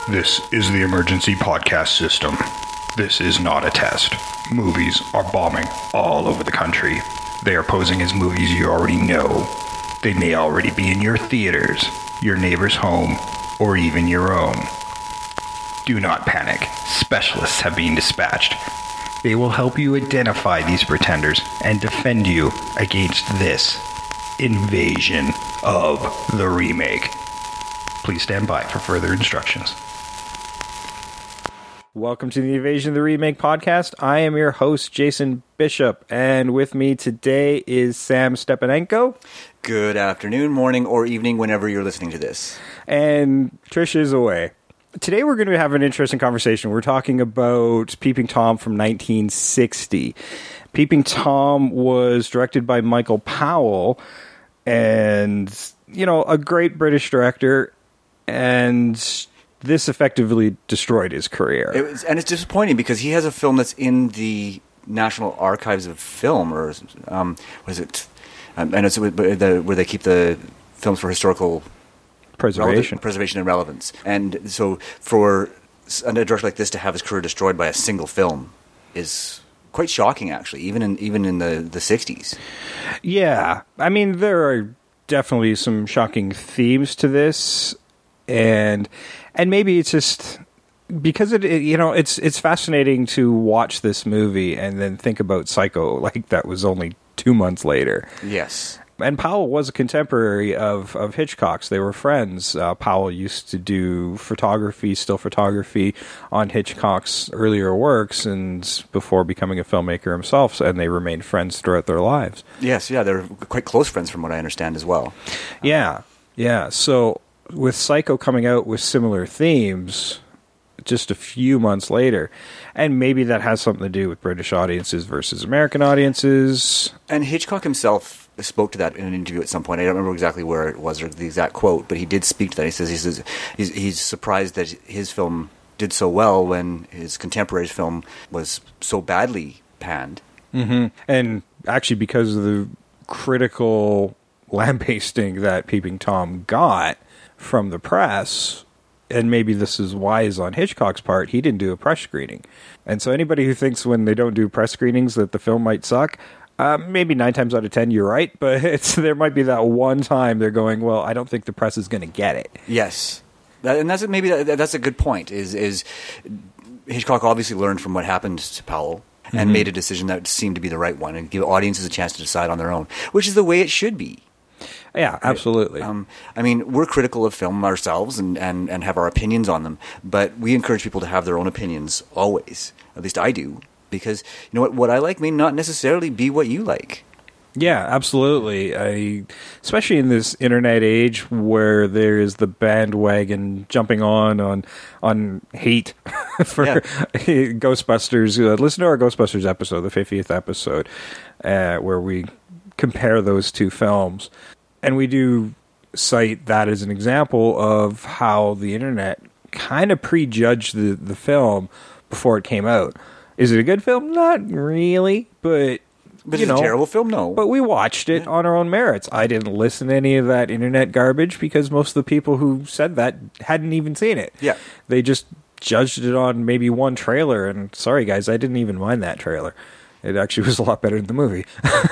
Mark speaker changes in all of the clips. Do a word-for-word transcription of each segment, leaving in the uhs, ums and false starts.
Speaker 1: This is the emergency podcast system. This is not a test. Movies are bombing all over the country. They are posing as movies you already know. They may already be in your theaters, your neighbor's home, or even your own. Do not panic. Specialists have been dispatched. They will help you identify these pretenders and defend you against this invasion of the remake. Please stand by for further instructions.
Speaker 2: Welcome to the Invasion of the Remake podcast. I am your host, Jason Bishop, and with me today is Sam Stepanenko.
Speaker 3: Good afternoon, morning, or evening, whenever you're listening to this.
Speaker 2: And Trish is away. Today we're going to have an interesting conversation. We're talking about Peeping Tom from nineteen sixty. Peeping Tom was directed by Michael Powell, and, you know, a great British director, and this effectively destroyed his career.
Speaker 3: It was, and it's disappointing because he has a film that's in the National Archives of Film, or um, what is it? Um, and it's where they keep the films for historical
Speaker 2: preservation,
Speaker 3: preservation and relevance. And so, for a director like this to have his career destroyed by a single film is quite shocking, actually, even in even in the the sixties.
Speaker 2: Yeah, I mean, there are definitely some shocking themes to this, and. And maybe it's just because it, it, you know, it's it's fascinating to watch this movie and then think about Psycho, like that was only two months later.
Speaker 3: Yes.
Speaker 2: And Powell was a contemporary of, of Hitchcock's. They were friends. Uh, Powell used to do photography, still photography, on Hitchcock's earlier works and before becoming a filmmaker himself, and they remained friends throughout their lives.
Speaker 3: Yes, yeah, they're quite close friends from what I understand as well.
Speaker 2: Yeah, yeah. So with Psycho coming out with similar themes just a few months later, and maybe that has something to do with British audiences versus American audiences.
Speaker 3: And Hitchcock himself spoke to that in an interview at some point. I don't remember exactly where it was or the exact quote, but he did speak to that. He says, he says he's, he's surprised that his film did so well when his contemporary's film was so badly panned.
Speaker 2: Mm-hmm. And actually, because of the critical lambasting that Peeping Tom got from the press, and maybe this is wise on Hitchcock's part, he didn't do a press screening. And so anybody who thinks when they don't do press screenings that the film might suck, uh, maybe nine times out of ten you're right, but it's there might be that one time they're going, well, I don't think the press is going to get it. Yes.
Speaker 3: That, and that's maybe that, that's a good point, is, is Hitchcock obviously learned from what happened to Powell and mm-hmm. made a decision that seemed to be the right one and give audiences a chance to decide on their own, which is the way it should be.
Speaker 2: Yeah, absolutely.
Speaker 3: Um, I mean, we're critical of film ourselves and, and, and have our opinions on them, but we encourage people to have their own opinions always. At least I do, because you know what? What I like may not necessarily be what you like.
Speaker 2: Yeah, absolutely. I, especially in this internet age where there is the bandwagon jumping on on on hate for yeah. Ghostbusters. Uh, listen to our Ghostbusters episode, the fiftieth episode, uh, where we compare those two films. And we do cite that as an example of how the internet kind of prejudged the, the film before it came out. Is it a good film? Not really, but
Speaker 3: But
Speaker 2: you
Speaker 3: it's
Speaker 2: know,
Speaker 3: a terrible film? No.
Speaker 2: But we watched it yeah. on our own merits. I didn't listen to any of that internet garbage because most of the people who said that hadn't even seen it.
Speaker 3: Yeah.
Speaker 2: They just judged it on maybe one trailer, and sorry guys, I didn't even mind that trailer. It actually was a lot better than the movie.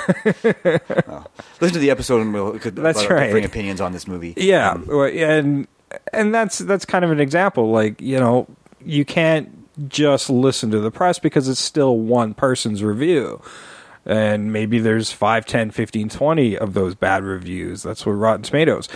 Speaker 3: oh. Listen to the episode and we'll could
Speaker 2: that's
Speaker 3: about
Speaker 2: right.
Speaker 3: differing opinions on this movie.
Speaker 2: Yeah,
Speaker 3: um,
Speaker 2: and and that's that's kind of an example. Like, you know, you can't just listen to the press because it's still one person's review. And maybe there's five, ten, fifteen, twenty of those bad reviews. That's what Rotten Tomatoes.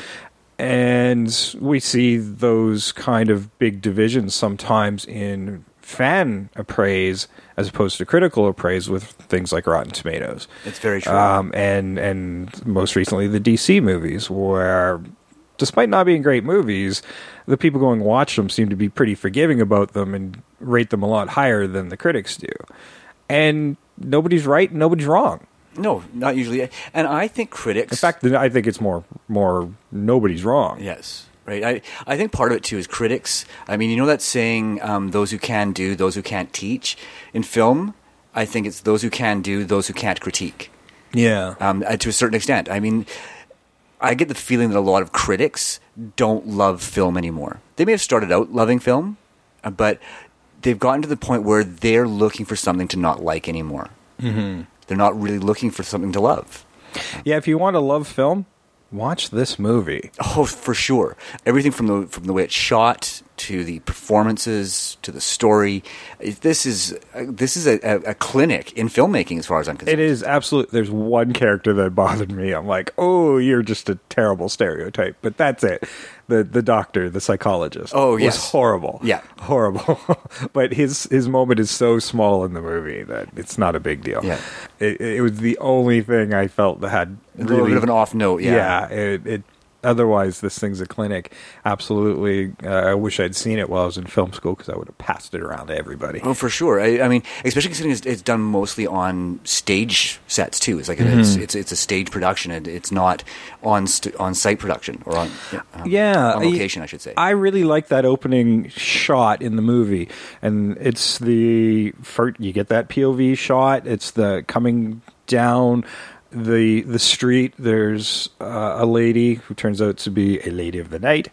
Speaker 2: And we see those kind of big divisions sometimes in fan appraise as opposed to critical appraise with things like Rotten Tomatoes.
Speaker 3: It's very true.
Speaker 2: Um, and and most recently the D C movies, where despite not being great movies, the people going to watch them seem to be pretty forgiving about them and rate them a lot higher than the critics do. And nobody's right, nobody's wrong.
Speaker 3: No, not usually. And I think critics...
Speaker 2: In fact, I think it's more more nobody's wrong.
Speaker 3: Yes. Right. I, I think part of it, too, is critics. I mean, you know that saying, um, those who can do, those who can't teach? In film, I think it's those who can do, those who can't critique.
Speaker 2: Yeah.
Speaker 3: Um, to a certain extent. I mean, I get the feeling that a lot of critics don't love film anymore. They may have started out loving film, uh, but they've gotten to the point where they're looking for something to not like anymore. Mm-hmm. They're not really looking for something to love.
Speaker 2: Yeah, if you want to love film, watch this movie.
Speaker 3: Oh, for sure. Everything from the from the way it's shot to the performances to the story. This is this is a, a clinic in filmmaking, as far as I'm concerned.
Speaker 2: It is absolute. There's one character that bothered me. I'm like, oh, you're just a terrible stereotype. But that's it. The the doctor, the psychologist.
Speaker 3: Oh,
Speaker 2: was
Speaker 3: yes.
Speaker 2: horrible.
Speaker 3: Yeah,
Speaker 2: horrible. But his his moment is so small in the movie that it's not a big deal.
Speaker 3: Yeah,
Speaker 2: it, it was the only thing I felt that had
Speaker 3: a
Speaker 2: really,
Speaker 3: little bit of an off note. Yeah,
Speaker 2: yeah. It, it otherwise, this thing's a clinic. Absolutely. Uh, I wish I'd seen it while I was in film school because I would have passed it around to everybody.
Speaker 3: Oh, for sure. I, I mean, especially considering it's, it's done mostly on stage sets too. It's like mm-hmm. it's, it's it's a stage production. It, it's not on st- on site production or on um,
Speaker 2: yeah
Speaker 3: on location, I, I should say.
Speaker 2: I really like that opening shot in the movie, and it's the first, you get that P O V shot. It's the coming down the the street. There's uh, a lady who turns out to be a lady of the night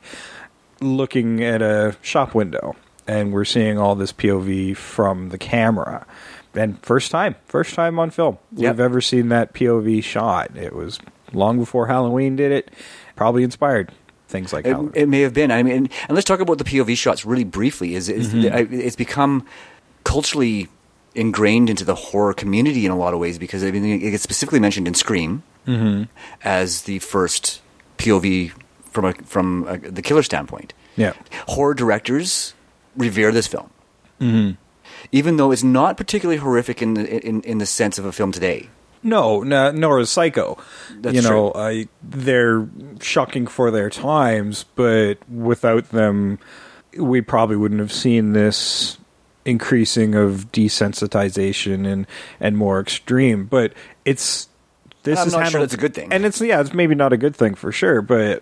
Speaker 2: looking at a shop window, and we're seeing all this P O V from the camera. And first time first time on film
Speaker 3: yep.
Speaker 2: we've ever seen that P O V shot. It was long before Halloween did it. Probably inspired things like
Speaker 3: it,
Speaker 2: Halloween.
Speaker 3: It may have been. I mean, and, and let's talk about the P O V shots really briefly. Is, is mm-hmm. it's become culturally ingrained into the horror community in a lot of ways, because I mean, it gets specifically mentioned in Scream mm-hmm. as the first P O V from a, from a, the killer standpoint.
Speaker 2: Yeah,
Speaker 3: horror directors revere this film,
Speaker 2: mm-hmm.
Speaker 3: even though it's not particularly horrific in the in, in the sense of a film today.
Speaker 2: No, no, nor is Psycho.
Speaker 3: That's
Speaker 2: you know,
Speaker 3: true.
Speaker 2: I, they're shocking for their times, but without them, we probably wouldn't have seen this increasing of desensitization and, and more extreme. But it's this
Speaker 3: I'm
Speaker 2: is
Speaker 3: not
Speaker 2: handled,
Speaker 3: sure that's a good thing,
Speaker 2: and it's yeah, it's maybe not a good thing for sure, but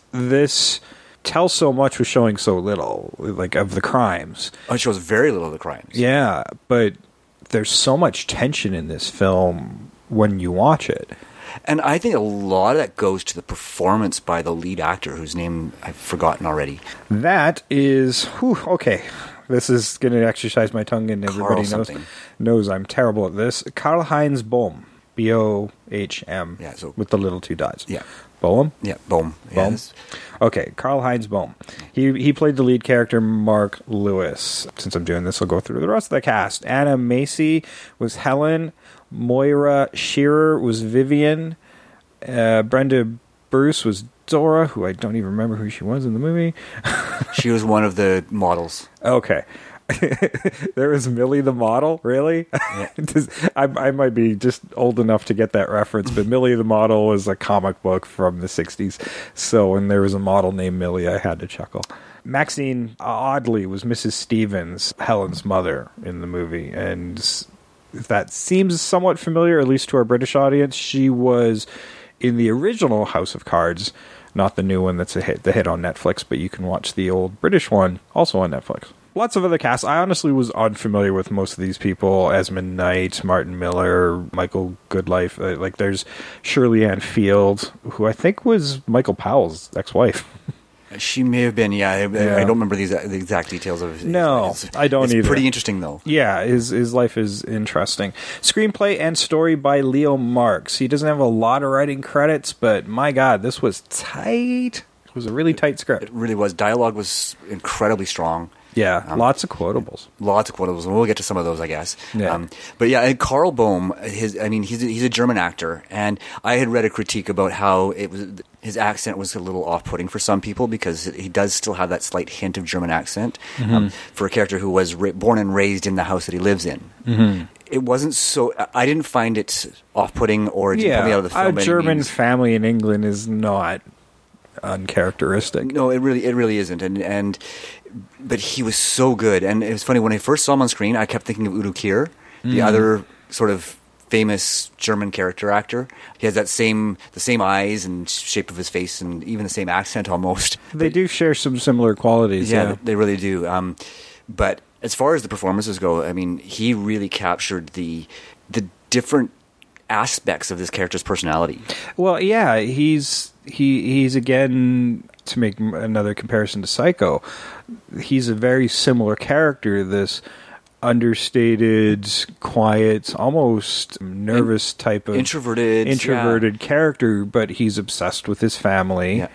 Speaker 2: this tells so much with showing so little, like of the crimes.
Speaker 3: Oh, it shows very little of the crimes.
Speaker 2: Yeah, but there's so much tension in this film when you watch it.
Speaker 3: And I think a lot of that goes to the performance by the lead actor, whose name I've forgotten already.
Speaker 2: That is, whew, okay, this is going to exercise my tongue, and everybody knows, knows I'm terrible at this. Karl-Heinz Bohm, B O H M,
Speaker 3: yeah, so,
Speaker 2: with the little two dots.
Speaker 3: Yeah.
Speaker 2: Bohm?
Speaker 3: Yeah, Bohm.
Speaker 2: Bohm?
Speaker 3: Yes.
Speaker 2: Okay, Karl-Heinz Bohm. He he played the lead character, Mark Lewis. Since I'm doing this, I'll go through the rest of the cast. Anna Macy was Helen. Moira Shearer was Vivian. Uh, Brenda Bruce was Dora, who I don't even remember who she was in the movie.
Speaker 3: She was one of the models.
Speaker 2: Okay. There was Millie the model, really? Yeah. I, I might be just old enough to get that reference, but Millie the model was a comic book from the sixties. So when there was a model named Millie, I had to chuckle. Maxine Audley was Missus Stevens, Helen's mother in the movie. And that seems somewhat familiar, at least to our British audience. She was in the original House of Cards, not the new one that's a hit, the hit on Netflix, but you can watch the old British one also on Netflix. Lots of other casts. I honestly was unfamiliar with most of these people. Esmond Knight, Martin Miller, Michael Goodlife. Uh, like, there's Shirley Ann Field, who I think was Michael Powell's ex-wife.
Speaker 3: She may have been, yeah. I,
Speaker 2: yeah.
Speaker 3: I don't remember the exact, the exact details of it.
Speaker 2: No,
Speaker 3: it's,
Speaker 2: I don't
Speaker 3: it's
Speaker 2: either.
Speaker 3: It's pretty interesting, though.
Speaker 2: Yeah, his his life is interesting. Screenplay and story by Leo Marks. He doesn't have a lot of writing credits, but my God, this was tight. It was a really tight script.
Speaker 3: It really was. Dialogue was incredibly strong.
Speaker 2: Yeah,
Speaker 3: um,
Speaker 2: lots of quotables.
Speaker 3: Lots of quotables, and we'll get to some of those, I guess.
Speaker 2: Yeah.
Speaker 3: Um, but yeah, and Karl Bohm, his, I mean, he's a, he's a German actor, and I had read a critique about how it was his accent was a little off-putting for some people, because he does still have that slight hint of German accent mm-hmm. um, for a character who was ra- born and raised in the house that he lives in. Mm-hmm. It wasn't so. I didn't find it off-putting or it didn't
Speaker 2: yeah,
Speaker 3: put me out of the film.
Speaker 2: A German family in England is not uncharacteristic.
Speaker 3: No, it really, it really isn't, and and. But he was so good, and it was funny when I first saw him on screen. I kept thinking of Udo Kier, the mm. other sort of famous German character actor. He has that same the same eyes and shape of his face, and even the same accent almost.
Speaker 2: They
Speaker 3: but,
Speaker 2: do share some similar qualities.
Speaker 3: Yeah,
Speaker 2: yeah.
Speaker 3: they really do. Um, but as far as the performances go, I mean, he really captured the the different aspects of this character's personality.
Speaker 2: Well, yeah, he's he he's again, to make another comparison to Psycho, he's a very similar character. This understated, quiet, almost nervous type of
Speaker 3: introverted,
Speaker 2: introverted
Speaker 3: yeah.
Speaker 2: character, but he's obsessed with his family,
Speaker 3: yeah.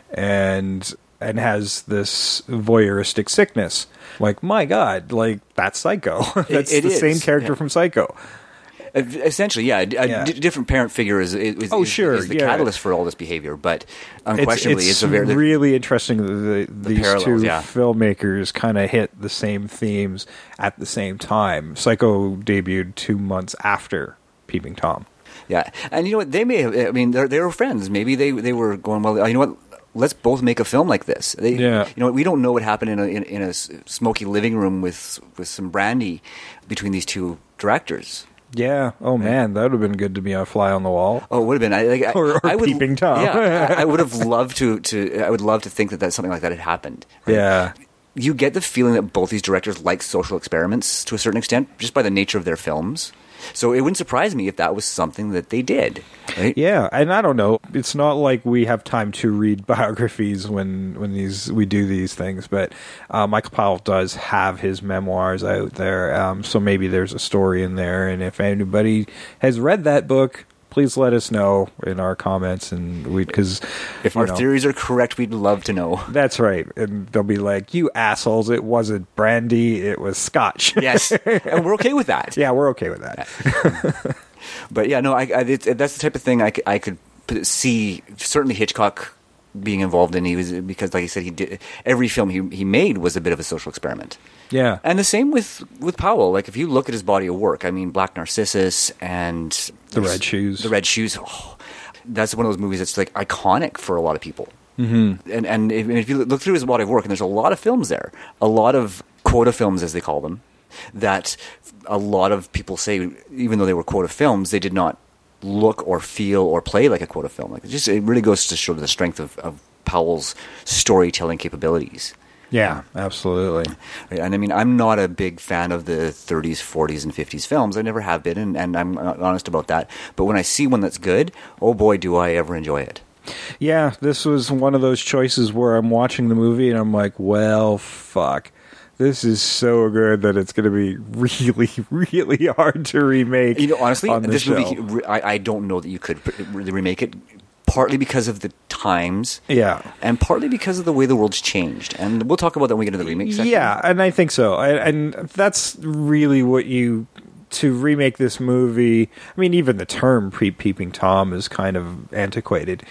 Speaker 2: and and has this voyeuristic sickness. Like, my God, like that's Psycho. That's
Speaker 3: it, it
Speaker 2: the
Speaker 3: is.
Speaker 2: same character
Speaker 3: yeah.
Speaker 2: from Psycho.
Speaker 3: Essentially, yeah, a
Speaker 2: yeah.
Speaker 3: d- different parent figure is, is,
Speaker 2: oh,
Speaker 3: is,
Speaker 2: sure.
Speaker 3: is the
Speaker 2: yeah.
Speaker 3: catalyst for all this behavior, but unquestionably,
Speaker 2: it's, it's,
Speaker 3: it's, a very
Speaker 2: really interesting that the,
Speaker 3: the
Speaker 2: these
Speaker 3: parallels,
Speaker 2: two
Speaker 3: yeah.
Speaker 2: filmmakers kind of hit the same themes at the same time. Psycho debuted two months after Peeping Tom.
Speaker 3: Yeah, and you know what? They may have. I mean, they were friends. Maybe they they were going, well, you know what? Let's both make a film like this. They,
Speaker 2: yeah.
Speaker 3: You know, we don't know what happened in a in, in a smoky living room with with some brandy between these two directors.
Speaker 2: Yeah. Oh man, that would have been good to be a fly on the wall.
Speaker 3: Oh, it would have been. I, like, I,
Speaker 2: or or
Speaker 3: I would,
Speaker 2: Peeping Tom.
Speaker 3: Yeah, I, I would have loved to, to. I would love to think that, that something like that had happened. Right?
Speaker 2: Yeah.
Speaker 3: You get the feeling that both these directors like social experiments to a certain extent, just by the nature of their films. So it wouldn't surprise me if that was something that they did. Right?
Speaker 2: Yeah, and I don't know. It's not like we have time to read biographies when when these we do these things, but uh, Michael Powell does have his memoirs out there, um, so maybe there's a story in there. And if anybody has read that book, please let us know in our comments, and we because
Speaker 3: if our know, theories are correct, we'd love to know.
Speaker 2: That's right, and they'll be like, "You assholes! It wasn't brandy; it was scotch."
Speaker 3: Yes, and we're okay with that.
Speaker 2: Yeah, we're okay with that.
Speaker 3: But yeah, no, I, I, it, that's the type of thing I, I could see. Certainly, Hitchcock being involved in. He was because, like I said, he did every film he he made was a bit of a social experiment.
Speaker 2: Yeah,
Speaker 3: and the same with, with Powell. Like if you look at his body of work, I mean, Black Narcissus and
Speaker 2: The Red Shoes.
Speaker 3: The Red Shoes. Oh, that's one of those movies that's like iconic for a lot of people.
Speaker 2: Mm-hmm.
Speaker 3: And and if, if you look through his body of work, and there's a lot of films there, a lot of quota films, as they call them, that a lot of people say, even though they were quota films, they did not look or feel or play like a quota film. Like it just it really goes to show the strength of, of Powell's storytelling capabilities.
Speaker 2: Yeah, absolutely.
Speaker 3: Right? And I mean, I'm not a big fan of the thirties, forties, and fifties films. I never have been, and, and I'm honest about that. But when I see one that's good, oh boy, do I ever enjoy it.
Speaker 2: Yeah, this was one of those choices where I'm watching the movie and I'm like, well, fuck. This is so good that it's going to be really, really hard to remake.
Speaker 3: You know, honestly,
Speaker 2: on
Speaker 3: this
Speaker 2: show.
Speaker 3: movie, I, I don't know that you could really remake it. Partly because of the times,
Speaker 2: yeah,
Speaker 3: and partly because of the way the world's changed. And we'll talk about that when we get into the remake section.
Speaker 2: Yeah, and I think so. I, and that's really what you to remake this movie. I mean, even the term "pre-peeping Tom" is kind of antiquated,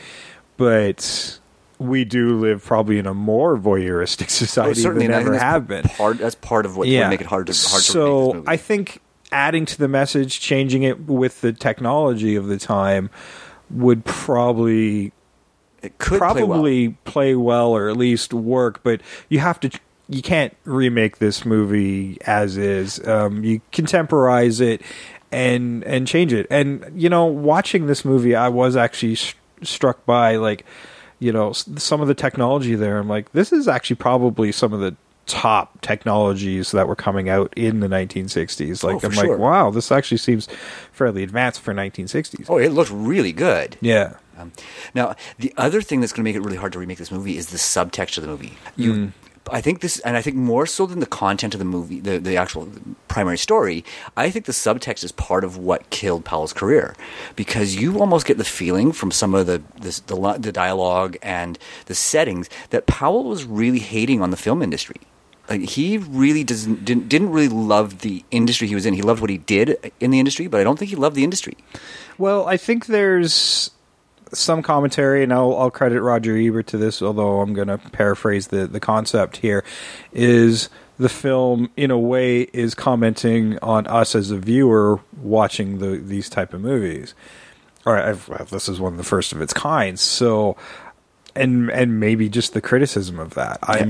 Speaker 2: but we do live probably in a more voyeuristic society
Speaker 3: oh,
Speaker 2: than ever have been.
Speaker 3: Part, that's part of what
Speaker 2: yeah.
Speaker 3: would make it hard to hard
Speaker 2: so
Speaker 3: to remake this movie.
Speaker 2: I think adding to the message, changing it with the technology of the time, would probably
Speaker 3: it could
Speaker 2: probably
Speaker 3: play well.
Speaker 2: play well, or at least work. But you have to, you can't remake this movie as is. Um, you contemporize it and and change it. And you know, watching this movie, I was actually st- struck by like, you know, some of the technology there. I'm like, this is actually probably some of the top technologies that were coming out in the nineteen sixties. Like,
Speaker 3: oh,
Speaker 2: I'm
Speaker 3: sure.
Speaker 2: like, wow, this actually seems fairly advanced for nineteen sixties.
Speaker 3: Oh, it looked really good.
Speaker 2: Yeah.
Speaker 3: Um, now, the other thing that's going to make it really hard to remake this movie is the subtext of the movie. You, mm. I think this, and I think more so than the content of the movie, the, the actual primary story, I think the subtext is part of what killed Powell's career, because you almost get the feeling from some of the this, the, the dialogue and the settings that Powell was really hating on the film industry. Like he really doesn't didn't, didn't really love the industry he was in. He loved what he did in the industry, but I don't think he loved the industry.
Speaker 2: Well, I think there's some commentary, and I'll, I'll credit Roger Ebert to this, although I'm going to paraphrase the, the concept here, is the film, in a way, is commenting on us as a viewer watching the, these type of movies. All right, I've, well, this is one of the first of its kind, so, and and maybe just the criticism of that. I'm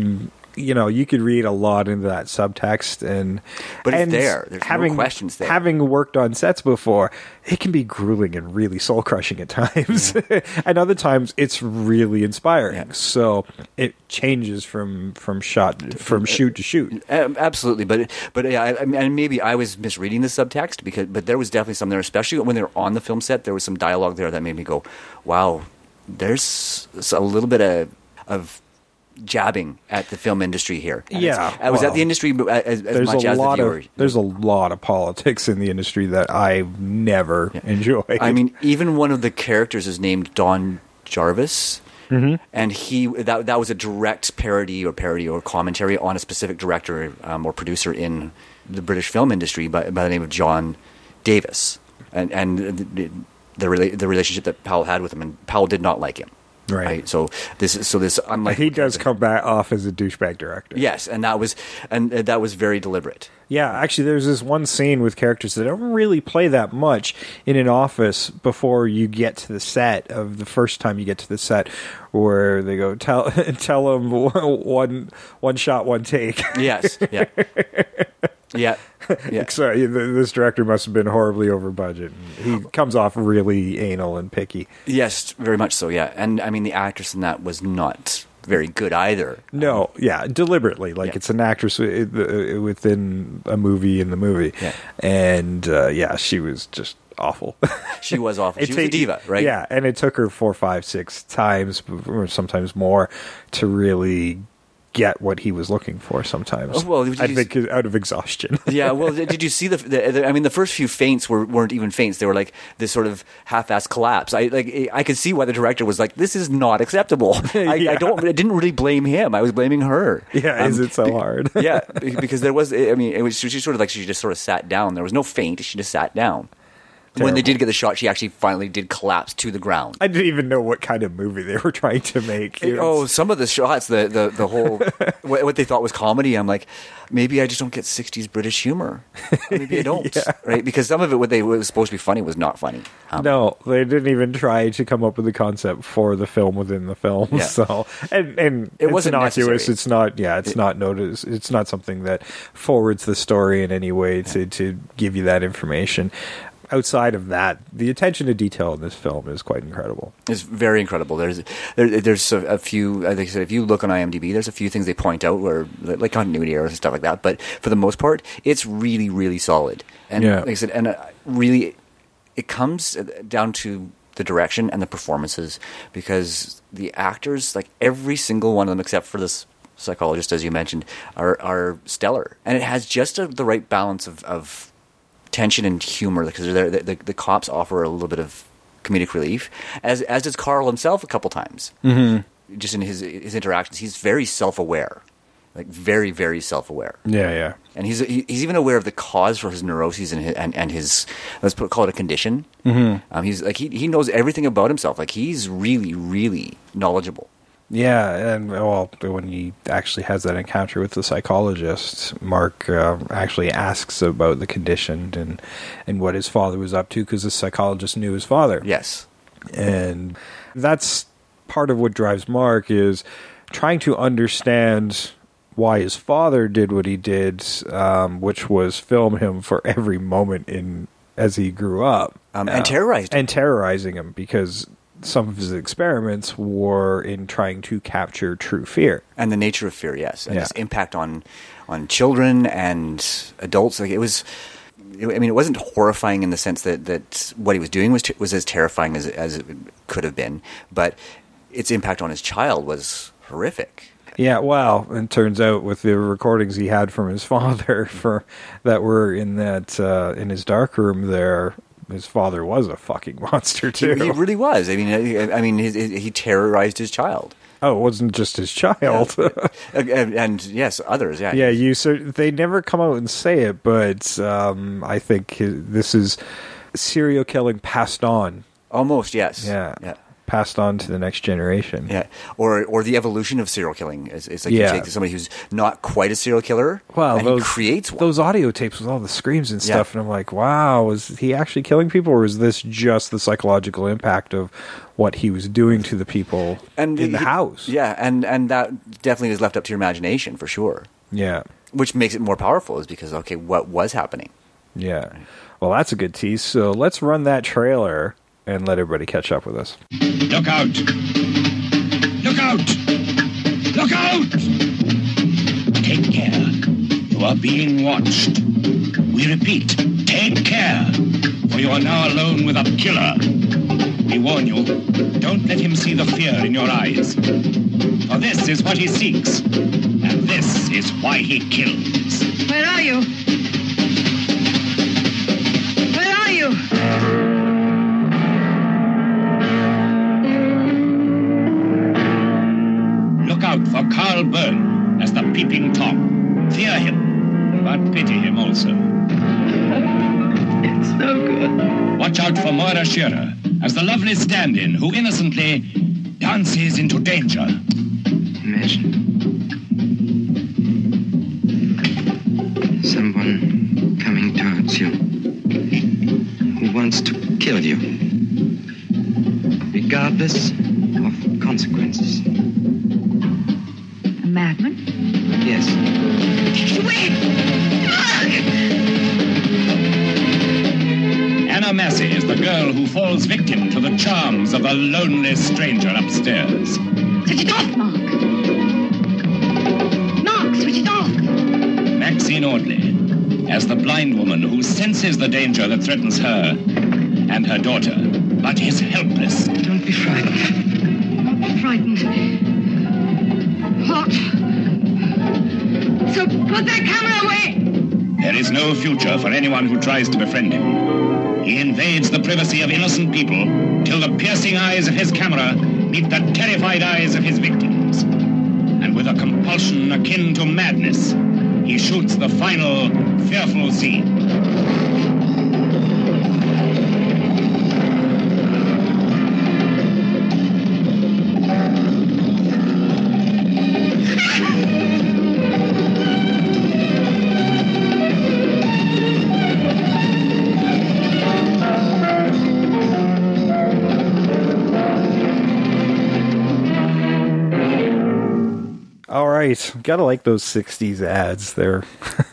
Speaker 2: you know, you could read a lot into that subtext, and
Speaker 3: But it's
Speaker 2: and
Speaker 3: there. There's no
Speaker 2: having,
Speaker 3: questions there.
Speaker 2: Having worked on sets before, it can be grueling and really soul crushing at times, yeah. and other times it's really inspiring. Yeah. So it changes from from shot from shoot to shoot.
Speaker 3: Absolutely, but but yeah, I, I mean, and maybe I was misreading the subtext because, but there was definitely some there, especially when they were on the film set. There was some dialogue there that made me go, "Wow, there's a little bit of." of jabbing at the film industry here. And
Speaker 2: yeah,
Speaker 3: I was
Speaker 2: well,
Speaker 3: at the industry as, as much as the viewer.
Speaker 2: Of, there's a lot of politics in the industry that I've never yeah. enjoyed.
Speaker 3: I mean, even one of the characters is named Don Jarvis, mm-hmm. and he that that was a direct parody or parody or commentary on a specific director um, or producer in the British film industry by, by the name of John Davis, and and the the, rela- the relationship that Powell had with him, and Powell did not like him.
Speaker 2: Right.
Speaker 3: right. So this, so this, unlike
Speaker 2: he does come back off as a douchebag director.
Speaker 3: Yes, and that was, and that was very deliberate.
Speaker 2: Yeah, actually, there's this one scene with characters that don't really play that much in an office before you get to the set of the first time you get to the set, where they go tell tell them one one shot, one take.
Speaker 3: Yes. Yeah. Yeah. Yeah.
Speaker 2: So this director must have been horribly over budget. He comes off really anal and picky.
Speaker 3: Yes, very much so. Yeah, and I mean the actress in that was not very good either.
Speaker 2: No, um, yeah, deliberately. Like yeah. it's an actress within a movie in the movie,
Speaker 3: yeah.
Speaker 2: and uh, yeah, she was just awful.
Speaker 3: She was awful. She was a diva, right?
Speaker 2: Yeah, and it took her four, five, six times, or sometimes more, to really get what he was looking for sometimes.
Speaker 3: Oh, well,
Speaker 2: I think s- out of exhaustion.
Speaker 3: Yeah, well, did you see the, the, the? I mean, the first few feints were weren't even feints; they were like this sort of half-assed collapse. I like, I could see why the director was like, "This is not acceptable." I, yeah. I don't. I didn't really blame him. I was blaming her.
Speaker 2: Yeah, um, is it so hard?
Speaker 3: Yeah, because there was. I mean, it was. She sort of like she just sort of sat down. There was no feint. She just sat down. Terrible. When they did get the shot, she actually finally did collapse to the ground.
Speaker 2: I didn't even know what kind of movie they were trying to make.
Speaker 3: It, oh, some of the shots, the the, the whole, what, what they thought was comedy, I'm like, maybe I just don't get sixties British humor. Maybe I don't, yeah. right? Because some of it, what they what was supposed to be funny, was not funny. Um,
Speaker 2: no, they didn't even try to come up with a concept for the film within the film. Yeah. So, and and
Speaker 3: it
Speaker 2: it's
Speaker 3: wasn't
Speaker 2: innocuous.
Speaker 3: Necessary.
Speaker 2: It's not. Yeah, it's it, not noticed. It's not something that forwards the story in any way to to give you that information. Outside of that, the attention to detail in this film is quite incredible.
Speaker 3: It's very incredible. There's there, there's a, a few, like I said, if you look on IMDb, there's a few things they point out where, like continuity errors and stuff like that. But for the most part, it's really, really solid. And
Speaker 2: yeah.
Speaker 3: like I said, and uh, really, it comes down to the direction and the performances, because the actors, like every single one of them, except for this psychologist, as you mentioned, are are stellar. And it has just a, the right balance of, of tension and humor, because the, the, the cops offer a little bit of comedic relief, as as does Carl himself a couple times.
Speaker 2: Mm-hmm.
Speaker 3: Just in his his interactions, he's very self-aware, like very very self-aware.
Speaker 2: Yeah, yeah.
Speaker 3: And he's he, he's even aware of the cause for his neuroses and his, and, and his, let's put, call it a condition.
Speaker 2: Mm-hmm.
Speaker 3: Um, he's like he he knows everything about himself. Like he's really really knowledgeable.
Speaker 2: Yeah, and well, when he actually has that encounter with the psychologist, Mark uh, actually asks about the condition and and what his father was up to, because the psychologist knew his father.
Speaker 3: Yes,
Speaker 2: and that's part of what drives Mark, is trying to understand why his father did what he did, um, which was film him for every moment in as he grew up,
Speaker 3: um, and uh, terrorized him.
Speaker 2: and terrorizing him because some of his experiments were in trying to capture true fear
Speaker 3: and the nature of fear. Yes, and
Speaker 2: yeah.
Speaker 3: its impact on on children and adults. Like it was, I mean, it wasn't horrifying in the sense that, that what he was doing was was as terrifying as as it could have been, but its impact on his child was horrific.
Speaker 2: Yeah, well, it turns out with the recordings he had from his father for that were in that uh, in his darkroom there, his father was a fucking monster too.
Speaker 3: He, he really was. I mean, I mean, he, he terrorized his child.
Speaker 2: Oh, it wasn't just his child,
Speaker 3: yeah. and, and yes, others. Yeah,
Speaker 2: yeah. You so they never come out and say it, but um, I think his, this is serial killing passed on.
Speaker 3: Almost, yes.
Speaker 2: Yeah,
Speaker 3: yeah.
Speaker 2: passed on to the next generation.
Speaker 3: Yeah, or or the evolution of serial killing. It's, it's like
Speaker 2: Yeah.
Speaker 3: you take somebody who's not quite a serial killer,
Speaker 2: Well,
Speaker 3: and
Speaker 2: those
Speaker 3: he creates one.
Speaker 2: those audio tapes with all the screams and
Speaker 3: Yeah.
Speaker 2: stuff, and I'm like, wow, was he actually killing people, or is this just the psychological impact of what he was doing to the people
Speaker 3: and
Speaker 2: in the
Speaker 3: he-
Speaker 2: house?
Speaker 3: Yeah, and and that definitely is left up to your imagination for sure.
Speaker 2: Yeah.
Speaker 3: Which makes it more powerful, is because okay, what was happening?
Speaker 2: Yeah. Well, that's a good tease. So let's run that trailer and let everybody catch up with us.
Speaker 4: Look out! Look out! Look out! Take care. You are being watched. We repeat, take care, for you are now alone with a killer. We warn you, don't let him see the fear in your eyes. For this is what he seeks, and this is why he kills.
Speaker 5: Where are you? Where are you?
Speaker 4: Look out for Carl Byrne as the Peeping Tom. Fear him, but pity him also.
Speaker 5: It's no good.
Speaker 4: Watch out for Moira Shearer as the lovely stand-in who innocently dances into danger.
Speaker 6: Imagine someone coming towards you who wants to kill you, regardless of consequences.
Speaker 5: A madman?
Speaker 6: Yes.
Speaker 5: Wait!
Speaker 4: Anna Massey is the girl who falls victim to the charms of the lonely stranger upstairs.
Speaker 5: Switch it off, Mark! Mark, switch it off!
Speaker 4: Maxine Audley as the blind woman who senses the danger that threatens her and her daughter, but is helpless.
Speaker 6: Don't be frightened.
Speaker 5: Not frightened. What? So put that camera away!
Speaker 4: There is no future for anyone who tries to befriend him. He invades the privacy of innocent people till the piercing eyes of his camera meet the terrified eyes of his victims. And with a compulsion akin to madness, he shoots the final, fearful scene.
Speaker 2: All right. Gotta like those sixties ads. They're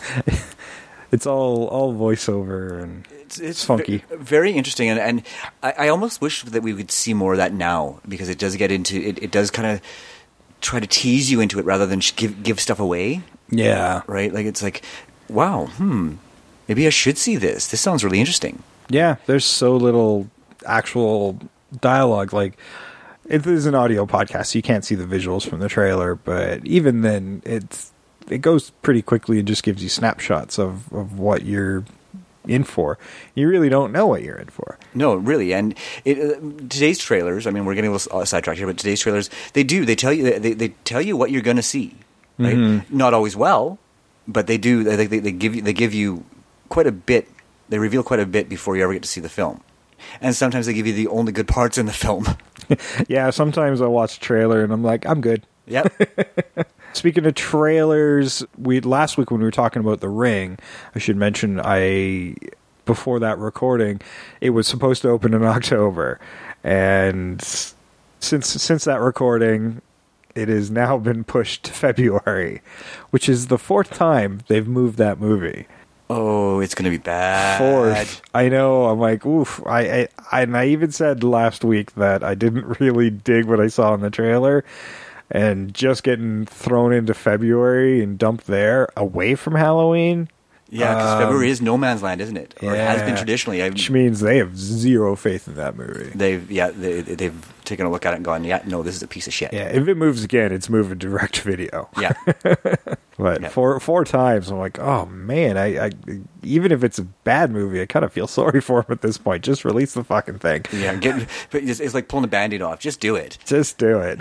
Speaker 2: it's all all voiceover and
Speaker 3: It's, it's
Speaker 2: funky.
Speaker 3: ve- very interesting, and, and I, I almost wish that we would see more of that now, because it does get into it. It does kind of try to tease you into it rather than sh- give give stuff away,
Speaker 2: Yeah.
Speaker 3: right? Like it's like, wow, hmm, maybe I should see this. This sounds really interesting.
Speaker 2: Yeah, there's so little actual dialogue. Like, it is an audio podcast, so you can't see the visuals from the trailer, but even then, it's it goes pretty quickly and just gives you snapshots of, of what you're in for. You really don't know what you're in for.
Speaker 3: No, really, and it, uh, today's trailers. I mean, we're getting a little sidetracked here, but today's trailers, they do they tell you they, they tell you what you're going to see, right?
Speaker 2: Mm-hmm.
Speaker 3: Not always well, but they do. They, they, they give you they give you quite a bit. They reveal quite a bit before you ever get to see the film, and sometimes they give you the only good parts in the film.
Speaker 2: Yeah, sometimes I watch a trailer and I'm like, I'm good.
Speaker 3: Yep.
Speaker 2: Speaking of trailers, we last week when we were talking about The Ring, I should mention I before that recording, it was supposed to open in October, and since since that recording, it has now been pushed to February, which is the fourth time they've moved that movie.
Speaker 3: Oh, it's going to be bad.
Speaker 2: Fourth, I know. I'm like, oof. I, I and I even said last week that I didn't really dig what I saw in the trailer. And just getting thrown into February and dumped there away from Halloween.
Speaker 3: Yeah, because
Speaker 2: Um,
Speaker 3: February is no man's land, isn't it? Or it has been
Speaker 2: yeah.
Speaker 3: traditionally. I,
Speaker 2: Which means they have zero faith in that movie.
Speaker 3: they've yeah they, they've taken a look at it and gone, yeah, no, this is a piece of shit.
Speaker 2: Yeah, if it moves again, it's moving direct to video.
Speaker 3: Yeah.
Speaker 2: But
Speaker 3: Yeah.
Speaker 2: four four times, I'm like, oh man, I, I even if it's a bad movie, I kind of feel sorry for him at this point. Just release the fucking thing.
Speaker 3: Yeah, get, but it's, it's like pulling a Band-Aid off. Just do it.
Speaker 2: Just do it.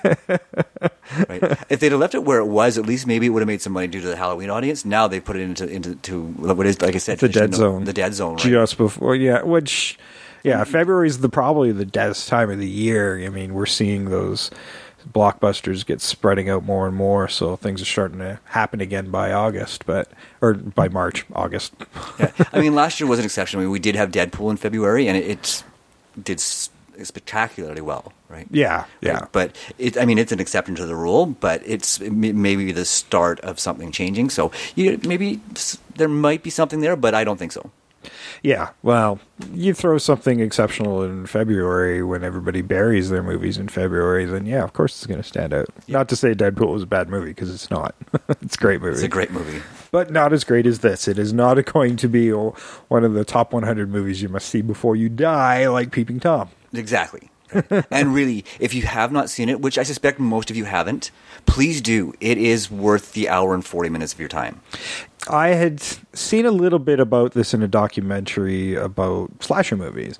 Speaker 3: Right? If they'd have left it where it was, at least maybe it would have made some money due to the Halloween audience. Now they put it into into to what is, like I said,
Speaker 2: The dead
Speaker 3: traditional-
Speaker 2: zone.
Speaker 3: The dead zone, right?
Speaker 2: Just before, yeah, which Yeah, February is the probably the deadest time of the year. I mean, we're seeing those blockbusters get spreading out more and more, so things are starting to happen again by August, but or by March, August.
Speaker 3: Yeah. I mean, last year was an exception. I mean, we did have Deadpool in February, and it, it did s- spectacularly well, right?
Speaker 2: Yeah, yeah.
Speaker 3: Right? But it, I mean, it's an exception to the rule, but it's it may- maybe the start of something changing. So you, maybe s- there might be something there, but I don't think so.
Speaker 2: Yeah, well, you throw something exceptional in February when everybody buries their movies in February, then yeah, of course it's going to stand out.
Speaker 3: Yeah.
Speaker 2: Not to say Deadpool was a bad movie, because it's not. It's a great movie.
Speaker 3: It's a great movie.
Speaker 2: But not as great as this. It is not going to be oh, one of the top one hundred movies you must see before you die, like Peeping Tom.
Speaker 3: Exactly. Right. And really, if you have not seen it, which I suspect most of you haven't, please do. It is worth the hour and forty minutes of your time.
Speaker 2: I had seen a little bit about this in a documentary about slasher movies,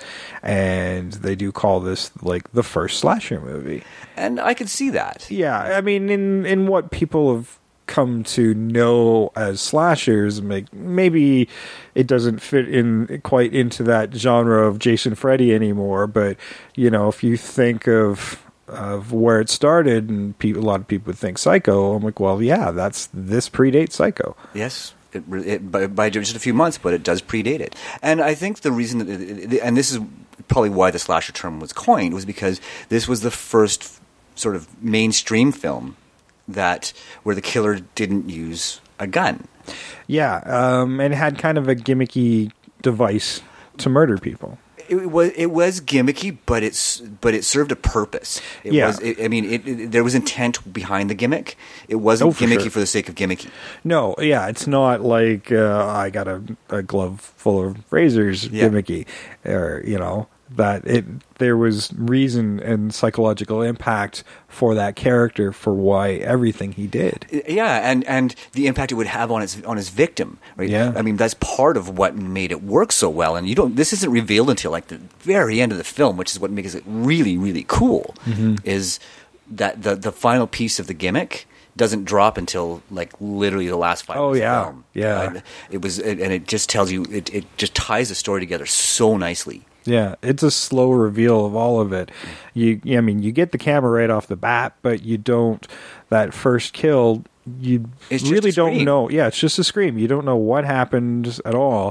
Speaker 2: and they do call this like the first slasher movie.
Speaker 3: And I could see that.
Speaker 2: Yeah, I mean, in in what people have come to know as slashers, like, maybe it doesn't fit in quite into that genre of Jason Freddy anymore. But you know, if you think of of where it started, and people, a lot of people would think Psycho, I'm like, well, yeah, that's this predates Psycho.
Speaker 3: Yes. It, it, by, by just a few months, but it does predate it. And I think the reason, that it, it, and this is probably why the slasher term was coined, was because this was the first sort of mainstream film that where the killer didn't use a gun.
Speaker 2: Yeah, um, and it had kind of a gimmicky device to murder people.
Speaker 3: It was it was gimmicky, but it's but it served a purpose. It
Speaker 2: Yeah.
Speaker 3: was. It, I mean, it, it, there was intent behind the gimmick. It wasn't
Speaker 2: Oh, for
Speaker 3: gimmicky
Speaker 2: sure.
Speaker 3: for the sake of gimmicky.
Speaker 2: No, yeah, it's not like uh, I got a, a glove full of razors
Speaker 3: Yeah.
Speaker 2: gimmicky, or you know that it. There was reason and psychological impact for that character for why everything he did.
Speaker 3: Yeah, and, and the impact it would have on its on his victim, right?
Speaker 2: Yeah.
Speaker 3: I mean, that's part of what made it work so well. And you don't. This isn't revealed until like the very end of the film, which is what makes it really, really cool.
Speaker 2: Mm-hmm.
Speaker 3: Is that the the final piece of the gimmick doesn't drop until like literally the last five
Speaker 2: Oh,
Speaker 3: minutes
Speaker 2: yeah.
Speaker 3: of the film.
Speaker 2: Yeah.
Speaker 3: And it was, and it just tells you, it, it just ties the story together so nicely.
Speaker 2: Yeah, it's a slow reveal of all of it. You, I mean, you get the camera right off the bat, but you don't. That first kill, you
Speaker 3: It's just
Speaker 2: really
Speaker 3: a
Speaker 2: don't
Speaker 3: scream.
Speaker 2: know. Yeah, it's just a scream. You don't know what happened at all.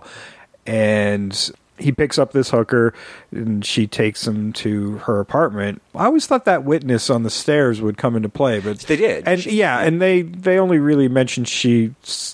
Speaker 2: And he picks up this hooker, and she takes him to her apartment. I always thought that witness on the stairs would come into play, but
Speaker 3: They did.
Speaker 2: And
Speaker 3: She-
Speaker 2: yeah, and they they only really mentioned she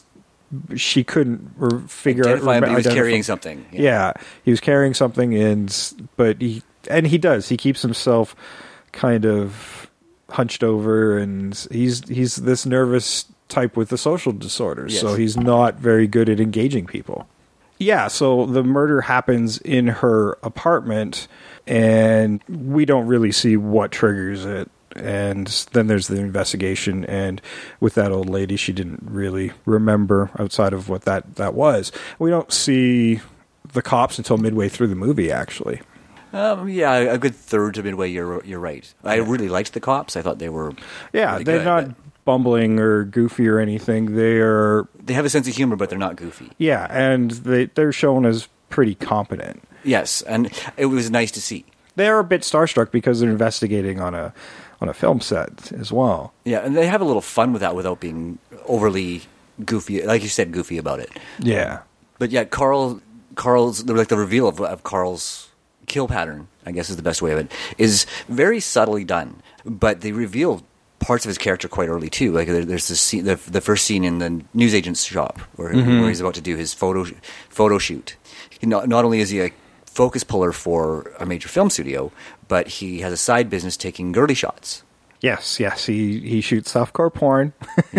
Speaker 2: she couldn't re- figure
Speaker 3: Identify
Speaker 2: out.
Speaker 3: him, but he was
Speaker 2: identify-
Speaker 3: carrying something.
Speaker 2: Yeah. he was carrying something, and but he and he does. He keeps himself kind of hunched over, and he's he's this nervous type with the social disorders, so
Speaker 3: Yes.
Speaker 2: he's not very good at engaging people. Yeah, so the murder happens in her apartment, and we don't really see what triggers it. And then there's the investigation, and with that old lady, she didn't really remember outside of what that, that was. We don't see the cops until midway through the movie, actually.
Speaker 3: Um, yeah, a good third to midway. You're you're right. I really liked the cops. I thought they were.
Speaker 2: Yeah,
Speaker 3: really
Speaker 2: they're
Speaker 3: good,
Speaker 2: not
Speaker 3: but
Speaker 2: bumbling or goofy or anything. They are,
Speaker 3: They have a sense of humor, but they're not goofy.
Speaker 2: yeah, and they, they're shown as pretty competent.
Speaker 3: Yes, and it was nice to see.
Speaker 2: They are a bit starstruck because they're investigating on a on a film set as well.
Speaker 3: Yeah, and they have a little fun with that without being overly goofy, like you said, goofy about it.
Speaker 2: Yeah.
Speaker 3: But yeah, Carl, Carl's like the reveal of, of Carl's kill pattern, I guess is the best way of it, is very subtly done. But they reveal parts of his character quite early too. Like there, there's this scene, the, the first scene in the newsagent's shop where,
Speaker 2: Mm-hmm.
Speaker 3: where he's about to do his photo photo shoot. He not, not only is he a focus puller for a major film studio, but he has a side business taking girly shots.
Speaker 2: Yes, yes. He he shoots softcore porn,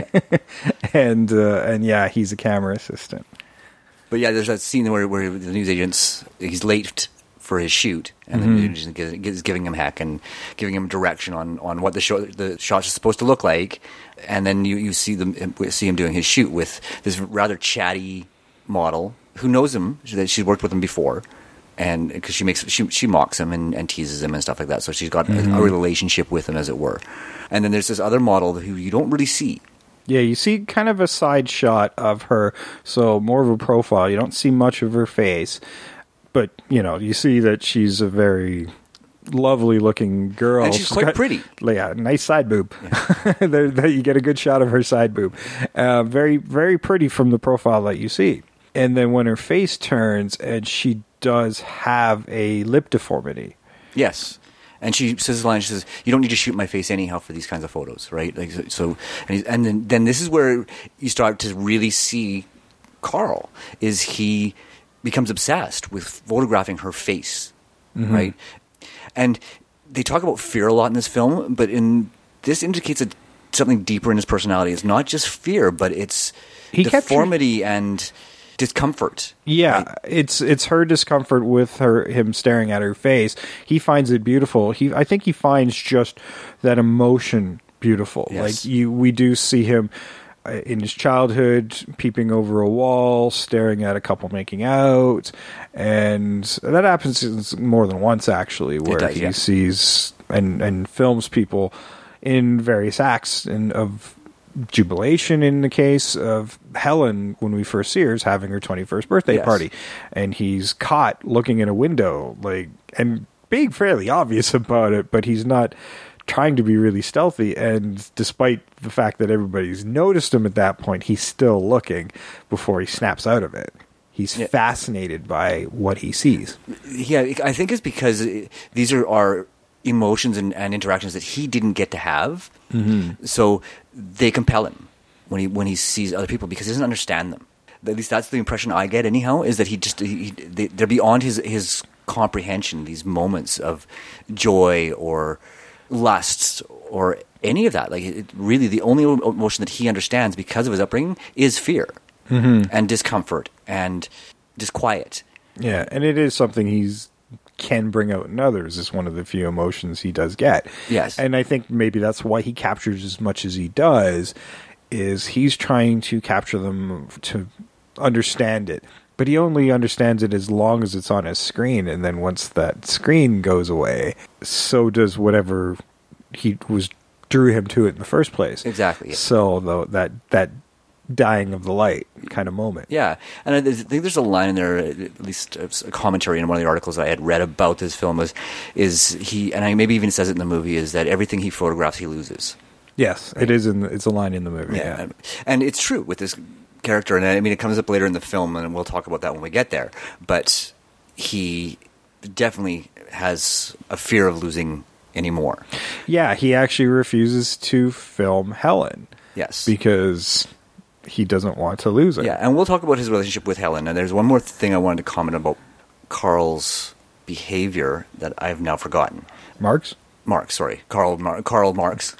Speaker 2: and uh, and yeah, he's a camera assistant.
Speaker 3: But yeah, there's that scene where where the newsagent's he's late for his shoot, and
Speaker 2: Mm-hmm.
Speaker 3: the newsagent gives- is giving him heck and giving him direction on, on what the show the shots are supposed to look like, and then you, you see them see him doing his shoot with this rather chatty model who knows him, that she's worked with him before, and because she makes she she mocks him and, and teases him and stuff like that, so she's got
Speaker 2: Mm-hmm.
Speaker 3: a, a relationship with him, as it were. And then there's this other model who you don't really see.
Speaker 2: Yeah, you see kind of a side shot of her, so more of a profile. You don't see much of her face, but you know, you see that she's a very lovely looking girl,
Speaker 3: and she's quite
Speaker 2: got,
Speaker 3: pretty.
Speaker 2: Yeah, nice side boob. Yeah. there, there, you get a good shot of her side boob. Uh, very, very pretty from the profile that you see. And then when her face turns, and she does have a lip deformity.
Speaker 3: Yes. And she says the line, she says, "You don't need to shoot my face anyhow for these kinds of photos," right? Like so, and, he's, and then, then this is where you start to really see Carl. Is he becomes obsessed with photographing her face, mm-hmm. right? And they talk about fear a lot in this film, but in this indicates a, something deeper in his personality. It's not just fear, but it's
Speaker 2: he
Speaker 3: deformity
Speaker 2: captured...
Speaker 3: and discomfort.
Speaker 2: Yeah,
Speaker 3: right?
Speaker 2: it's it's her discomfort with her him staring at her face. He finds it beautiful. He I think he finds just that emotion beautiful.
Speaker 3: Yes.
Speaker 2: Like you, we do see him in his childhood peeping over a wall, staring at a couple making out, and that happens more than once actually, where
Speaker 3: does,
Speaker 2: he
Speaker 3: yeah.
Speaker 2: sees and and films people in various acts and of jubilation. In the case of Helen, when we first see her, is having her twenty-first birthday
Speaker 3: yes.
Speaker 2: party, and he's caught looking in a window, like, and being fairly obvious about it, but he's not trying to be really stealthy, and despite the fact that everybody's noticed him at that point, he's still looking before he snaps out of it. He's yeah. fascinated by what he sees.
Speaker 3: Yeah, I think it's because these are our emotions and, and interactions that he didn't get to have. Mm-hmm. So they compel him when he when he sees other people because he doesn't understand them. At least that's the impression I get anyhow, is that he just he, they, they're beyond his his comprehension, these moments of joy or lust or any of that. Like it, really the only emotion that he understands because of his upbringing is fear mm-hmm. and discomfort and disquiet.
Speaker 2: Yeah, and it is something he's can bring out in others. Is one of the few emotions he does get.
Speaker 3: Yes.
Speaker 2: And I think maybe that's why he captures as much as he does, is he's trying to capture them to understand it. But he only understands it as long as it's on his screen, and then once that screen goes away, so does whatever he was drew him to it in the first place.
Speaker 3: Exactly. Yeah.
Speaker 2: So though that that dying of the light kind of moment.
Speaker 3: Yeah, and I think there's a line in there, at least a commentary in one of the articles I had read about this film is, is he, and I maybe even says it in the movie, is that everything he photographs he loses.
Speaker 2: Yes, right? It is. In it's a line in the movie.
Speaker 3: Yeah,
Speaker 2: yeah.
Speaker 3: And, and it's true with this character, and I mean it comes up later in the film, and we'll talk about that when we get there. But he definitely has a fear of losing anymore.
Speaker 2: Yeah, he actually refuses to film Helen.
Speaker 3: Yes,
Speaker 2: because he doesn't want to lose her.
Speaker 3: Yeah, and we'll talk about his relationship with Helen. And there's one more thing I wanted to comment about Carl's behavior that I've now forgotten.
Speaker 2: Marx?
Speaker 3: Marx, sorry. Karl Mar- Karl Marx.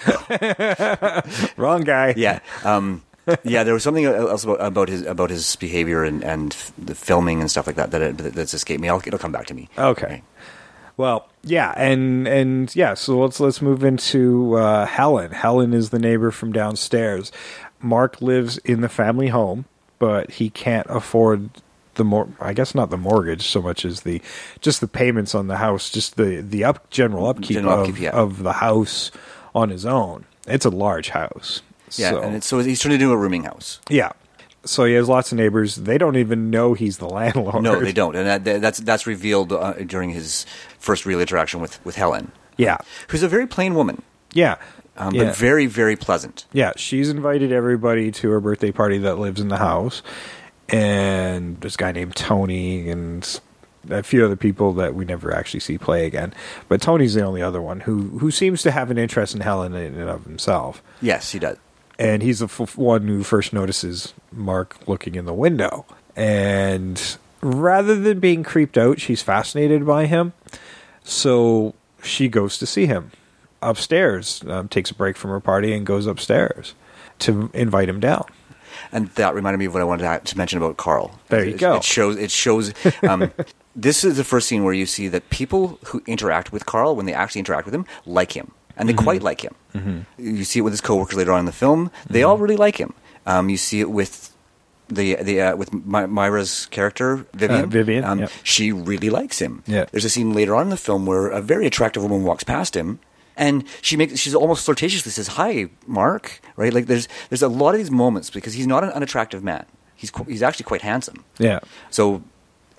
Speaker 2: Wrong guy.
Speaker 3: Yeah. Um, yeah, there was something else about, about his about his behavior and, and the filming and stuff like that, that it, that's escaped me. I'll, it'll come back to me.
Speaker 2: Okay. okay. Well, yeah, and and yeah, so let's let's move into uh, Helen. Helen is the neighbor from downstairs. Mark lives in the family home, but he can't afford the mor- I guess not the mortgage so much as the just the payments on the house, just the the up general upkeep,
Speaker 3: general
Speaker 2: of,
Speaker 3: upkeep yeah.
Speaker 2: of the house on his own. It's a large house.
Speaker 3: Yeah,
Speaker 2: so.
Speaker 3: and it's, so he's turned into a rooming house.
Speaker 2: Yeah. So he has lots of neighbors. They don't even know he's the landlord.
Speaker 3: No, they don't, and that, that's that's revealed uh, during his first real interaction with, with Helen.
Speaker 2: Yeah,
Speaker 3: who's a very plain woman.
Speaker 2: Yeah.
Speaker 3: Um,
Speaker 2: yeah.
Speaker 3: But very, very pleasant.
Speaker 2: Yeah, she's invited everybody to her birthday party that lives in the house. And there's a guy named Tony and a few other people that we never actually see play again. But Tony's the only other one who, who seems to have an interest in Helen in and of himself.
Speaker 3: Yes, he does.
Speaker 2: And he's the f- one who first notices Mark looking in the window. And rather than being creeped out, she's fascinated by him. So she goes to see him upstairs, um, takes a break from her party and goes upstairs to invite him down.
Speaker 3: And that reminded me of what I wanted to mention about Carl.
Speaker 2: There you
Speaker 3: it,
Speaker 2: go.
Speaker 3: It shows. It shows. Um, this is the first scene where you see that people who interact with Carl, when they actually interact with him, like him, and they mm-hmm. quite like him. Mm-hmm. You see it with his coworkers later on in the film; they mm-hmm. all really like him. Um, you see it with the the uh, with My- Myra's character Vivian.
Speaker 2: Uh, Vivian,
Speaker 3: um,
Speaker 2: yep.
Speaker 3: She really likes him.
Speaker 2: Yeah.
Speaker 3: There's a scene later on in the film where a very attractive woman walks past him. And she makes she's almost flirtatiously says, "Hi, Mark." Right? Like there's there's a lot of these moments because he's not an unattractive man. He's he's actually quite handsome.
Speaker 2: Yeah.
Speaker 3: So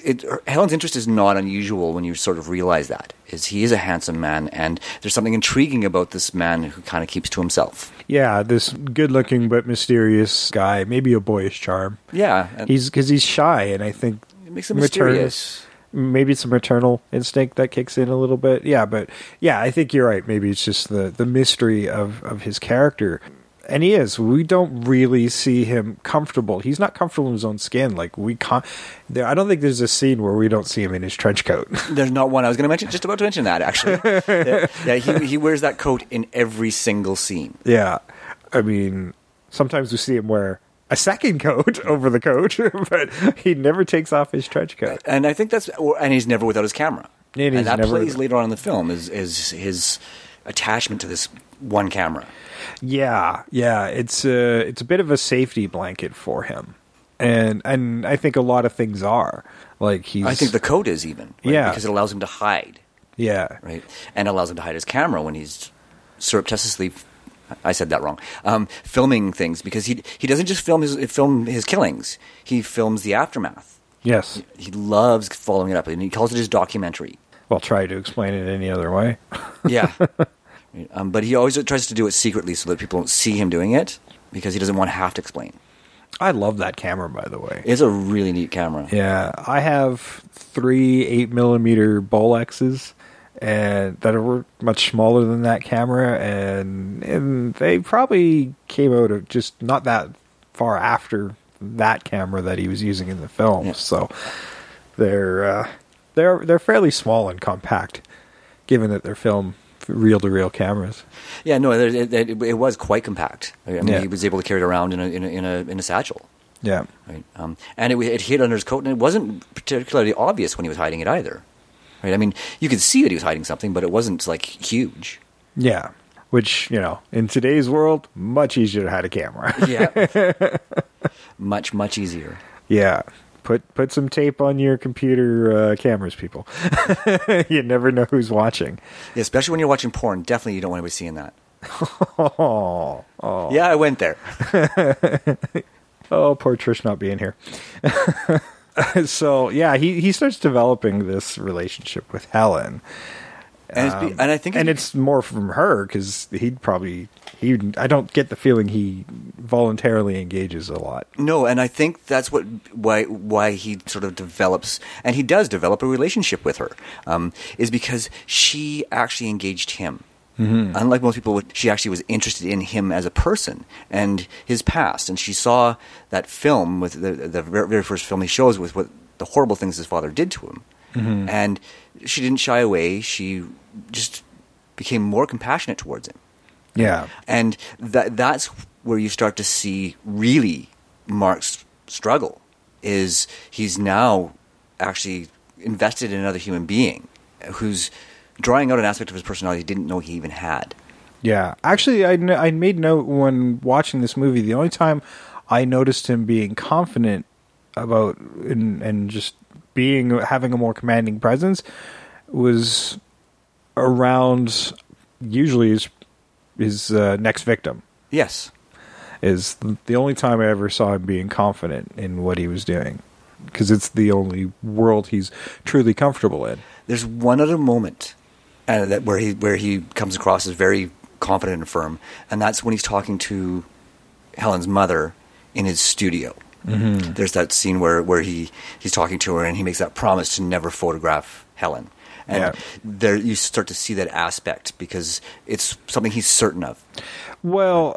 Speaker 3: it, Helen's interest is not unusual when you sort of realize that. Is he is a handsome man, and there's something intriguing about this man who kind of keeps to himself.
Speaker 2: Yeah, this good-looking but mysterious guy, maybe a boyish charm.
Speaker 3: Yeah. and
Speaker 2: He's because he's shy, and I think
Speaker 3: It makes him
Speaker 2: maternal-
Speaker 3: mysterious.
Speaker 2: Maybe it's a maternal instinct that kicks in a little bit. Yeah, but yeah, I think you're right. Maybe it's just the, the mystery of, of his character. And he is. We don't really see him comfortable. He's not comfortable in his own skin. Like we can't. There, I don't think there's a scene where we don't see him in his trench coat.
Speaker 3: There's not one. I was going to mention, just about to mention that, actually. yeah, yeah, he, he wears that coat in every single scene.
Speaker 2: Yeah, I mean, sometimes we see him wear a second coat over the coat, but he never takes off his trench coat.
Speaker 3: And I think that's, and he's never without his camera.
Speaker 2: And
Speaker 3: And,
Speaker 2: he's
Speaker 3: that
Speaker 2: never-
Speaker 3: plays later on in the film is is his attachment to this one camera.
Speaker 2: Yeah, yeah, it's a it's a bit of a safety blanket for him, and and I think a lot of things are like he's.
Speaker 3: I think the coat is even, right?
Speaker 2: Yeah.
Speaker 3: because it allows him to hide,
Speaker 2: yeah,
Speaker 3: right, and allows him to hide his camera when he's surreptitiously. I said that wrong. Um, filming things because he he doesn't just film his film his killings. He films the aftermath.
Speaker 2: yes.
Speaker 3: He loves following it up, and he calls it his documentary.
Speaker 2: Well, try to explain it any other way.
Speaker 3: Yeah. um, but he always tries to do it secretly so that people don't see him doing it because he doesn't want to have to explain.
Speaker 2: I love that camera, by the way.
Speaker 3: It's a really neat camera.
Speaker 2: Yeah, I have three eight millimeter Bolexes, and that are much smaller than that camera, and and they probably came out of just not that far after that camera that he was using in the film.
Speaker 3: Yeah.
Speaker 2: So they're uh, they're they're fairly small and compact, given that they're film reel to reel cameras.
Speaker 3: Yeah, no, it, it, it, it was quite compact. I mean,
Speaker 2: Yeah.
Speaker 3: he was able to carry it around in a in a in a, in a satchel,
Speaker 2: Yeah,
Speaker 3: right? Um, and it, it hid under his coat, and it wasn't particularly obvious when he was hiding it either. Right? I mean, you could see that he was hiding something, but it wasn't like huge.
Speaker 2: yeah. Which, you know, in today's world, much easier to hide a camera.
Speaker 3: Yeah, much much easier.
Speaker 2: Yeah. Put put some tape on your computer uh, cameras, people. You never know who's watching.
Speaker 3: Yeah, especially when you're watching porn. Definitely, you don't want anybody seeing that.
Speaker 2: Oh, oh,
Speaker 3: Yeah, I went there.
Speaker 2: oh, poor Trish not being here. So, yeah, he, he starts developing this relationship with Helen.
Speaker 3: And, it's be, and I think
Speaker 2: And
Speaker 3: it's,
Speaker 2: it's more from her because he'd probably, he. I don't get the feeling he voluntarily engages a lot.
Speaker 3: no, and I think that's what why why he sort of develops, and he does develop a relationship with her, um, is because she actually engaged him. Mm-hmm. Unlike most people, she actually was interested in him as a person and his past, and she saw that film with the, the very first film he shows with what the horrible things his father did to him, mm-hmm. and she didn't shy away. She just became more compassionate towards him.
Speaker 2: Yeah.
Speaker 3: And that that's where you start to see really Mark's struggle is he's now actually invested in another human being who's drawing out an aspect of his personality he didn't know he even had.
Speaker 2: Yeah. Actually, I, kn- I made note when watching this movie, the only time I noticed him being confident about and, and just being having a more commanding presence was around usually his, his uh, next victim.
Speaker 3: Yes.
Speaker 2: Is the only time I ever saw him being confident in what he was doing. Because it's the only world he's truly comfortable in.
Speaker 3: There's one other moment uh, that where he where he comes across as very confident and firm, and that's when he's talking to Helen's mother in his studio. Mm-hmm. There's that scene where, where he, he's talking to her and he makes that promise to never photograph Helen. And
Speaker 2: Yeah.
Speaker 3: there you start to see that aspect because it's something he's certain of.
Speaker 2: Well,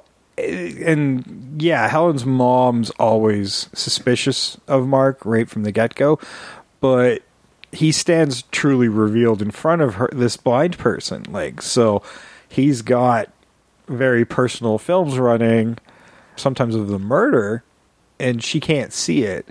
Speaker 2: and yeah, Helen's mom's always suspicious of Mark right from the get-go, but he stands truly revealed in front of her, this blind person. Like, so he's got very personal films running, sometimes of the murder, and she can't see it.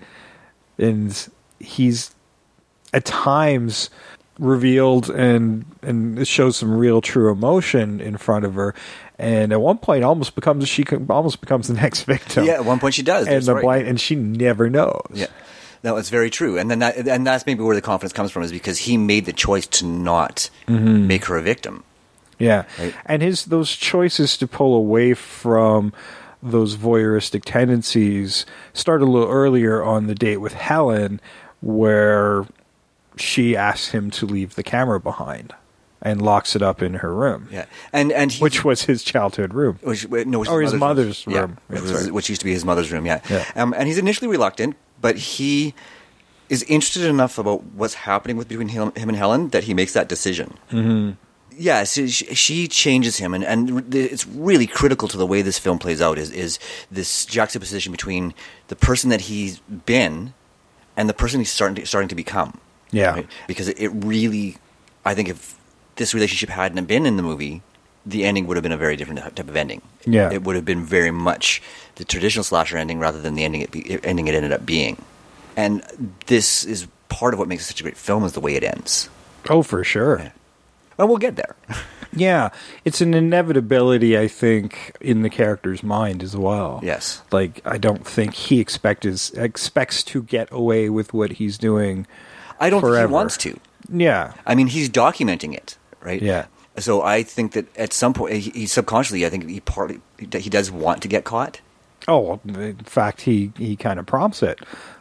Speaker 2: And he's at times revealed and and it shows some real true emotion in front of her, and at one point almost becomes she can, almost becomes the next victim.
Speaker 3: Yeah, at one point she does.
Speaker 2: and
Speaker 3: That's
Speaker 2: the
Speaker 3: right.
Speaker 2: blind and she never knows.
Speaker 3: Yeah, no, it's very true, and then that and that's maybe where the confidence comes from is because he made the choice to not
Speaker 2: Mm-hmm.
Speaker 3: make her a victim.
Speaker 2: Yeah,
Speaker 3: Right.
Speaker 2: and his those choices to pull away from those voyeuristic tendencies started a little earlier on the date with Helen, where she asks him to leave the camera behind and locks it up in her room.
Speaker 3: Yeah, and and he,
Speaker 2: which was his childhood room,
Speaker 3: which, no, which
Speaker 2: or
Speaker 3: his
Speaker 2: his mother's,
Speaker 3: mother's
Speaker 2: room,
Speaker 3: yeah, which,
Speaker 2: That's
Speaker 3: was,
Speaker 2: right.
Speaker 3: which used to be his mother's room. Yeah,
Speaker 2: Yeah.
Speaker 3: Um, and he's initially reluctant, but he is interested enough about what's happening with between him, him and Helen that he makes that decision. Mm-hmm. Yeah, so she, she changes him, and, and it's really critical to the way this film plays out. Is is this juxtaposition between the person that he's been and the person he's starting to, starting to become.
Speaker 2: Yeah,
Speaker 3: right? Because it, it really, I think, if this relationship hadn't been in the movie, the ending would have been a very different type of ending.
Speaker 2: Yeah,
Speaker 3: it would have been very much the traditional slasher ending rather than the ending it, be, ending it ended up being. And this is part of what makes it such a great film, is the way it ends.
Speaker 2: Oh, for sure.
Speaker 3: Yeah. Well, we'll get there.
Speaker 2: Yeah, it's an inevitability, I think, in the character's mind as well.
Speaker 3: Yes.
Speaker 2: Like, I don't think he expect is, expects to get away with what he's doing
Speaker 3: I don't
Speaker 2: forever.
Speaker 3: think he wants to.
Speaker 2: Yeah.
Speaker 3: I mean, he's documenting it, right?
Speaker 2: Yeah.
Speaker 3: So I think that at some point, he, he subconsciously, I think he partly he does want to get caught.
Speaker 2: Oh, well, in fact, he, he kind of prompts it.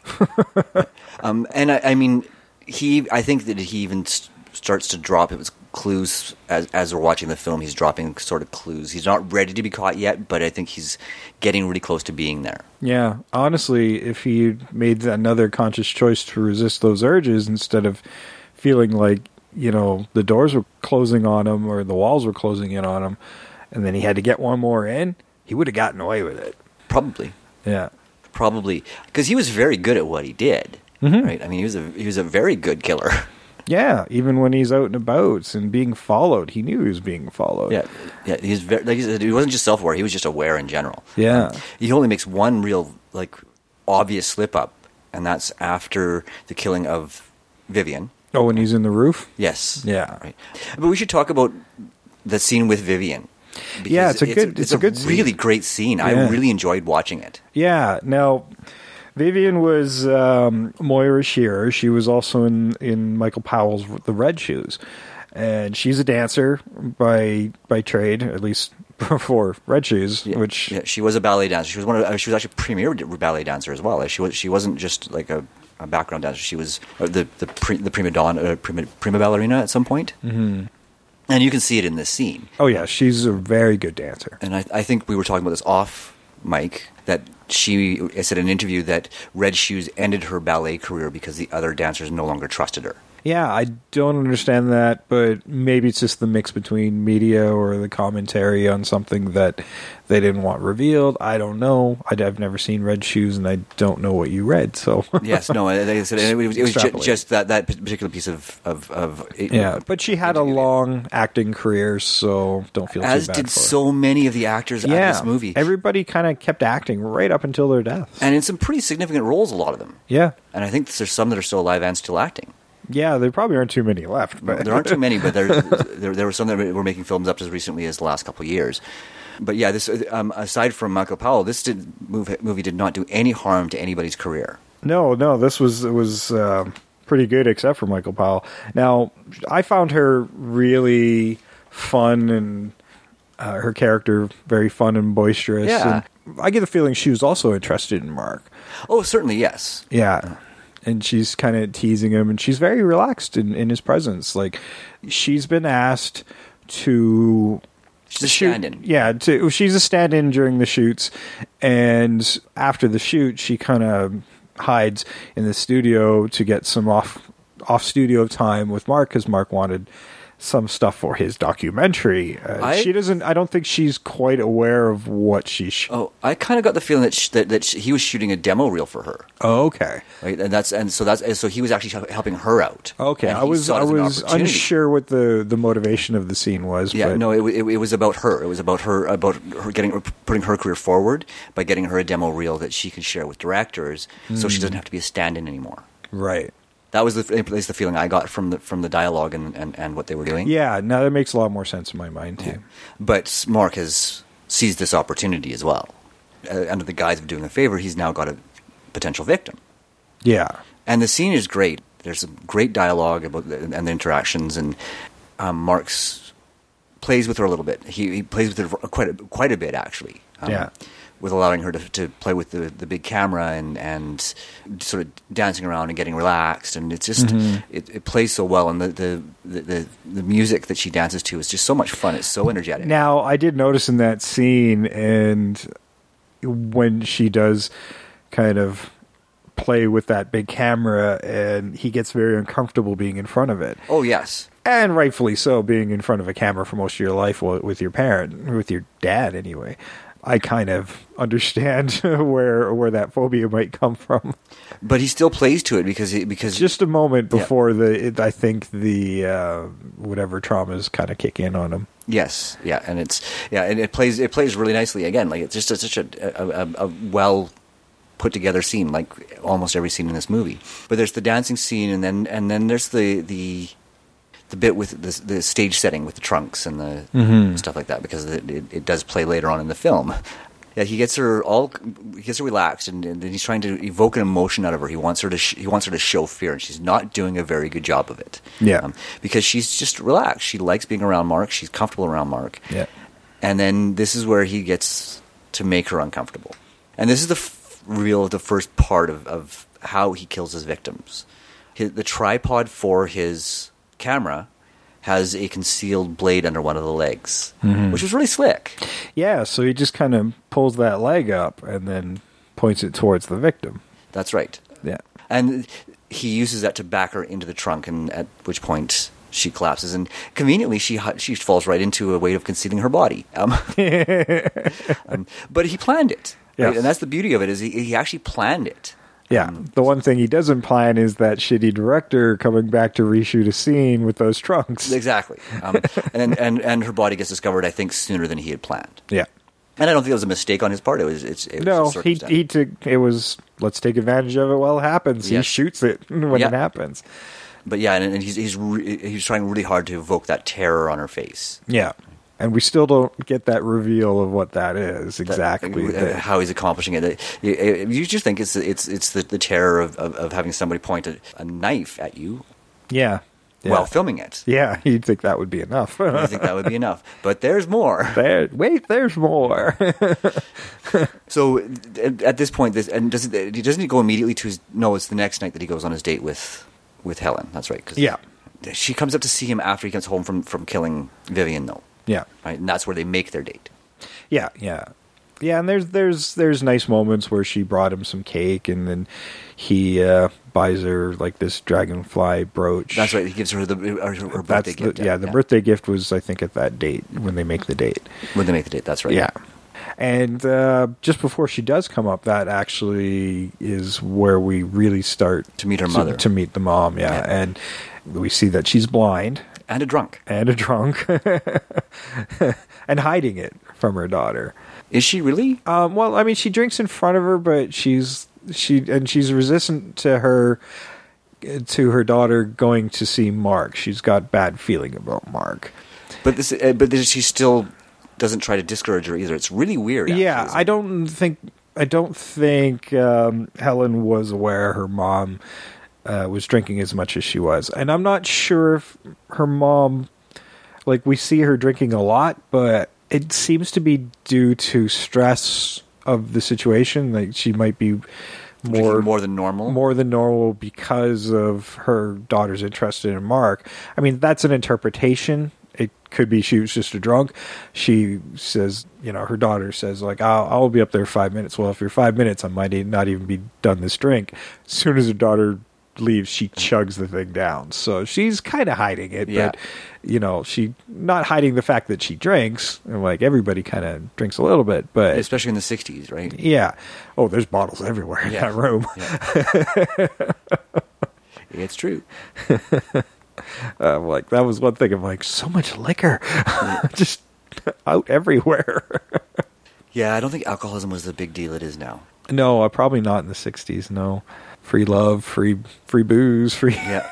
Speaker 3: um, and I, I mean, he. I think that he even st- starts to drop his clues as as we're watching the film. He's dropping sort of clues. He's not ready to be caught yet, but I think he's getting really close to being there.
Speaker 2: Yeah, honestly, if he made another conscious choice to resist those urges instead of feeling like, you know, the doors were closing on him or the walls were closing in on him, and then he had to get one more in, he would have gotten away with it.
Speaker 3: Probably.
Speaker 2: Yeah.
Speaker 3: Probably. Because he was very good at what he did.
Speaker 2: Mm-hmm.
Speaker 3: Right? I mean, he was a he was a very good killer.
Speaker 2: Yeah, even when he's out and about and being followed, he knew he was being followed.
Speaker 3: Yeah, yeah. He's very, like he said, he wasn't just self-aware; he was just aware in general.
Speaker 2: Yeah.
Speaker 3: Um, he only makes one real, like, obvious slip up, and that's after the killing of Vivian.
Speaker 2: Oh, when he's in the roof?
Speaker 3: Yes.
Speaker 2: Yeah.
Speaker 3: Right. But we should talk about the scene with Vivian.
Speaker 2: Yeah, it's a good-
Speaker 3: It's,
Speaker 2: it's
Speaker 3: a,
Speaker 2: a good scene.
Speaker 3: really great scene. I
Speaker 2: Yeah.
Speaker 3: really enjoyed watching it.
Speaker 2: Yeah. Now, Vivian was um, Moira Shearer. She was also in, in Michael Powell's The Red Shoes. And she's a dancer by by trade, at least before Red Shoes,
Speaker 3: Yeah,
Speaker 2: which...
Speaker 3: yeah, she was a ballet dancer. She was one of. She was actually a premier ballet dancer as well. She was. She wasn't just like a, a background dancer. She was uh, the the pre, the prima donna, uh, prima, prima ballerina at some point. Mm-hmm. And you can see it in this scene.
Speaker 2: Oh, yeah, she's a very good dancer.
Speaker 3: And I, I think we were talking about this off mic, that she said in an interview that Red Shoes ended her ballet career because the other dancers no longer trusted her.
Speaker 2: Yeah, I don't understand that, but maybe it's just the mix between media or the commentary on something that they didn't want revealed. I don't know. I, I've never seen Red Shoes, and I don't know what you read. So
Speaker 3: Yes, no, like I said, it was, it was ju-
Speaker 2: Extrapolate.
Speaker 3: just that, that particular piece of... of, of
Speaker 2: yeah, but she had a long acting career, so don't feel
Speaker 3: As
Speaker 2: too bad
Speaker 3: did
Speaker 2: for her.
Speaker 3: so many of the actors
Speaker 2: yeah,
Speaker 3: at this movie.
Speaker 2: everybody kind of kept acting right up until their deaths.
Speaker 3: And in some pretty significant roles, a lot of them.
Speaker 2: Yeah,
Speaker 3: And I think there's some that are still alive and still acting.
Speaker 2: yeah, there probably aren't too many left. But
Speaker 3: There aren't too many, but there, there there were some that were making films up as recently as the last couple of years. But yeah, this um, aside from Michael Powell, this did, movie, movie did not do any harm to anybody's career.
Speaker 2: No, no, this was it was uh, pretty good, except for Michael Powell. Now, I found her really fun and uh, her character very fun and boisterous.
Speaker 3: Yeah.
Speaker 2: And I get the feeling she was also interested in Mark.
Speaker 3: Oh, certainly, yes.
Speaker 2: Yeah. And she's kind of teasing him, and she's very relaxed in, in his presence. Like, she's been asked to...
Speaker 3: She's a
Speaker 2: shoot-
Speaker 3: stand-in.
Speaker 2: Yeah, to, she's a stand-in during the shoots, and after the shoot, she kind of hides in the studio to get some off off studio time with Mark, because Mark wanted some stuff for his documentary. Uh,
Speaker 3: I-
Speaker 2: she doesn't. I don't think she's quite aware of what she's. Sh-
Speaker 3: Oh, I kind of got the feeling that sh- that, that sh- he was shooting a demo reel for her.
Speaker 2: oh, okay.
Speaker 3: Right, and that's and so that's and so he was actually hel- helping her out.
Speaker 2: Okay,
Speaker 3: And
Speaker 2: I
Speaker 3: he
Speaker 2: was
Speaker 3: saw it
Speaker 2: I
Speaker 3: as an
Speaker 2: was
Speaker 3: opportunity.
Speaker 2: unsure what the, the motivation of the scene was.
Speaker 3: Yeah,
Speaker 2: but
Speaker 3: no, it, it, it was about her. It was about her about her getting putting her career forward by getting her a demo reel that she can share with directors, so she doesn't have to be a stand-in anymore.
Speaker 2: right.
Speaker 3: That was the, at least the feeling I got from the from the dialogue and, and, and what they were doing.
Speaker 2: Yeah, now that makes a lot more sense in my mind too.
Speaker 3: But Mark has seized this opportunity as well. Uh, under the guise of doing a favor, he's now got a potential victim.
Speaker 2: Yeah,
Speaker 3: And the scene is great. There's some great dialogue about the, and the interactions, and um, Mark's plays with her a little bit. He, he plays with her quite a, quite a bit, actually. Um,
Speaker 2: Yeah.
Speaker 3: with allowing her to, to play with the, the big camera and, and sort of dancing around and getting relaxed. And it's just, mm-hmm. it, it plays so well. And the, the, the, the, the music that she dances to is just so much fun. It's so energetic.
Speaker 2: Now, I did notice in that scene, and when she does kind of play with that big camera, and he gets very uncomfortable being in front of it.
Speaker 3: Oh, yes.
Speaker 2: And rightfully so, being in front of a camera for most of your life with your parent, with your dad anyway. I kind of understand where where that phobia might come from.
Speaker 3: But he still plays to it because he, because
Speaker 2: just a moment before
Speaker 3: yeah.
Speaker 2: the it, I think the uh, whatever traumas kind of kick in on him.
Speaker 3: Yes, yeah, and it's yeah, and it plays it plays really nicely again. Like it's just a, such a, a, a well put together scene, like almost every scene in this movie. But there's the dancing scene, and then and then there's the the. the bit with the, the stage setting with the trunks and the mm-hmm. stuff like that, because it, it, it does play later on in the film. Yeah, he gets her all he gets her relaxed, and, and he's trying to evoke an emotion out of her. He wants her to sh- he wants her to show fear, and she's not doing a very good job of it.
Speaker 2: Yeah,
Speaker 3: um, because she's just relaxed. She likes being around Mark. She's comfortable around Mark.
Speaker 2: Yeah,
Speaker 3: and then this is where he gets to make her uncomfortable, and this is the f- real the first part of, of how he kills his victims. His, the tripod for his camera has a concealed blade under one of the legs, mm-hmm. which is really slick.
Speaker 2: Yeah, so he just kind of pulls that leg up and then points it towards the victim.
Speaker 3: That's right.
Speaker 2: Yeah.
Speaker 3: And he uses that to back her into the trunk, and at which point she collapses. And conveniently, she she falls right into a way of concealing her body. Um, um, but he planned it. Yes. Right? And that's the beauty of it, is he, he actually planned it.
Speaker 2: Yeah, um, the one thing he doesn't plan is that shitty director coming back to reshoot a scene with those trunks.
Speaker 3: Exactly. Um, and, and and her body gets discovered, I think, sooner than he had planned.
Speaker 2: Yeah.
Speaker 3: And I don't think it was a mistake on his part. It was, it's, it was
Speaker 2: no,
Speaker 3: just
Speaker 2: he he took, it was, let's take advantage of it while it happens. Yes. He shoots it when yeah. it happens.
Speaker 3: But yeah, and, and he's he's re- he's trying really hard to evoke that terror on her face.
Speaker 2: Yeah. And we still don't get that reveal of what that is exactly.
Speaker 3: That, how he's accomplishing it. You, you just think it's it's it's the, the terror of, of, of having somebody point a, a knife at you.
Speaker 2: Yeah. yeah.
Speaker 3: While filming it.
Speaker 2: Yeah, you'd think that would be enough.
Speaker 3: You think that would be enough. But there's more.
Speaker 2: There, wait, there's more.
Speaker 3: So at, at this point, this and does it, doesn't he go immediately to his... No, it's the next night that he goes on his date with, with Helen. That's right. 'Cause
Speaker 2: yeah.
Speaker 3: She comes up to see him after he comes home from, from killing Vivian, though.
Speaker 2: Yeah,
Speaker 3: right, and that's where they make their date.
Speaker 2: Yeah, yeah, yeah. And there's there's there's nice moments where she brought him some cake, and then he uh, buys her like this dragonfly brooch.
Speaker 3: That's right. He gives her the her, her birthday
Speaker 2: that's
Speaker 3: gift.
Speaker 2: The, yeah, the yeah. birthday gift was, I think, at that date when they make the date.
Speaker 3: When they make the date, that's right.
Speaker 2: Yeah, and uh, just before she does come up, that actually is where we really start
Speaker 3: to meet her
Speaker 2: to,
Speaker 3: mother,
Speaker 2: to meet the mom. Yeah, yeah. And we see that she's blind.
Speaker 3: And a drunk.
Speaker 2: And a drunk. And hiding it from her daughter.
Speaker 3: Is she really?
Speaker 2: Um, well, I mean, she drinks in front of her, but she's she and she's resistant to her to her daughter going to see Mark. She's got bad feeling about Mark.
Speaker 3: But this, uh, but this, she still doesn't try to discourage her either. It's really weird. Actually,
Speaker 2: yeah, I don't think I don't think um, Helen was aware her mom Uh, was drinking as much as she was. And I'm not sure if her mom, like, we see her drinking a lot, but it seems to be due to stress of the situation. Like, she might be more
Speaker 3: more than normal
Speaker 2: more than normal because of her daughter's interest in Mark. I mean, that's an interpretation. It could be she was just a drunk. She says, you know, her daughter says, like, I'll, I'll be up there five minutes. Well, if you're five minutes, I might not even be done this drink. As soon as her daughter leaves, she chugs the thing down. So she's kind of hiding it,
Speaker 3: yeah.
Speaker 2: but, you know, she not hiding the fact that she drinks. And, like, everybody kind of drinks a little bit, but
Speaker 3: especially in the sixties, right?
Speaker 2: Yeah. Oh, there's bottles everywhere in
Speaker 3: yeah.
Speaker 2: that room.
Speaker 3: Yeah. It's true.
Speaker 2: uh, like, that was one thing. I'm like, so much liquor just out everywhere.
Speaker 3: Yeah, I don't think alcoholism was the big deal it is now.
Speaker 2: No, uh, probably not in the sixties. No. Free love, free free booze, free...
Speaker 3: Yeah.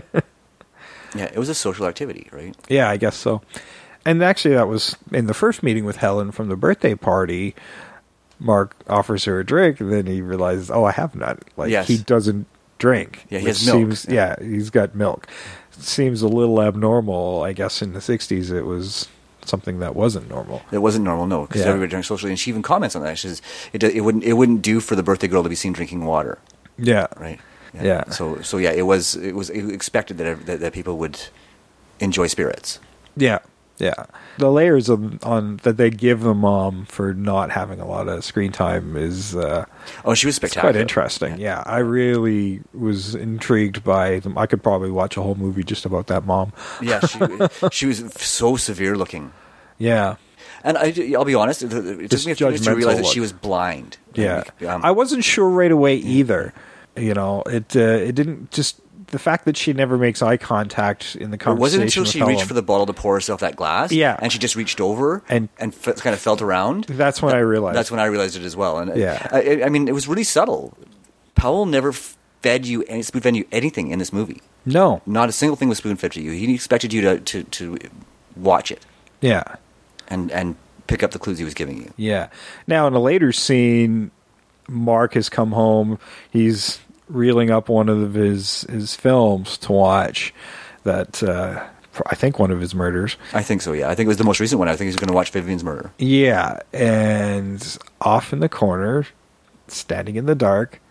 Speaker 3: Yeah, it was a social activity, right?
Speaker 2: Yeah, I guess so. And actually, that was in the first meeting with Helen from the birthday party. Mark offers her a drink, and then he realizes, oh, I have none. Like,
Speaker 3: yes.
Speaker 2: he doesn't drink.
Speaker 3: Yeah, he has milk.
Speaker 2: Seems, yeah. yeah, he's got milk. Seems a little abnormal, I guess, in the sixties. It was something that wasn't normal.
Speaker 3: It wasn't normal, no, because
Speaker 2: Yeah.
Speaker 3: everybody drank socially, and she even comments on that. She says it, it wouldn't it wouldn't do for the birthday girl to be seen drinking water,
Speaker 2: Yeah.
Speaker 3: right?
Speaker 2: Yeah.
Speaker 3: So so yeah, it was it was expected that that, that people would enjoy spirits.
Speaker 2: Yeah. Yeah. The layers on, on that they give the mom for not having a lot of screen time is uh,
Speaker 3: Oh, she was
Speaker 2: it's
Speaker 3: spectacular.
Speaker 2: quite interesting. Yeah. I really was intrigued by them. I could probably watch a whole movie just about that mom.
Speaker 3: Yeah, she she was so severe looking.
Speaker 2: Yeah.
Speaker 3: And I, I'll be honest, it, it took
Speaker 2: Just
Speaker 3: me a few minutes to
Speaker 2: judgmental
Speaker 3: realize that
Speaker 2: look.
Speaker 3: she was blind.
Speaker 2: Yeah.
Speaker 3: Um,
Speaker 2: I wasn't sure right away either. You know, it uh, it didn't just the fact that she never makes eye contact in the
Speaker 3: It
Speaker 2: conversation.
Speaker 3: wasn't until
Speaker 2: with
Speaker 3: she
Speaker 2: Helen.
Speaker 3: reached for the bottle to pour herself that glass,
Speaker 2: Yeah.
Speaker 3: and she just reached over
Speaker 2: And-
Speaker 3: and, and f- kind of felt around.
Speaker 2: That's when I realized.
Speaker 3: That's when I realized it as well. And
Speaker 2: Yeah.
Speaker 3: I, I mean, it was really subtle. Powell never fed you any spoon fed you anything in this movie.
Speaker 2: No.
Speaker 3: Not a single thing was spoon fed to you. He expected you to, to, to watch it
Speaker 2: Yeah.
Speaker 3: and and pick up the clues he was giving you.
Speaker 2: Yeah. Now, in a later scene, Mark has come home. He's reeling up one of his his films to watch. That uh, I think one of his murders.
Speaker 3: I think so. Yeah, I think it was the most recent one. I think he's going to watch Vivian's Murder.
Speaker 2: Yeah, and off in the corner, standing in the dark,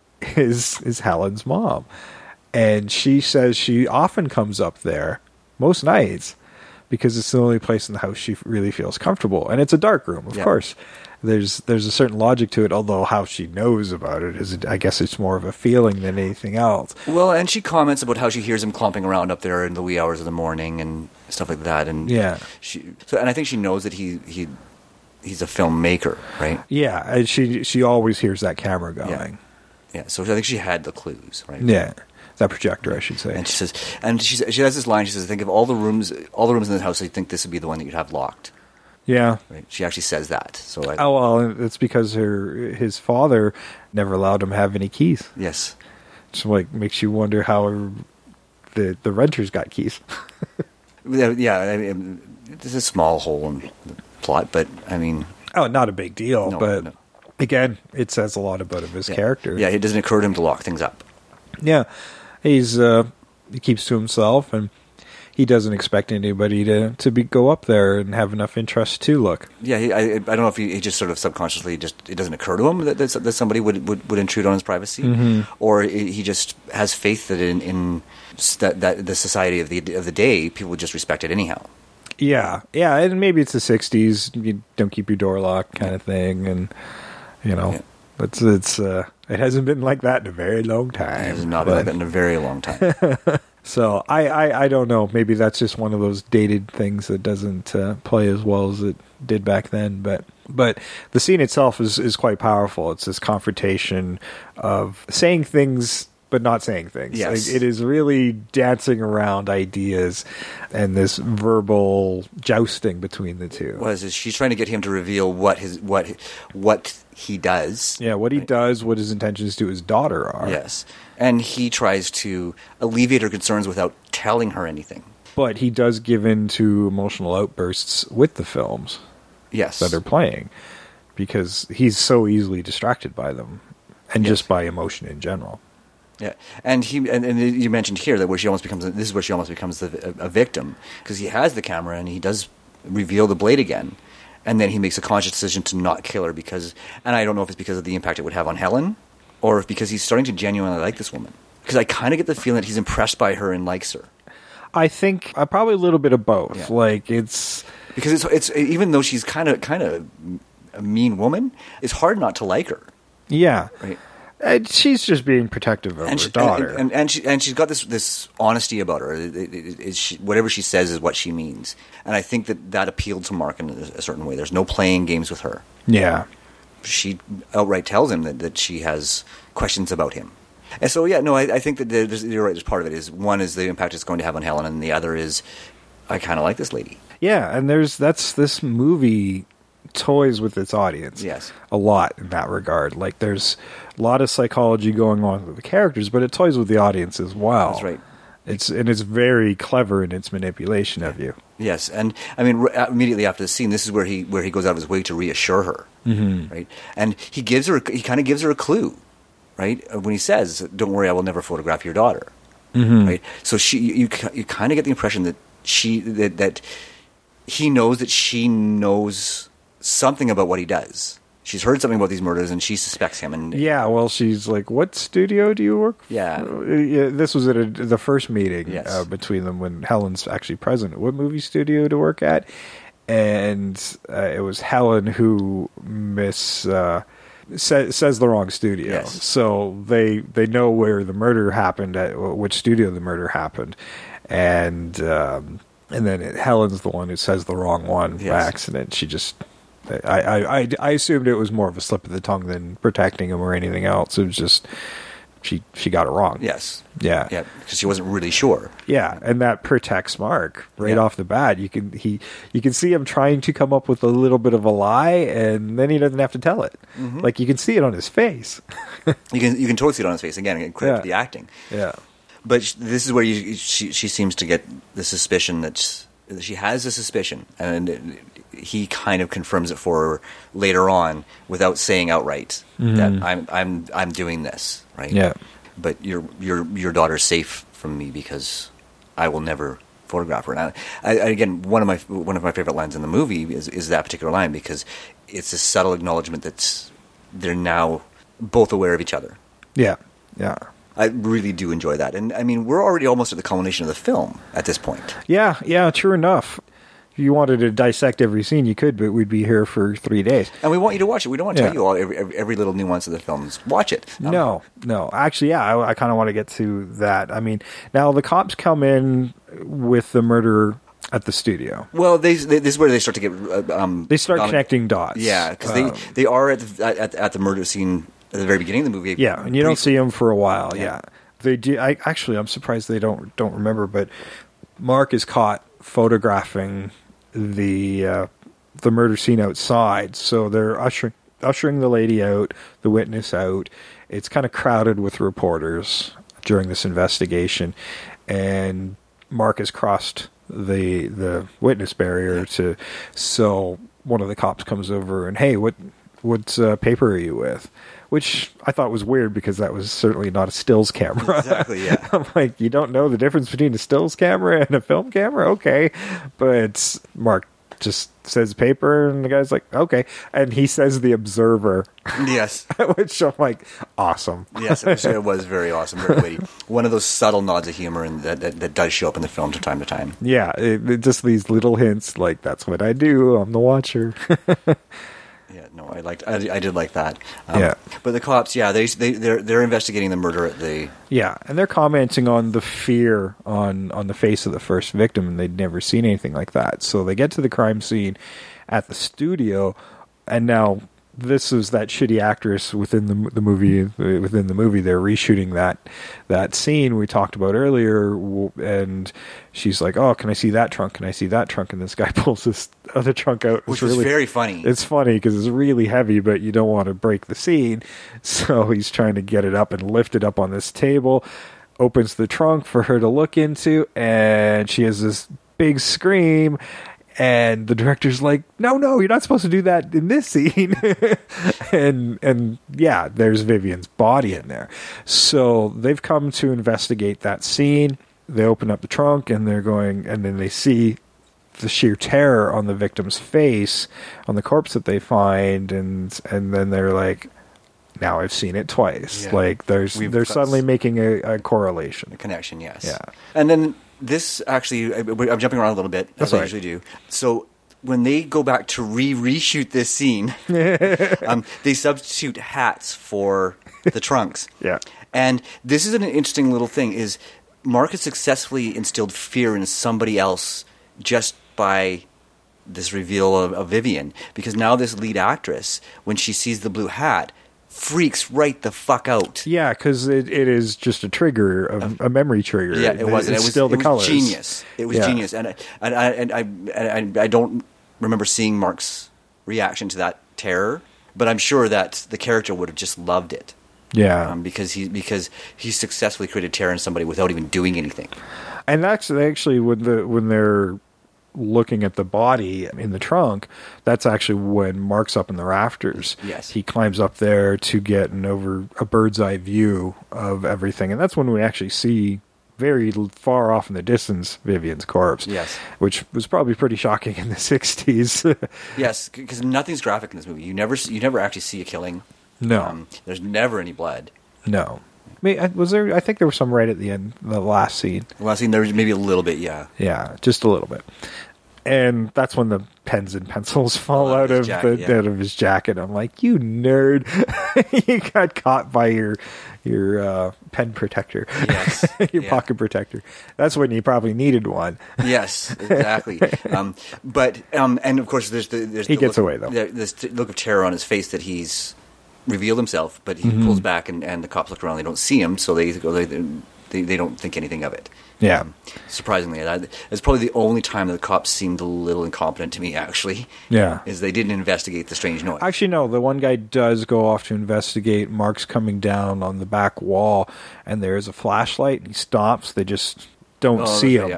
Speaker 2: is is Helen's mom, and she says she often comes up there most nights because it's the only place in the house she really feels comfortable, and it's a dark room, of
Speaker 3: Yeah.
Speaker 2: course. There's there's a certain logic to it, although how she knows about it is, I guess, it's more of a feeling than anything else.
Speaker 3: Well, and she comments about how she hears him clomping around up there in the wee hours of the morning and stuff like that. And
Speaker 2: Yeah.
Speaker 3: she so and I think she knows that he he he's a filmmaker, right?
Speaker 2: Yeah, and she she always hears that camera going.
Speaker 3: Yeah. Yeah. So I think she had the clues, right?
Speaker 2: Yeah, that projector, I should say.
Speaker 3: And she says, and she she has this line. She says, "Think of all the rooms, all the rooms in the house. I think this would be the one that you'd have locked."
Speaker 2: Yeah.
Speaker 3: Right? She actually says that. So I,
Speaker 2: Oh well, it's because her his father never allowed him to have any keys.
Speaker 3: yes,
Speaker 2: So like makes you wonder how her, the the renters got keys.
Speaker 3: yeah. yeah, I mean, there's a small hole in the plot, but I mean,
Speaker 2: Oh, not a big deal,
Speaker 3: No,
Speaker 2: but
Speaker 3: no.
Speaker 2: again, it says a lot about of his
Speaker 3: yeah.
Speaker 2: character.
Speaker 3: Yeah, it doesn't occur to him to lock things up.
Speaker 2: Yeah, he's uh, he keeps to himself, and he doesn't expect anybody to to be go up there and have enough interest to look.
Speaker 3: Yeah, he, I, I don't know if he, he just sort of subconsciously just it doesn't occur to him that that, that somebody would, would, would intrude on his privacy,
Speaker 2: Mm-hmm.
Speaker 3: or he he just has faith that in, in s- that, that the society of the of the day people would just respect it anyhow.
Speaker 2: Yeah, yeah, and maybe it's the sixties. You don't keep your door locked, kind of thing, and you know,
Speaker 3: Yeah.
Speaker 2: it's it's uh, it hasn't been like that in a very long
Speaker 3: It
Speaker 2: time.
Speaker 3: has not been
Speaker 2: but-
Speaker 3: like that in a very long time.
Speaker 2: So I, I, I don't know. Maybe that's just one of those dated things that doesn't uh, play as well as it did back then. But but the scene itself is, is quite powerful. It's this confrontation of saying things but not saying things.
Speaker 3: Yes.
Speaker 2: Like, it is really dancing around ideas and this verbal jousting between the two.
Speaker 3: Was is she's trying to get him to reveal what his what what he does.
Speaker 2: Yeah, what he does, what his intentions to his daughter are.
Speaker 3: Yes, and he tries to alleviate her concerns without telling her anything.
Speaker 2: But he does give in to emotional outbursts with the films
Speaker 3: Yes,
Speaker 2: that are playing because he's so easily distracted by them and
Speaker 3: Yes.
Speaker 2: just by emotion in general.
Speaker 3: Yeah, and he and, and you mentioned here that where she almost becomes this is where she almost becomes the, a, a victim because he has the camera and he does reveal the blade again, and then he makes a conscious decision to not kill her because, and I don't know if it's because of the impact it would have on Helen, or if because he's starting to genuinely like this woman. Because I kind of get the feeling that he's impressed by her and likes her.
Speaker 2: I think uh, probably a little bit of both.
Speaker 3: Yeah.
Speaker 2: Like it's
Speaker 3: Because it's it's even though she's kind of kind of a mean woman, it's hard not to like her,
Speaker 2: yeah,
Speaker 3: right?
Speaker 2: and she's just being protective of her
Speaker 3: she,
Speaker 2: daughter.
Speaker 3: and, and, and she and she's got this this honesty about her. It, it, it, it, she, whatever she says is what she means, and I think that that appealed to Mark in a, a certain way. There's no playing games with her.
Speaker 2: yeah,
Speaker 3: She outright tells him that, that she has questions about him. And so, yeah, no, I, I think that there's, you're right. There's part of it is one is the impact it's going to have on Helen, and the other is I kind of like this lady.
Speaker 2: yeah, and there's that's this movie toys with its audience.
Speaker 3: Yes.
Speaker 2: a lot in that regard. Like there's a lot of psychology going on with the characters, but it toys with the audience as well.
Speaker 3: That's right.
Speaker 2: It's and it's very clever in its manipulation of you.
Speaker 3: Yes, and I mean r- immediately after the scene, this is where he where he goes out of his way to reassure her, mm-hmm. right? And he gives her he kind of gives her a clue, right? When he says, "Don't worry, I will never photograph your daughter," mm-hmm. right? So she you you, you kind of get the impression that she that, that he knows that she knows something about what he does. She's heard something about these murders, and she suspects him. And
Speaker 2: Yeah, well, she's like, "What studio do you work for?"
Speaker 3: Yeah.
Speaker 2: Uh, yeah, this was at a, the first meeting
Speaker 3: Yes.
Speaker 2: uh, between them when Helen's actually present. What movie studio to work at? And uh, it was Helen who miss uh, sa- says the wrong studio.
Speaker 3: Yes.
Speaker 2: So they they know where the murder happened, at which studio the murder happened, and um, and then it, Helen's the one who says the wrong one
Speaker 3: Yes.
Speaker 2: by accident. She just. I, I, I, I assumed it was more of a slip of the tongue than protecting him or anything else. It was just she she got it wrong.
Speaker 3: yes,
Speaker 2: Yeah.
Speaker 3: yeah, because she wasn't really sure.
Speaker 2: Yeah, and that protects Mark right
Speaker 3: Yeah.
Speaker 2: off the bat. You can he you can see him trying to come up with a little bit of a lie, and then he doesn't have to tell it.
Speaker 3: Mm-hmm.
Speaker 2: Like you can see it on his face.
Speaker 3: You can you can totally see it on his face again. And credit
Speaker 2: Yeah.
Speaker 3: for the acting.
Speaker 2: Yeah,
Speaker 3: But sh- this is where you, she she seems to get the suspicion that sh- that she has a suspicion, and he kind of confirms it for her later on without saying outright that I'm I'm I'm doing this, right?
Speaker 2: Yeah.
Speaker 3: But your your your daughter's safe from me because I will never photograph her. And I, I, again, one of my one of my favorite lines in the movie is is that particular line because it's a subtle acknowledgement that they're now both aware of each other.
Speaker 2: yeah, yeah,
Speaker 3: I really do enjoy that. And I mean, we're already almost at the culmination of the film at this point.
Speaker 2: yeah, yeah. True enough. If you wanted to dissect every scene, you could, but we'd be here for three days.
Speaker 3: And we want you to watch it. We don't want to
Speaker 2: Yeah.
Speaker 3: tell you all every, every, every little nuance of the films. Watch it. Um,
Speaker 2: No, no. Actually, yeah, I, I kind of want to get to that. I mean, now the cops come in with the murder at the studio.
Speaker 3: Well, they, they, this is where they start to get... Uh, um,
Speaker 2: They start
Speaker 3: um,
Speaker 2: connecting dots.
Speaker 3: Yeah, because
Speaker 2: Um,
Speaker 3: they, they are at the, at, at the murder scene at the very beginning of the movie.
Speaker 2: Yeah, and you don't
Speaker 3: Briefly.
Speaker 2: see them for a while. Yeah,
Speaker 3: Yeah.
Speaker 2: they do. I actually, I'm surprised they don't don't remember. But Mark is caught photographing the uh, the murder scene outside, so they're ushering ushering the lady out, the witness out. It's kind of crowded with reporters during this investigation, and Mark has crossed the the witness barrier to. So one of the cops comes over and, hey, what what uh, paper are you with? Which I thought was weird because that was certainly not a stills camera.
Speaker 3: Exactly, yeah.
Speaker 2: I'm like, you don't know the difference between a stills camera and a film camera? Okay. But Mark just says paper, and the guy's like, okay. And he says the Observer,
Speaker 3: Yes.
Speaker 2: which I'm like, awesome.
Speaker 3: Yes, it was, it was very awesome, very witty. One of those subtle nods of humor and that, that, that does show up in the film from time to time.
Speaker 2: Yeah, it, it just these little hints, like, that's what I do. I'm the watcher.
Speaker 3: Yeah, no, I liked. I, I did like that. Um,
Speaker 2: Yeah.
Speaker 3: But the cops, yeah, they they they're they're investigating the murder at the.
Speaker 2: Yeah, and they're commenting on the fear on, on the face of the first victim, and they'd never seen anything like that. So they get to the crime scene at the studio, and now this is that shitty actress within the the movie. Within the movie, they're reshooting that that scene we talked about earlier, w- and she's like, "Oh, can I see that trunk? Can I see that trunk?" And this guy pulls this other trunk out,
Speaker 3: Which
Speaker 2: It's
Speaker 3: was
Speaker 2: really,
Speaker 3: very funny.
Speaker 2: It's funny because it's really heavy, but you don't want to break the scene, so he's trying to get it up and lift it up on this table. Opens the trunk for her to look into, and she has this big scream. And the director's like, no, no, you're not supposed to do that in this scene. and and yeah, there's Vivian's body in there. So they've come to investigate that scene. They open up the trunk, and they're going, and then they see the sheer terror on the victim's face, on the corpse that they find, and and then they're like, now I've seen it twice.
Speaker 3: Yeah.
Speaker 2: Like there's
Speaker 3: We've
Speaker 2: they're
Speaker 3: got
Speaker 2: suddenly
Speaker 3: s-
Speaker 2: making a, a correlation.
Speaker 3: The connection, yes.
Speaker 2: Yeah.
Speaker 3: And then this actually, I- I'm jumping around a little bit,
Speaker 2: That's
Speaker 3: as I
Speaker 2: all right.
Speaker 3: usually do. So when they go back to re-reshoot this scene, um, they substitute hats for the trunks.
Speaker 2: Yeah.
Speaker 3: And this is an interesting little thing, is Mark has successfully instilled fear in somebody else just by this reveal of, of Vivian. Because now this lead actress, when she sees the blue hat, freaks right the fuck out.
Speaker 2: Yeah, because it, it is just a trigger, a, a memory trigger.
Speaker 3: Yeah, it was.
Speaker 2: It's
Speaker 3: It was
Speaker 2: still the
Speaker 3: it was
Speaker 2: colors.
Speaker 3: genius. It was
Speaker 2: Yeah.
Speaker 3: genius, and I, and I and I and I, I don't remember seeing Mark's reaction to that terror, but I'm sure that the character would have just loved it.
Speaker 2: Yeah,
Speaker 3: Um, because he because he successfully created terror in somebody without even doing anything.
Speaker 2: and that's actually when the when they're looking at the body in the trunk, that's actually when Mark's up in the rafters.
Speaker 3: Yes.
Speaker 2: He climbs up there to get an over a bird's eye view of everything, and that's when we actually see very l- far off in the distance Vivian's corpse.
Speaker 3: Yes.
Speaker 2: Which was probably pretty shocking in the sixties.
Speaker 3: Yes, because nothing's graphic in this movie. You never see, you never actually see a killing.
Speaker 2: No.
Speaker 3: Um, there's never any blood.
Speaker 2: No. May- I- Was there? I think there was some right at the end, the last scene.
Speaker 3: The last scene, there was maybe a little bit, yeah.
Speaker 2: Yeah, just a little bit. And that's when the pens and pencils fall
Speaker 3: Out
Speaker 2: out
Speaker 3: of
Speaker 2: of
Speaker 3: his jacket,
Speaker 2: the
Speaker 3: yeah.
Speaker 2: out of his jacket. I'm like, you nerd! You got caught by your your uh, pen protector,
Speaker 3: Yes,
Speaker 2: your
Speaker 3: yeah.
Speaker 2: pocket protector. That's when you probably needed one.
Speaker 3: Yes, exactly. um, but um, and of course, there's the there's
Speaker 2: He
Speaker 3: the
Speaker 2: gets
Speaker 3: look,
Speaker 2: away, though.
Speaker 3: there- This t- look of terror on his face that he's revealed himself, but he
Speaker 2: Mm-hmm.
Speaker 3: pulls back, and, and the cops look around. They don't see him, so they go. They, they they don't think anything of it.
Speaker 2: Yeah.
Speaker 3: Um, surprisingly, that it's probably the only time that the cops seemed a little incompetent to me. Actually,
Speaker 2: Yeah.
Speaker 3: is they didn't investigate the strange noise.
Speaker 2: Actually, no. The one guy does go off to investigate. Mark's coming down on the back wall, and there's a flashlight, and he stops. They just don't
Speaker 3: Oh,
Speaker 2: see
Speaker 3: that's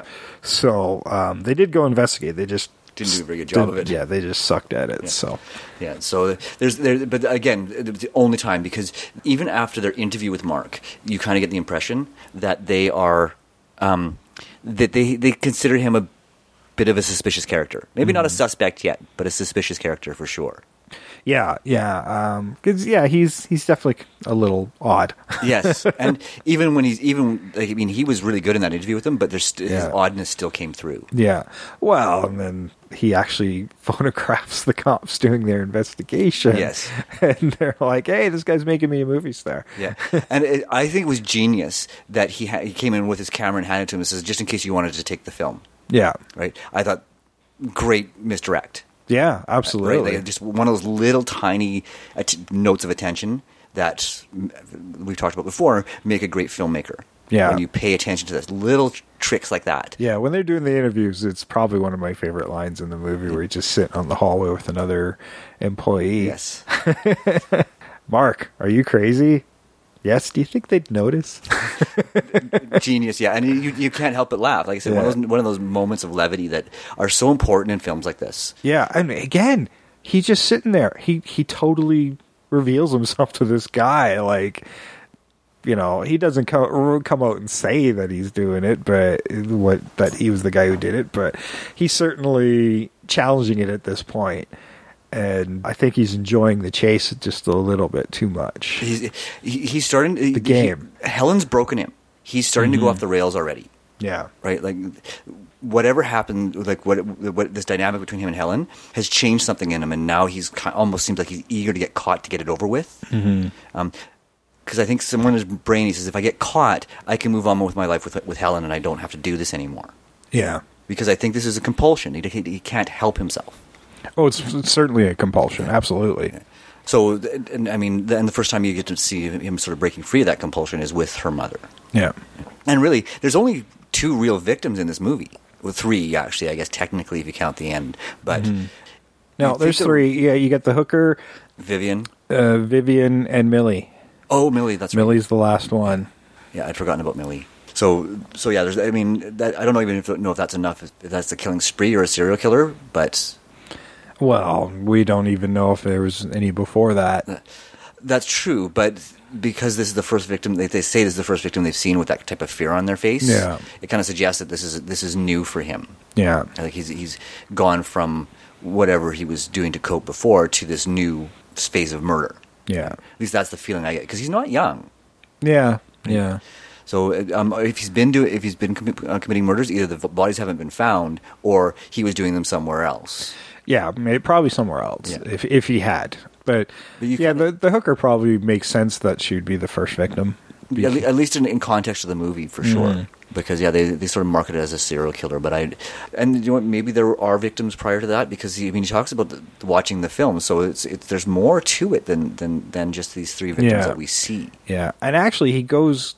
Speaker 2: him.
Speaker 3: right,
Speaker 2: So um, they did go investigate. They just
Speaker 3: Didn't do a very good job
Speaker 2: didn't-
Speaker 3: of it.
Speaker 2: Yeah, they just sucked at it. So
Speaker 3: Yeah, so there's there, but again, the only time, because even after their interview with Mark, you kind of get the impression that they are um, that they they consider him a bit of a suspicious character. Maybe not a suspect yet, but a suspicious character for sure.
Speaker 2: yeah, yeah, because yeah, he's he's definitely a little odd.
Speaker 3: Yes, and even when he's even, like, I mean, he was really good in that interview with him, but there's st- his
Speaker 2: Yeah.
Speaker 3: oddness still came through.
Speaker 2: Yeah. Well, and then he actually photographs the cops doing their investigation.
Speaker 3: Yes.
Speaker 2: And they're like, hey, this guy's making me a movie star.
Speaker 3: Yeah, and it, I think it was genius that he ha- he came in with his camera and handed it to him and says, "Just in case you wanted to take the film."
Speaker 2: Yeah.
Speaker 3: Right? I thought, great misdirect.
Speaker 2: Yeah, absolutely.
Speaker 3: Right? Like, just one of those little tiny at- notes of attention that mm, we've talked about before make a great filmmaker.
Speaker 2: Yeah.
Speaker 3: When you pay attention to this little tr- tricks like that.
Speaker 2: Yeah, when they're doing the interviews, it's probably one of my favorite lines in the movie where he's just sitting on the hallway with another employee.
Speaker 3: Yes.
Speaker 2: Mark, are you crazy? Yes. Do you think they'd notice?
Speaker 3: Genius, yeah. And you, you can't help but laugh. Like I said, one,
Speaker 2: Yeah.
Speaker 3: of those, one of those moments of levity that are so important in films like this.
Speaker 2: Yeah, and again, he's just sitting there. He he totally reveals himself to this guy. Like, you know, he doesn't come come out and say that he's doing it, but what that he was the guy who did it. But he's certainly challenging it at this point, and I think he's enjoying the chase just a little bit too much.
Speaker 3: He's, he, he's starting... The
Speaker 2: game.
Speaker 3: Helen's broken him. He's starting
Speaker 2: Mm-hmm.
Speaker 3: to go off the rails already.
Speaker 2: Yeah,
Speaker 3: Right, like whatever happened, like what what this dynamic between him and Helen has changed something in him, and now he's kind almost seems like he's eager to get caught to get it over with. Mm-hmm. Um, because I think somewhere in his brain he says, if I get caught, I can move on with my life with with Helen, and I don't have to do this anymore.
Speaker 2: yeah.
Speaker 3: Because I think this is a compulsion. He he, he can't help himself.
Speaker 2: Oh, it's, it's certainly a compulsion. Absolutely.
Speaker 3: So, and I mean, then the first time you get to see him sort of breaking free of that compulsion is with her mother.
Speaker 2: Yeah.
Speaker 3: And really, there's only two real victims in this movie. Well, three, actually, I guess, technically, if you count the end. But
Speaker 2: No,
Speaker 3: you
Speaker 2: there's
Speaker 3: think that
Speaker 2: three. Yeah, you got the hooker,
Speaker 3: Vivian.
Speaker 2: uh, Vivian, and Millie.
Speaker 3: Oh, Millie, that's right.
Speaker 2: Millie's the last one.
Speaker 3: Yeah, I'd forgotten about Millie. So, so yeah, there's. I mean, that, I don't even if, know if that's enough. If that's a killing spree or a serial killer, but
Speaker 2: Well, we don't even know if there was any before that.
Speaker 3: that's true. But because this is the first victim, they, they say this is the first victim they've seen with that type of fear on their face.
Speaker 2: Yeah.
Speaker 3: It kind of suggests that this is this is new for him.
Speaker 2: Yeah.
Speaker 3: Like he's he's gone from whatever he was doing to cope before to this new phase of murder.
Speaker 2: Yeah.
Speaker 3: At least that's the feeling I get because he's not young.
Speaker 2: Yeah. Yeah.
Speaker 3: So um, if he's been doing, if he's been commi- uh, committing murders, either the v- bodies haven't been found or he was doing them somewhere else.
Speaker 2: Yeah, maybe, probably somewhere else
Speaker 3: Yeah.
Speaker 2: if if he had. But,
Speaker 3: But you
Speaker 2: yeah,
Speaker 3: kinda-
Speaker 2: the the hooker probably makes sense that she would be the first victim.
Speaker 3: At, le- at least in, in context of the movie, for sure.
Speaker 2: Mm-hmm.
Speaker 3: Because yeah, they they sort of market it as a serial killer. But I, and you know what? Maybe there are victims prior to that because he, I mean he talks about the, watching the film, so it's it's there's more to it than than than just these three victims
Speaker 2: Yeah.
Speaker 3: that we see.
Speaker 2: Yeah, and actually he goes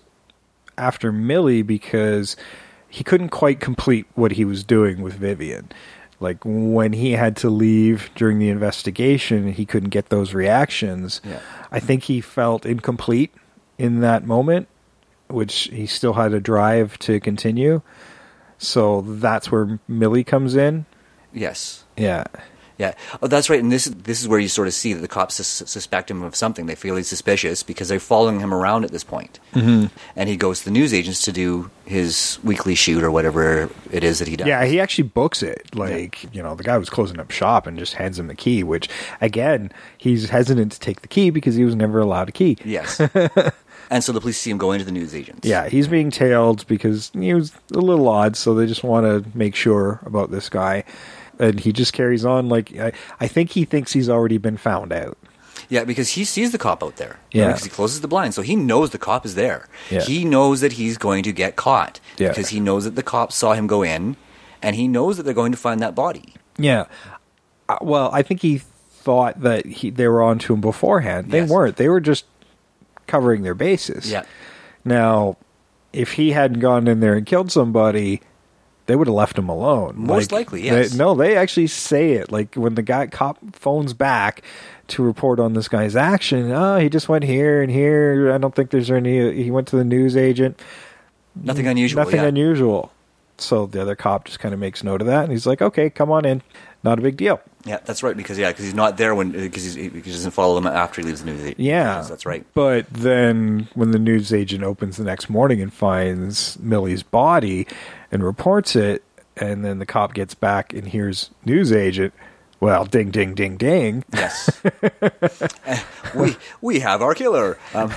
Speaker 2: after Millie because he couldn't quite complete what he was doing with Vivian. Like when he had to leave during the investigation, he couldn't get those reactions.
Speaker 3: Yeah.
Speaker 2: I think he felt incomplete in that moment, which he still had a drive to continue. So that's where Millie comes in.
Speaker 3: Yes.
Speaker 2: Yeah.
Speaker 3: Yeah, oh, that's right. And this this is where you sort of see that the cops sus- suspect him of something. They feel he's suspicious because they're following him around at this point. Mm-hmm. And he goes to the news agents to do his weekly shoot or whatever it is that he does.
Speaker 2: Yeah, he actually books it. Like, yeah. you know, the guy was closing up shop and just hands him the key, which, again, he's hesitant to take the key because he was never allowed a key.
Speaker 3: Yes. And so the police see him go into the news agents.
Speaker 2: Yeah, he's being tailed because he was a little odd, so they just want to make sure about this guy. And he just carries on like, I, I think he thinks he's already been found out.
Speaker 3: Yeah, because he sees the cop out there.
Speaker 2: Yeah.
Speaker 3: Because he closes the blind, so he knows the cop is there.
Speaker 2: Yeah.
Speaker 3: He knows that he's going to get caught.
Speaker 2: Yeah.
Speaker 3: Because he knows that the cops saw him go in, and he knows that they're going to find that body.
Speaker 2: Yeah. Uh, well, I think he thought that he, they were on to him beforehand. They
Speaker 3: Yes.
Speaker 2: weren't. They were just covering their bases.
Speaker 3: Yeah.
Speaker 2: Now, if he hadn't gone in there and killed somebody, they would have left him alone.
Speaker 3: Most likely, yes.
Speaker 2: They, no, they actually say it. Like, when the guy cop phones back to report on this guy's action, oh, he just went here and here. I don't think there's any... He went to the news agent.
Speaker 3: Nothing unusual.
Speaker 2: Nothing
Speaker 3: yeah.
Speaker 2: unusual. So the other cop just kind of makes note of that, and he's like, okay, come on in. Not a big deal.
Speaker 3: Yeah, that's right. Because yeah, because he's not there when because he's, because he doesn't follow them after he leaves the news agent.
Speaker 2: Yeah.
Speaker 3: That's right.
Speaker 2: But then when the news agent opens the next morning and finds Millie's body and reports it, and then the cop gets back and hears news agent, well, ding, ding, ding, ding.
Speaker 3: Yes. we we have our killer. Um,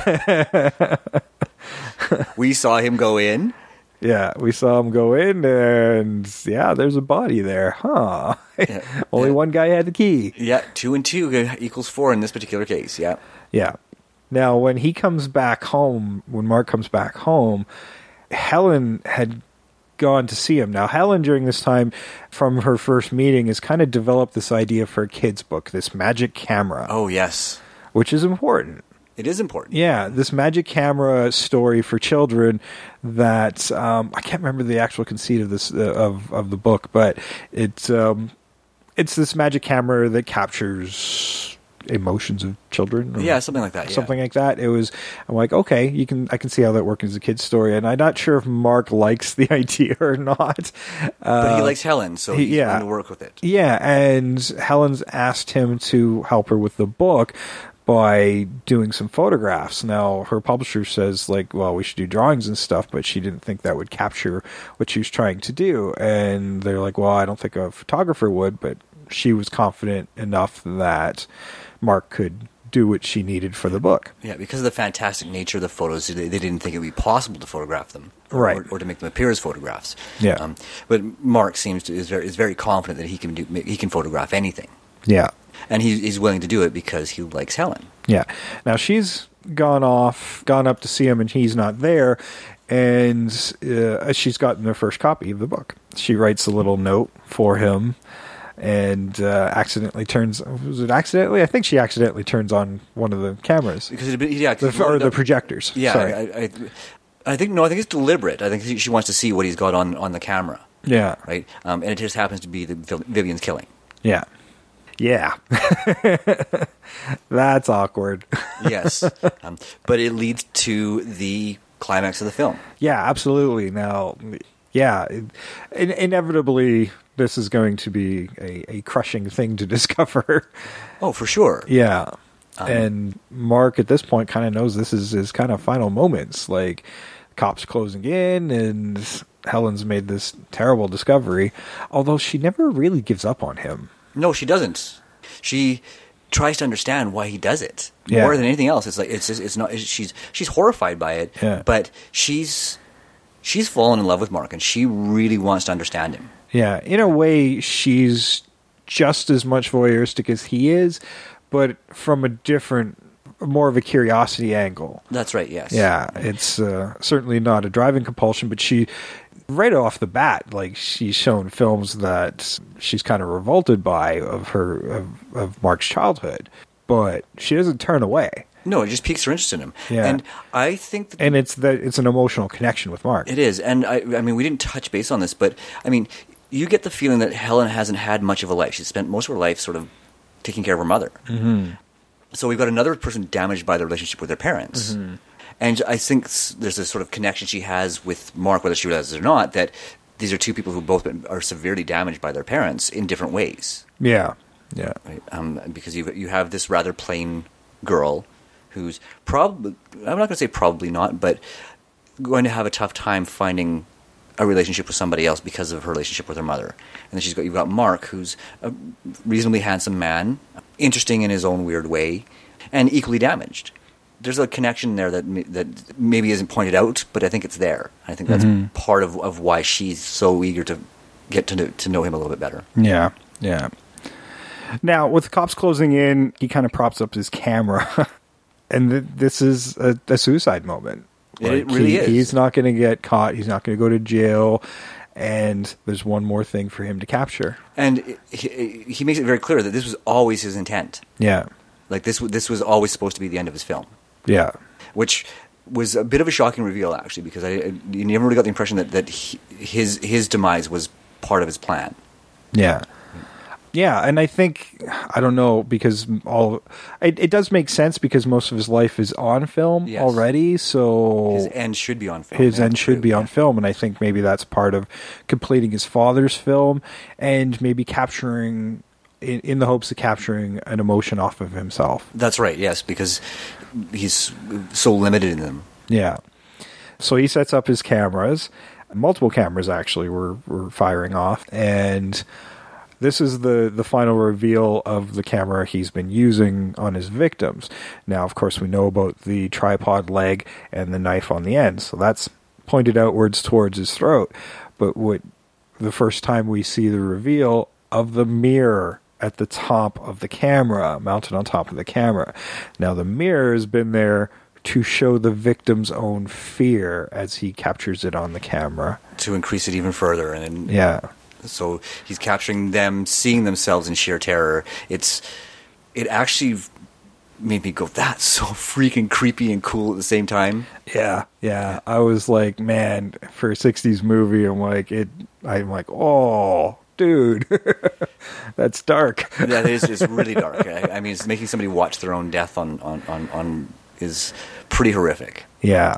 Speaker 3: we saw him go in.
Speaker 2: Yeah, we saw him go in, and yeah, there's a body there. Huh.
Speaker 3: Yeah.
Speaker 2: Only
Speaker 3: Yeah.
Speaker 2: one guy had the key.
Speaker 3: Yeah, two and two equals four in this particular case. Yeah.
Speaker 2: Yeah. Now, when he comes back home, when Mark comes back home, Helen had gone to see him. Now, Helen, during this time, from her first meeting, has kind of developed this idea for a kid's book, this magic camera,
Speaker 3: Oh yes,
Speaker 2: which is important.
Speaker 3: it is important.
Speaker 2: Yeah, this magic camera story for children that um, I can't remember the actual conceit of this uh, of of the book, but it's um, it's this magic camera that captures emotions of children. Or
Speaker 3: Yeah, something like that. Yeah.
Speaker 2: something like that. It was. I'm like, okay, you can. I can see how that works as a kid's story, and I'm not sure if Mark likes the idea or not.
Speaker 3: But he
Speaker 2: Uh,
Speaker 3: likes Helen, so
Speaker 2: he-
Speaker 3: he's
Speaker 2: yeah.
Speaker 3: willing to work with it.
Speaker 2: Yeah, and Helen's asked him to help her with the book by doing some photographs. Now, her publisher says, like, well, we should do drawings and stuff, but she didn't think that would capture what she was trying to do. And they're like, well, I don't think a photographer would, but she was confident enough that Mark could do what she needed for the book.
Speaker 3: Yeah, because of the fantastic nature of the photos, they, they didn't think it would be possible to photograph them, or,
Speaker 2: Right.
Speaker 3: or, or to make them appear as photographs.
Speaker 2: Yeah.
Speaker 3: Um, but Mark seems to is very is very confident that he can do he can photograph anything,
Speaker 2: Yeah.
Speaker 3: and he, he's willing to do it because he likes Helen.
Speaker 2: Yeah. Now she's gone off, gone up to see him, and he's not there. And uh, she's gotten her first copy of the book. She writes a little note for him, and uh, accidentally turns. Was it accidentally? I think she accidentally turns on one of the cameras,
Speaker 3: Because it, yeah, 'cause
Speaker 2: the, or
Speaker 3: it-
Speaker 2: the projectors.
Speaker 3: Yeah,
Speaker 2: Sorry.
Speaker 3: I, I, I think no, I think it's deliberate. I think she wants to see what he's got on, on the camera,
Speaker 2: yeah.
Speaker 3: right? Um, and it just happens to be the Viv- Vivian's killing.
Speaker 2: Yeah. Yeah. That's awkward.
Speaker 3: Yes, um, but it leads to the climax of the film.
Speaker 2: Yeah, absolutely. Now, yeah, in- inevitably, this is going to be a, a crushing thing to discover.
Speaker 3: Oh, for sure.
Speaker 2: Yeah.
Speaker 3: Um,
Speaker 2: And Mark at this point kind of knows this is his kind of final moments. Like, cops closing in, and Helen's made this terrible discovery, although she never really gives up on him.
Speaker 3: No, she doesn't. She tries to understand why he does it
Speaker 2: Yeah.
Speaker 3: more than anything else. It's like it's just, it's not. She's she's horrified by it,
Speaker 2: Yeah.
Speaker 3: but she's she's fallen in love with Mark, and she really wants to understand him.
Speaker 2: Yeah, in a way, she's just as much voyeuristic as he is, but from a different, more of a curiosity angle.
Speaker 3: That's right. Yes.
Speaker 2: Yeah, it's uh, certainly not a driving compulsion, but she, right off the bat, like, she's shown films that she's kind of revolted by of her of, of Mark's childhood, but she doesn't turn away.
Speaker 3: No, it just piques her interest in him.
Speaker 2: Yeah.
Speaker 3: And I think that
Speaker 2: And it's that it's an emotional connection with Mark.
Speaker 3: it is. And I, I mean, we didn't touch base on this, but I mean, you get the feeling that Helen hasn't had much of a life. She's spent most of her life sort of taking care of her mother. Mm-hmm. So we've got another person damaged by the relationship with their parents. Mm-hmm. And I think s- there's this sort of connection she has with Mark, whether she realizes it or not, that these are two people who both been, are severely damaged by their parents in different ways.
Speaker 2: Yeah, Yeah.
Speaker 3: Right? Um, because you you have this rather plain girl who's probably, I'm not going to say probably not, but going to have a tough time finding a relationship with somebody else because of her relationship with her mother. And then she's got you've got Mark, who's a reasonably handsome man, interesting in his own weird way, and equally damaged. There's a connection there that that maybe isn't pointed out, but I think it's there. I think that's mm-hmm. part of, of why she's so eager to get to know, to know him a little bit better.
Speaker 2: Yeah, yeah. Now, with the cops closing in, he kind of props up his camera, and th- this is a, a suicide moment.
Speaker 3: Like, it really
Speaker 2: he,
Speaker 3: is.
Speaker 2: He's not going to get caught. He's not going to go to jail. And there's one more thing for him to capture.
Speaker 3: And he, he makes it very clear that this was always his intent.
Speaker 2: Yeah.
Speaker 3: Like, this this was always supposed to be the end of his film.
Speaker 2: Yeah.
Speaker 3: Which was a bit of a shocking reveal, actually, because I, I you never really got the impression that, that he, his his demise was part of his plan.
Speaker 2: Yeah. Yeah, and I think, I don't know, because all it, it does make sense because most of his life is on film
Speaker 3: yes.
Speaker 2: already, so
Speaker 3: his end should be on film.
Speaker 2: His
Speaker 3: yeah,
Speaker 2: end should
Speaker 3: true,
Speaker 2: be
Speaker 3: yeah.
Speaker 2: on film, and I think maybe that's part of completing his father's film and maybe capturing, in, in the hopes of capturing an emotion off of himself.
Speaker 3: That's right, yes, because he's so limited in them.
Speaker 2: Yeah. So he sets up his cameras. Multiple cameras, actually, were, were firing off, and this is the, the final reveal of the camera he's been using on his victims. Now, of course, we know about the tripod leg and the knife on the end, so that's pointed outwards towards his throat. But what the first time we see the reveal of the mirror at the top of the camera, mounted on top of the camera. Now, the mirror has been there to show the victim's own fear as he captures it on the camera.
Speaker 3: To increase it even further. and
Speaker 2: Yeah.
Speaker 3: So he's capturing them, seeing themselves in sheer terror. It's it actually made me go, that's so freaking creepy and cool at the same time.
Speaker 2: Yeah, yeah. I was like, man, for a sixties movie, I'm like, it. I'm like, oh, dude, that's dark.
Speaker 3: That is just really dark. I, I mean, it's making somebody watch their own death on on, on, on is pretty horrific.
Speaker 2: Yeah.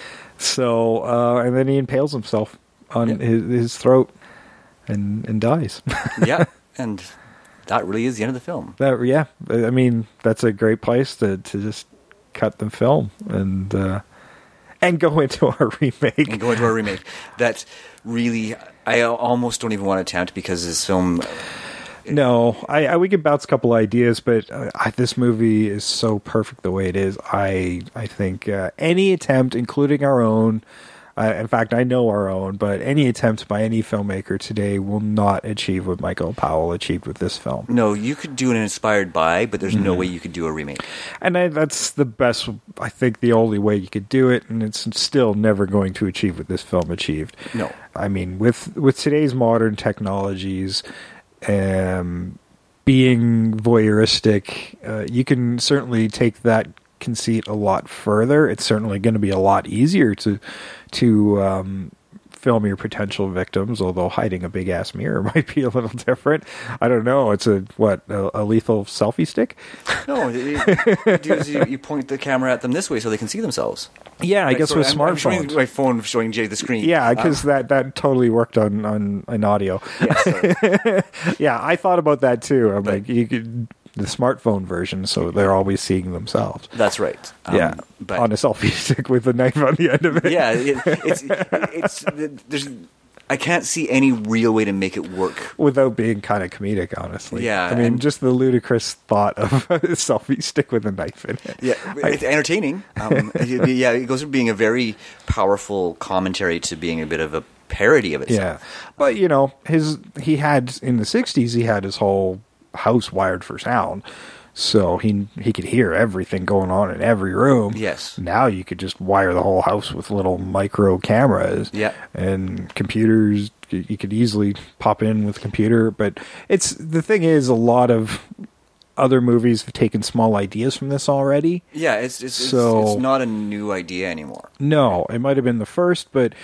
Speaker 2: So, uh, and then he impales himself on
Speaker 3: yeah.
Speaker 2: his, his throat. And, and dies.
Speaker 3: Yeah, and that really is the end of the film.
Speaker 2: That yeah, I mean that's a great place to, to just cut the film and uh, and go into our remake.
Speaker 3: And go into our remake. That really, I almost don't even want to attempt because this film.
Speaker 2: No, I, I we could bounce a couple ideas, but uh, I, this movie is so perfect the way it is. I I think uh, any attempt, including our own. Uh, in fact, I know our own, but any attempt by any filmmaker today will not achieve what Michael Powell achieved with this film.
Speaker 3: No, you could do an inspired by, but there's mm. no way you could do a remake.
Speaker 2: And I, that's the best, I think the only way you could do it, and it's still never going to achieve what this film achieved.
Speaker 3: No.
Speaker 2: I mean, with, with today's modern technologies, um, being voyeuristic, uh, you can certainly take that conceit a lot further. It's certainly going to be a lot easier to to um, film your potential victims, although hiding a big ass mirror might be a little different. I don't know. It's a what a, a lethal selfie stick?
Speaker 3: No, it, it, you, you point the camera at them this way so they can see themselves.
Speaker 2: Yeah, I
Speaker 3: like,
Speaker 2: guess
Speaker 3: sorry,
Speaker 2: with
Speaker 3: I'm,
Speaker 2: smartphones.
Speaker 3: I'm showing my phone showing Jay the screen.
Speaker 2: Yeah, because
Speaker 3: um,
Speaker 2: that, that totally worked on on, on audio.
Speaker 3: Yes,
Speaker 2: yeah, I thought about that too. I'm
Speaker 3: but,
Speaker 2: like, you could. The smartphone version, so they're always seeing themselves.
Speaker 3: That's right. Um,
Speaker 2: yeah,
Speaker 3: but
Speaker 2: on a selfie stick with a knife on the end of it.
Speaker 3: Yeah, it, it's it's there's. I can't see any real way to make it work
Speaker 2: without being kind of comedic, honestly.
Speaker 3: Yeah,
Speaker 2: I mean,
Speaker 3: and,
Speaker 2: just the ludicrous thought of a selfie stick with a knife in it.
Speaker 3: Yeah, it's entertaining. Um, yeah, it goes from being a very powerful commentary to being a bit of a parody of itself.
Speaker 2: Yeah, but you know, his he had in the sixties, he had his whole house wired for sound, so he he could hear everything going on in every room.
Speaker 3: Yes.
Speaker 2: Now you could just wire the whole house with little micro cameras.
Speaker 3: Yeah.
Speaker 2: And computers, you could easily pop in with a computer. But it's the thing is, a lot of other movies have taken small ideas from this already.
Speaker 3: Yeah, it's it's,
Speaker 2: so,
Speaker 3: it's, it's not a new idea anymore.
Speaker 2: No, it might have been the first, but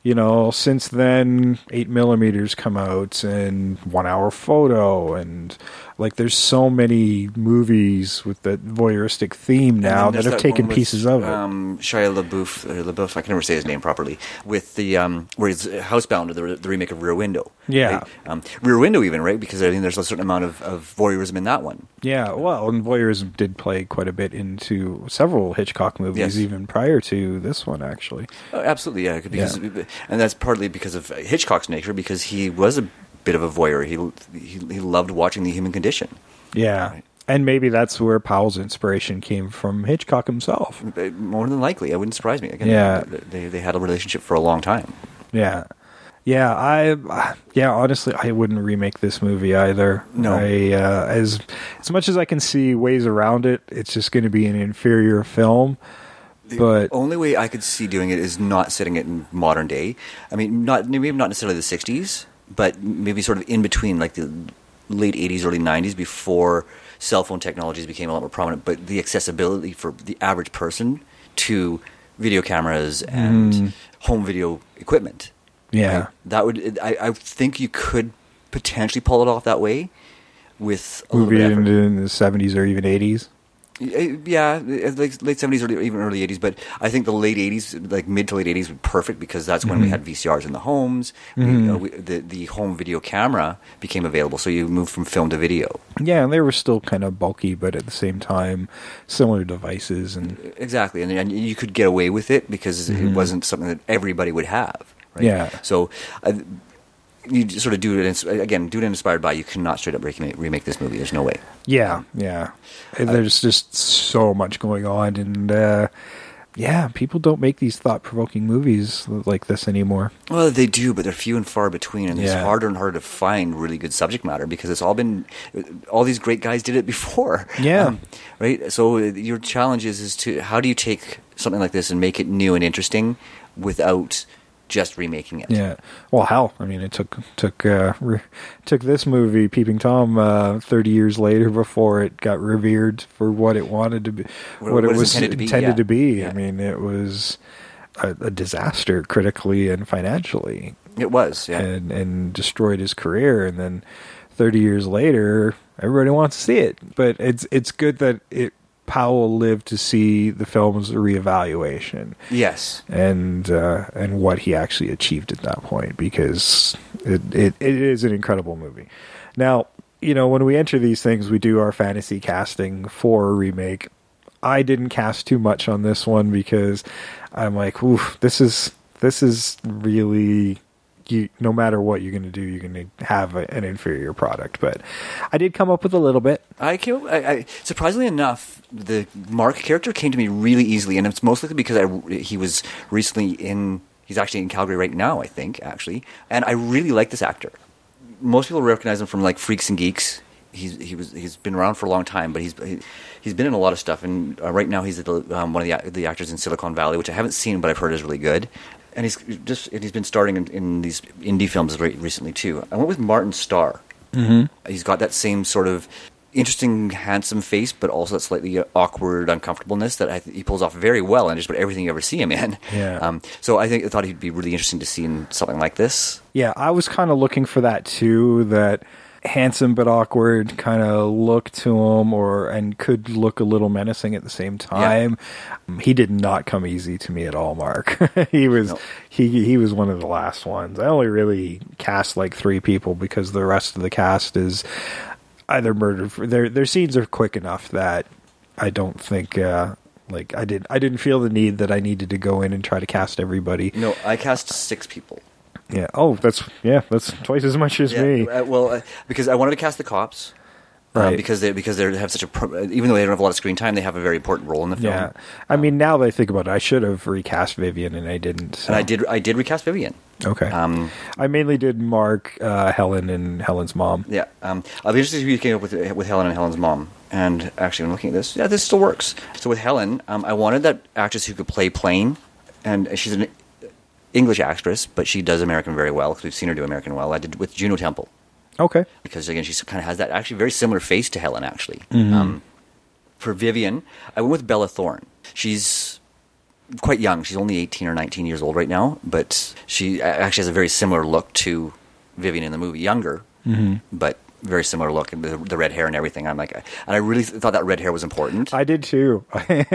Speaker 2: you know, since then, eight millimeters come out and One Hour Photo, and like there's so many movies with that voyeuristic theme now that have taken pieces of it.
Speaker 3: Um, Shia LaBeouf, or LaBeouf, I can never say his name properly, with the um, where he's Housebound, the, the remake of Rear Window.
Speaker 2: Yeah,
Speaker 3: right? um, Rear Window, even right, because I think there's a certain amount of, of voyeurism in that one.
Speaker 2: Yeah, well, and voyeurism did play quite a bit into several Hitchcock movies,
Speaker 3: Yes.
Speaker 2: even prior to this one, actually.
Speaker 3: Oh, absolutely, yeah, because
Speaker 2: Yeah.
Speaker 3: and that's partly because of Hitchcock's nature, because he was a bit of a voyeur. He he, he loved watching the human condition.
Speaker 2: Yeah.
Speaker 3: Right.
Speaker 2: And maybe that's where Powell's inspiration came from Hitchcock himself.
Speaker 3: More than likely, it wouldn't surprise me. Again,
Speaker 2: Yeah.
Speaker 3: they they had a relationship for a long time.
Speaker 2: Yeah. Yeah, I yeah, honestly I wouldn't remake this movie either.
Speaker 3: No.
Speaker 2: I uh, as as much as I can see ways around it, it's just going to be an inferior film.
Speaker 3: The
Speaker 2: But
Speaker 3: only way I could see doing it is not setting it in modern day. I mean, not maybe not necessarily the sixties, but maybe sort of in between, like the late eighties, early nineties, before cell phone technologies became a lot more prominent. But the accessibility for the average person to video cameras and
Speaker 2: Mm.
Speaker 3: home video equipment.
Speaker 2: yeah.
Speaker 3: right? That would I, I think you could potentially pull it off that way with a
Speaker 2: Movie
Speaker 3: little bit of
Speaker 2: in,
Speaker 3: effort.
Speaker 2: in the seventies or even eighties.
Speaker 3: Yeah, like late seventies or even early eighties, but I think the late eighties, like mid to late eighties, would be perfect because that's when we had V C Rs in the homes. We,
Speaker 2: Mhm.
Speaker 3: you know, we, the the home video camera became available, so you moved from film to video.
Speaker 2: Yeah, and they were still kind of bulky, but at the same time, similar devices. And
Speaker 3: Exactly, and, and you could get away with it because it wasn't something that everybody would have. Right?
Speaker 2: Yeah.
Speaker 3: So. Uh, you just sort of do it ins- again. Do it inspired by. You cannot straight up remake, remake this movie. There's no way.
Speaker 2: yeah, yeah, And there's just so much going on, and uh, yeah, people don't make these thought-provoking movies like this anymore.
Speaker 3: Well, they do, but they're few and far between, and it's
Speaker 2: Yeah.
Speaker 3: harder and harder to find really good subject matter because it's all been, all these great guys did it before.
Speaker 2: Yeah.
Speaker 3: right? So uh, your challenge is, is to, how do you take something like this and make it new and interesting without just remaking it?
Speaker 2: Yeah. Well, hell, I mean, it took took uh, re- took this movie, Peeping Tom, uh, thirty years later before it got revered for what it wanted to be,
Speaker 3: What-
Speaker 2: what,
Speaker 3: what
Speaker 2: it
Speaker 3: it's
Speaker 2: was
Speaker 3: intended to be,
Speaker 2: intended
Speaker 3: yeah.
Speaker 2: to be.
Speaker 3: Yeah.
Speaker 2: I mean, it was a, a disaster critically and financially,
Speaker 3: It was, yeah.
Speaker 2: and and destroyed his career. And then thirty years later, everybody wants to see it. But it's it's good that it Powell lived to see the film's reevaluation.
Speaker 3: Yes.
Speaker 2: and uh, and what he actually achieved at that point, because it, it it is an incredible movie. Now, you know, when we enter these things, we do our fantasy casting for a remake. I didn't cast too much on this one because I'm like, ooh, this is this is really, you, no matter what you're going to do, you're going to have a, an inferior product. But I did come up with a little bit.
Speaker 3: I came. I, I surprisingly enough, the Mark character came to me really easily, and it's mostly because I he was recently in. He's actually in Calgary right now, I think, actually, and I really like this actor. Most people recognize him from like Freaks and Geeks. He's he was he's been around for a long time, but he's he, he's been in a lot of stuff, and uh, right now he's the, um, one of the the actors in Silicon Valley, which I haven't seen, but I've heard is really good. And he's just and he's been starring in, in these indie films re- recently too. I went with Martin Starr.
Speaker 2: Mm-hmm.
Speaker 3: He's got that same sort of interesting, handsome face, but also that slightly awkward uncomfortableness that I th- he pulls off very well in just about everything you ever see him in.
Speaker 2: Yeah.
Speaker 3: Um, so I think I thought he'd be really interesting to see in something like this.
Speaker 2: Yeah, I was kind of looking for that too, that handsome but awkward kind of look to him, or and could look a little menacing at the same time. Um, he did not come easy to me at all, Mark. he was
Speaker 3: No.
Speaker 2: he he was one of the last ones. I only really cast like three people because the rest of the cast is either murdered. For, their their scenes are quick enough that I don't think uh, like I did I didn't feel the need that I needed to go in and try to cast everybody.
Speaker 3: No, I cast six people.
Speaker 2: Yeah. Oh, that's yeah, that's twice as much as
Speaker 3: Yeah,
Speaker 2: me.
Speaker 3: uh, well, uh, because I wanted to cast the cops. Um,
Speaker 2: Right.
Speaker 3: because they because they have such a pro- even though they don't have a lot of screen time, they have a very important role in the film.
Speaker 2: Yeah, I mean, now that I think about it, I should have recast Vivian, and I didn't. so-
Speaker 3: And I did I did recast Vivian.
Speaker 2: Okay.
Speaker 3: Um,
Speaker 2: I mainly did Mark, uh, Helen, and Helen's mom.
Speaker 3: Yeah, um, I'll be interested if you came up with with Helen and Helen's mom. And actually, I'm looking at this. Yeah, this still works. So with Helen, um, I wanted that actress who could play plain, and she's an English actress, but she does American very well because we've seen her do American well. I did with Juno Temple
Speaker 2: Okay.
Speaker 3: because again, she kind of has that actually very similar face to Helen. Actually,
Speaker 2: Mm-hmm.
Speaker 3: um, for Vivian, I went with Bella Thorne. She's quite young. She's only eighteen or nineteen years old right now, but she actually has a very similar look to Vivian in the movie. Younger, mm-hmm. but very similar look, and the, the red hair and everything. I'm like, and I really thought that red hair was important.
Speaker 2: I did too.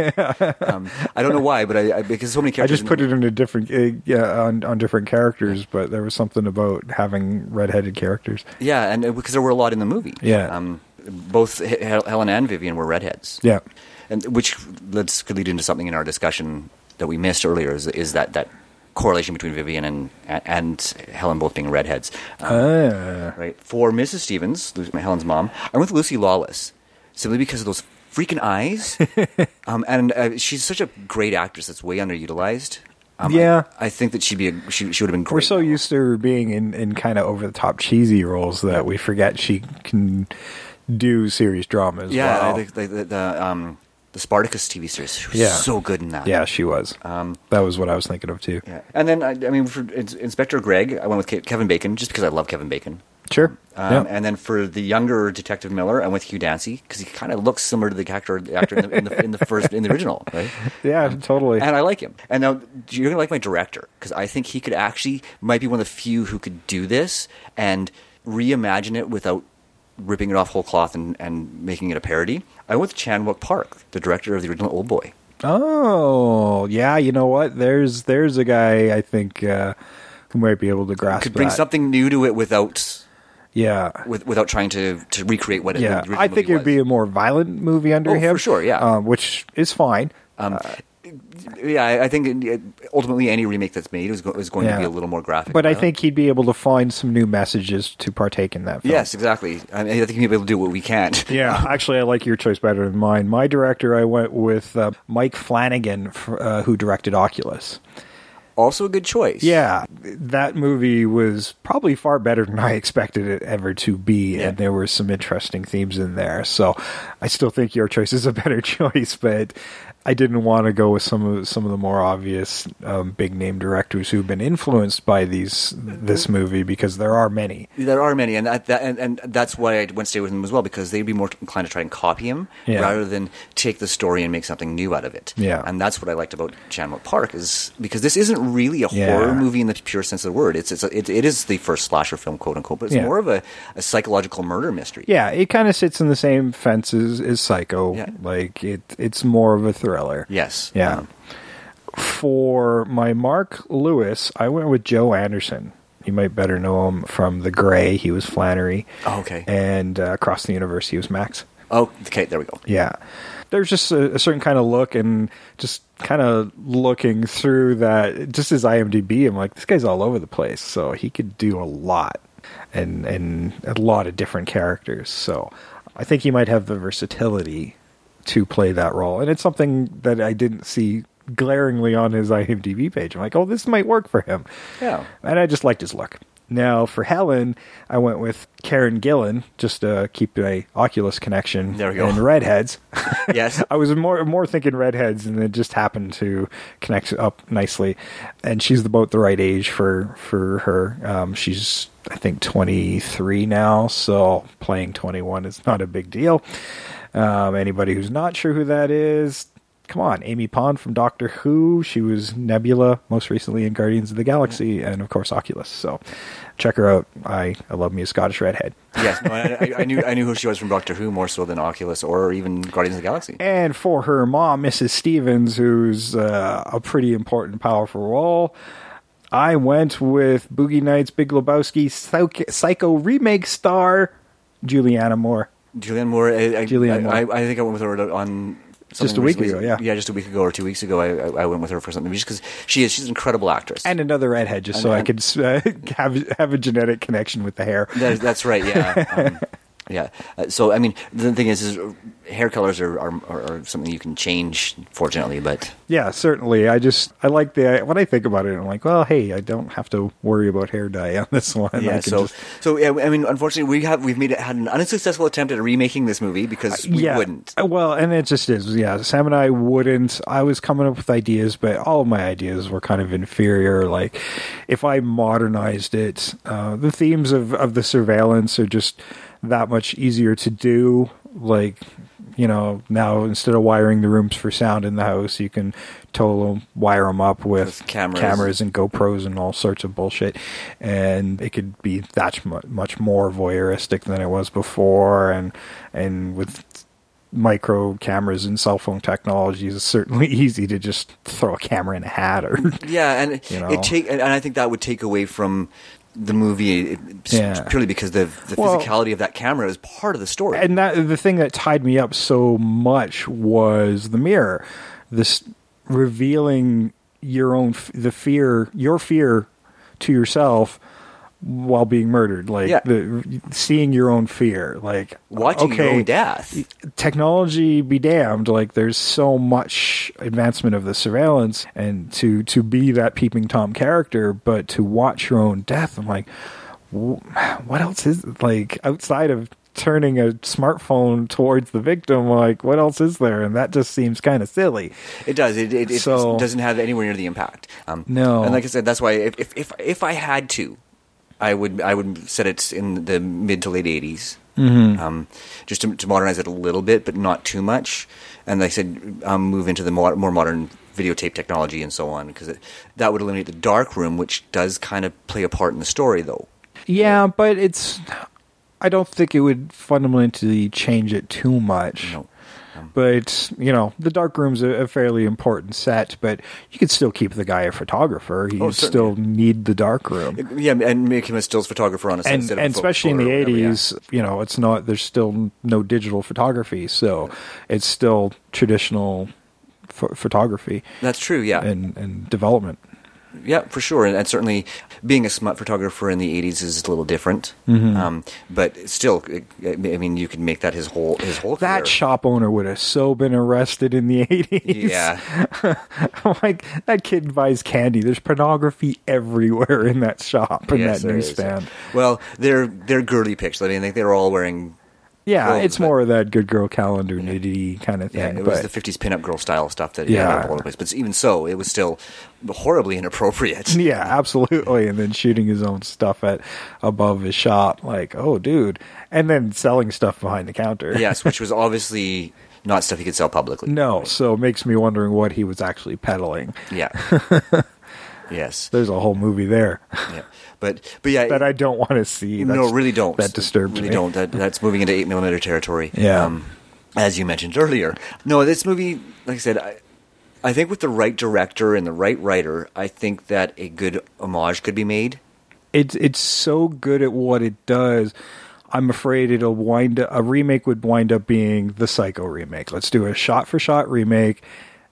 Speaker 3: um, I don't know why, but I, I because so many
Speaker 2: I
Speaker 3: characters.
Speaker 2: just put it into different, uh, yeah, on, on different characters, but there was something about having redheaded characters.
Speaker 3: Yeah, and uh, because there were a lot in the movie.
Speaker 2: Yeah.
Speaker 3: Um, both H- Helen and Vivian were redheads.
Speaker 2: Yeah.
Speaker 3: And which let's could lead into something in our discussion that we missed earlier is, is that, that correlation between Vivian and and Helen both being redheads. Um,
Speaker 2: Ah.
Speaker 3: Right. For Missus Stevens, Helen's mom, I'm with Lucy Lawless simply because of those freaking eyes. um, and uh, she's such a great actress that's way underutilized. Um,
Speaker 2: Yeah.
Speaker 3: I, I think that she'd be a, she, she would have been great.
Speaker 2: We're so used to her being in, in kind of over the top cheesy roles that we forget she can do serious drama as
Speaker 3: yeah,
Speaker 2: well.
Speaker 3: the, the, the, the, um, the Spartacus T V series. She was
Speaker 2: Yeah.
Speaker 3: so good in that.
Speaker 2: Yeah, she was.
Speaker 3: Um,
Speaker 2: that was what I was thinking of too.
Speaker 3: Yeah. And then, I, I mean, for Ins- Inspector Greg, I went with Ke- Kevin Bacon just because I love Kevin Bacon.
Speaker 2: Sure.
Speaker 3: Um,
Speaker 2: yeah.
Speaker 3: And then for the younger Detective Miller, I went with Hugh Dancy because he kind of looks similar to the actor, the actor in, the, in, the, in the first in the original, right?
Speaker 2: yeah, totally.
Speaker 3: And I like him. And now you're gonna like my director because I think he could actually might be one of the few who could do this and reimagine it without ripping it off whole cloth and, and making it a parody. I went with Chan Wook Park, the director of the original Old Boy.
Speaker 2: Oh, yeah. You know what? There's there's a guy I think uh, who might be able to grasp
Speaker 3: Could bring
Speaker 2: that.
Speaker 3: something new to it without
Speaker 2: Yeah.
Speaker 3: with, without trying to, to recreate what it
Speaker 2: Yeah,
Speaker 3: the original
Speaker 2: I think
Speaker 3: movie
Speaker 2: it'd be
Speaker 3: was.
Speaker 2: a more violent movie under
Speaker 3: Oh,
Speaker 2: him.
Speaker 3: for sure, yeah.
Speaker 2: um, which is fine.
Speaker 3: Um, yeah, I I think it, ultimately any remake that's made is, go, is going
Speaker 2: Yeah.
Speaker 3: to be a little more graphic.
Speaker 2: But I
Speaker 3: violent.
Speaker 2: think he'd be able to find some new messages to partake in that film.
Speaker 3: Yes, exactly. I, mean, I think he'd be able to do what we can't.
Speaker 2: Yeah, actually, I like your choice better than mine. My director, I went with uh, Mike Flanagan, for, uh, who directed Oculus.
Speaker 3: Also a good choice.
Speaker 2: Yeah, that movie was probably far better than I expected it ever to be,
Speaker 3: Yeah.
Speaker 2: and there were some interesting themes in there. So I still think your choice is a better choice, but I didn't want to go with some of some of the more obvious um, big name directors who've been influenced by these this movie, because there are many.
Speaker 3: There are many, and that, that and, and that's why I went to stay with him as well, because they'd be more inclined to try and copy him
Speaker 2: Yeah.
Speaker 3: rather than take the story and make something new out of it.
Speaker 2: Yeah.
Speaker 3: And that's what I liked about Chan Wook Park, is because this isn't really a
Speaker 2: Yeah.
Speaker 3: horror movie in the pure sense of the word. It's, it's a, it, it is the first slasher film, quote unquote, but it's
Speaker 2: Yeah.
Speaker 3: more of a, a psychological murder mystery.
Speaker 2: Yeah, it kind of sits in the same fence as, as Psycho.
Speaker 3: Yeah.
Speaker 2: Like it, it's more of a thriller.
Speaker 3: Yes.
Speaker 2: Yeah.
Speaker 3: Um,
Speaker 2: For my Mark Lewis, I went with Joe Anderson. You might better know him from The Grey. He was Flannery.
Speaker 3: Oh, okay.
Speaker 2: And uh, Across the Universe, he was Max.
Speaker 3: oh, okay, there we go.
Speaker 2: Yeah. There's just a, a certain kind of look, and just kind of looking through that, just as IMDb, I'm like, this guy's all over the place. So he could do a lot, and, and a lot of different characters. So I think he might have the versatility to play that role. And it's something that I didn't see glaringly on his IMDb page. I'm like, oh, this might work for him.
Speaker 3: Yeah.
Speaker 2: And I just liked his look. Now, for Helen, I went with Karen Gillan, just to keep a Oculus connection.
Speaker 3: There we go.
Speaker 2: And Redheads.
Speaker 3: Yes.
Speaker 2: I was more more thinking Redheads, and it just happened to connect up nicely. And she's about the right age for, for her. Um, she's, I think, twenty-three now, so playing twenty-one is not a big deal. Um, anybody who's not sure who that is, come on, Amy Pond from Doctor Who. She was Nebula most recently in Guardians of the Galaxy, and of course Oculus. So check her out. I, I love me a Scottish redhead.
Speaker 3: Yes, no, I, I- I knew I knew who she was from Doctor Who more so than Oculus or even Guardians of the Galaxy.
Speaker 2: And for her mom, Missus Stevens, who's uh, a pretty important, powerful role, I went with Boogie Nights, Big Lebowski, Psych- Psycho remake star Julianne Moore.
Speaker 3: Julianne Moore. I, I,
Speaker 2: Julianne
Speaker 3: I,
Speaker 2: Moore.
Speaker 3: I, I think I went with her on something
Speaker 2: Just a week
Speaker 3: recently.
Speaker 2: ago, yeah.
Speaker 3: yeah, just a week ago or two weeks ago. I, I, I went with her for something just because she is she's an incredible actress.
Speaker 2: And another redhead, just
Speaker 3: And-
Speaker 2: so I
Speaker 3: and-
Speaker 2: could uh, have have a genetic connection with the hair.
Speaker 3: That, that's right. Yeah. Um, yeah. Uh, so I mean, the thing is, is hair colors are, are are something you can change, fortunately. But
Speaker 2: Yeah, certainly. I just I like the when I think about it, I'm like, well, hey, I don't have to worry about hair dye on this one. I
Speaker 3: yeah.
Speaker 2: can
Speaker 3: So
Speaker 2: just-
Speaker 3: so yeah, I mean, unfortunately, we have we've made it, had an unsuccessful attempt at remaking this movie because we
Speaker 2: yeah,
Speaker 3: wouldn't.
Speaker 2: Uh, Well, and it just is. Yeah, Sam and I wouldn't. I was coming up with ideas, but all of my ideas were kind of inferior. Like, if I modernized it, uh, the themes of, of the surveillance are just that much easier to do. Like, you know, now instead of wiring the rooms for sound in the house, you can totally wire them up with,
Speaker 3: With cameras.
Speaker 2: cameras and GoPros and all sorts of bullshit. And it could be that mu- much more voyeuristic than it was before. And, and with micro cameras and cell phone technologies, it's certainly easy to just throw a camera in a hat or
Speaker 3: Yeah, and
Speaker 2: you know.
Speaker 3: it take and I think that would take away from the movie it,
Speaker 2: Yeah.
Speaker 3: purely because the the
Speaker 2: Well-
Speaker 3: physicality of that camera is part of the story.
Speaker 2: And that the thing that tied me up so much was the mirror, this revealing your own f- the fear, your fear to yourself while being murdered, like
Speaker 3: Yeah.
Speaker 2: the seeing your own fear, like
Speaker 3: Watching
Speaker 2: okay,
Speaker 3: your own death.
Speaker 2: technology be damned, like there's so much advancement of the surveillance, and to to be that peeping Tom character, but to watch your own death, I'm like, wh- what else is like outside of turning a smartphone towards the victim, like what else is there? And that just seems kind of silly.
Speaker 3: It does. It, it, it
Speaker 2: So-
Speaker 3: doesn't have anywhere near the impact. Um,
Speaker 2: No.
Speaker 3: and like I said, that's why if if if, if I had to, I would I would set it in the mid to late eighties, mm-hmm. um, just to, to modernize it a little bit, but not too much. And like I said, um, move into the more, more modern videotape technology and so on, because that would eliminate the dark room, which does kind of play a part in the story, though.
Speaker 2: Yeah, but it's I don't think it would fundamentally change it too much.
Speaker 3: No.
Speaker 2: But, you know, the dark room's a, a fairly important set, but you could still keep the guy a photographer. You
Speaker 3: Oh,
Speaker 2: still
Speaker 3: certainly.
Speaker 2: need the dark room.
Speaker 3: Yeah, and make him a stills photographer on a set
Speaker 2: And,
Speaker 3: instead of
Speaker 2: and
Speaker 3: a pho-
Speaker 2: especially in
Speaker 3: photo
Speaker 2: the
Speaker 3: or whatever, yeah.
Speaker 2: eighties, you know, it's not, there's still no digital photography, so it's still traditional ph- photography
Speaker 3: That's true, yeah.
Speaker 2: and, and development.
Speaker 3: Yeah, for sure, and, and certainly being a smut photographer in the eighties is a little different.
Speaker 2: Mm-hmm.
Speaker 3: Um, but still, it, I mean, you could make that his whole his whole
Speaker 2: That
Speaker 3: career.
Speaker 2: shop owner would have so been arrested in the eighties.
Speaker 3: Yeah,
Speaker 2: Like, that kid buys candy. There's pornography everywhere in that shop, in
Speaker 3: yes,
Speaker 2: that
Speaker 3: there is.
Speaker 2: newsstand.
Speaker 3: Well, they're they're girly pictures. I mean, they, they're all wearing.
Speaker 2: Yeah,
Speaker 3: clothes,
Speaker 2: it's
Speaker 3: but-
Speaker 2: more of that good girl calendar nudity kind of
Speaker 3: Yeah,
Speaker 2: thing.
Speaker 3: it was
Speaker 2: but
Speaker 3: the fifties pinup girl style stuff that
Speaker 2: Yeah.
Speaker 3: yeah all over the place. But even so, it was still horribly inappropriate.
Speaker 2: yeah, absolutely. And then shooting his own stuff at above his shop, like, oh, dude. And then selling stuff behind the counter.
Speaker 3: Yes, which was obviously not stuff he could sell publicly.
Speaker 2: No, so it makes me wondering what he was actually peddling.
Speaker 3: Yeah. Yes.
Speaker 2: There's a whole movie there
Speaker 3: Yeah. But but yeah.
Speaker 2: that I don't want to see.
Speaker 3: no,
Speaker 2: That's-
Speaker 3: really don't.
Speaker 2: That disturbs
Speaker 3: really
Speaker 2: me.
Speaker 3: don't. That, that's moving into eight millimeter territory.
Speaker 2: Yeah.
Speaker 3: Um, as you mentioned earlier. No, this movie, like I said, I, I think with the right director and the right writer, I think that a good homage could be made.
Speaker 2: It's it's so good at what it does. I'm afraid it'll wind up, a remake would wind up being the Psycho remake. Let's do a shot for shot remake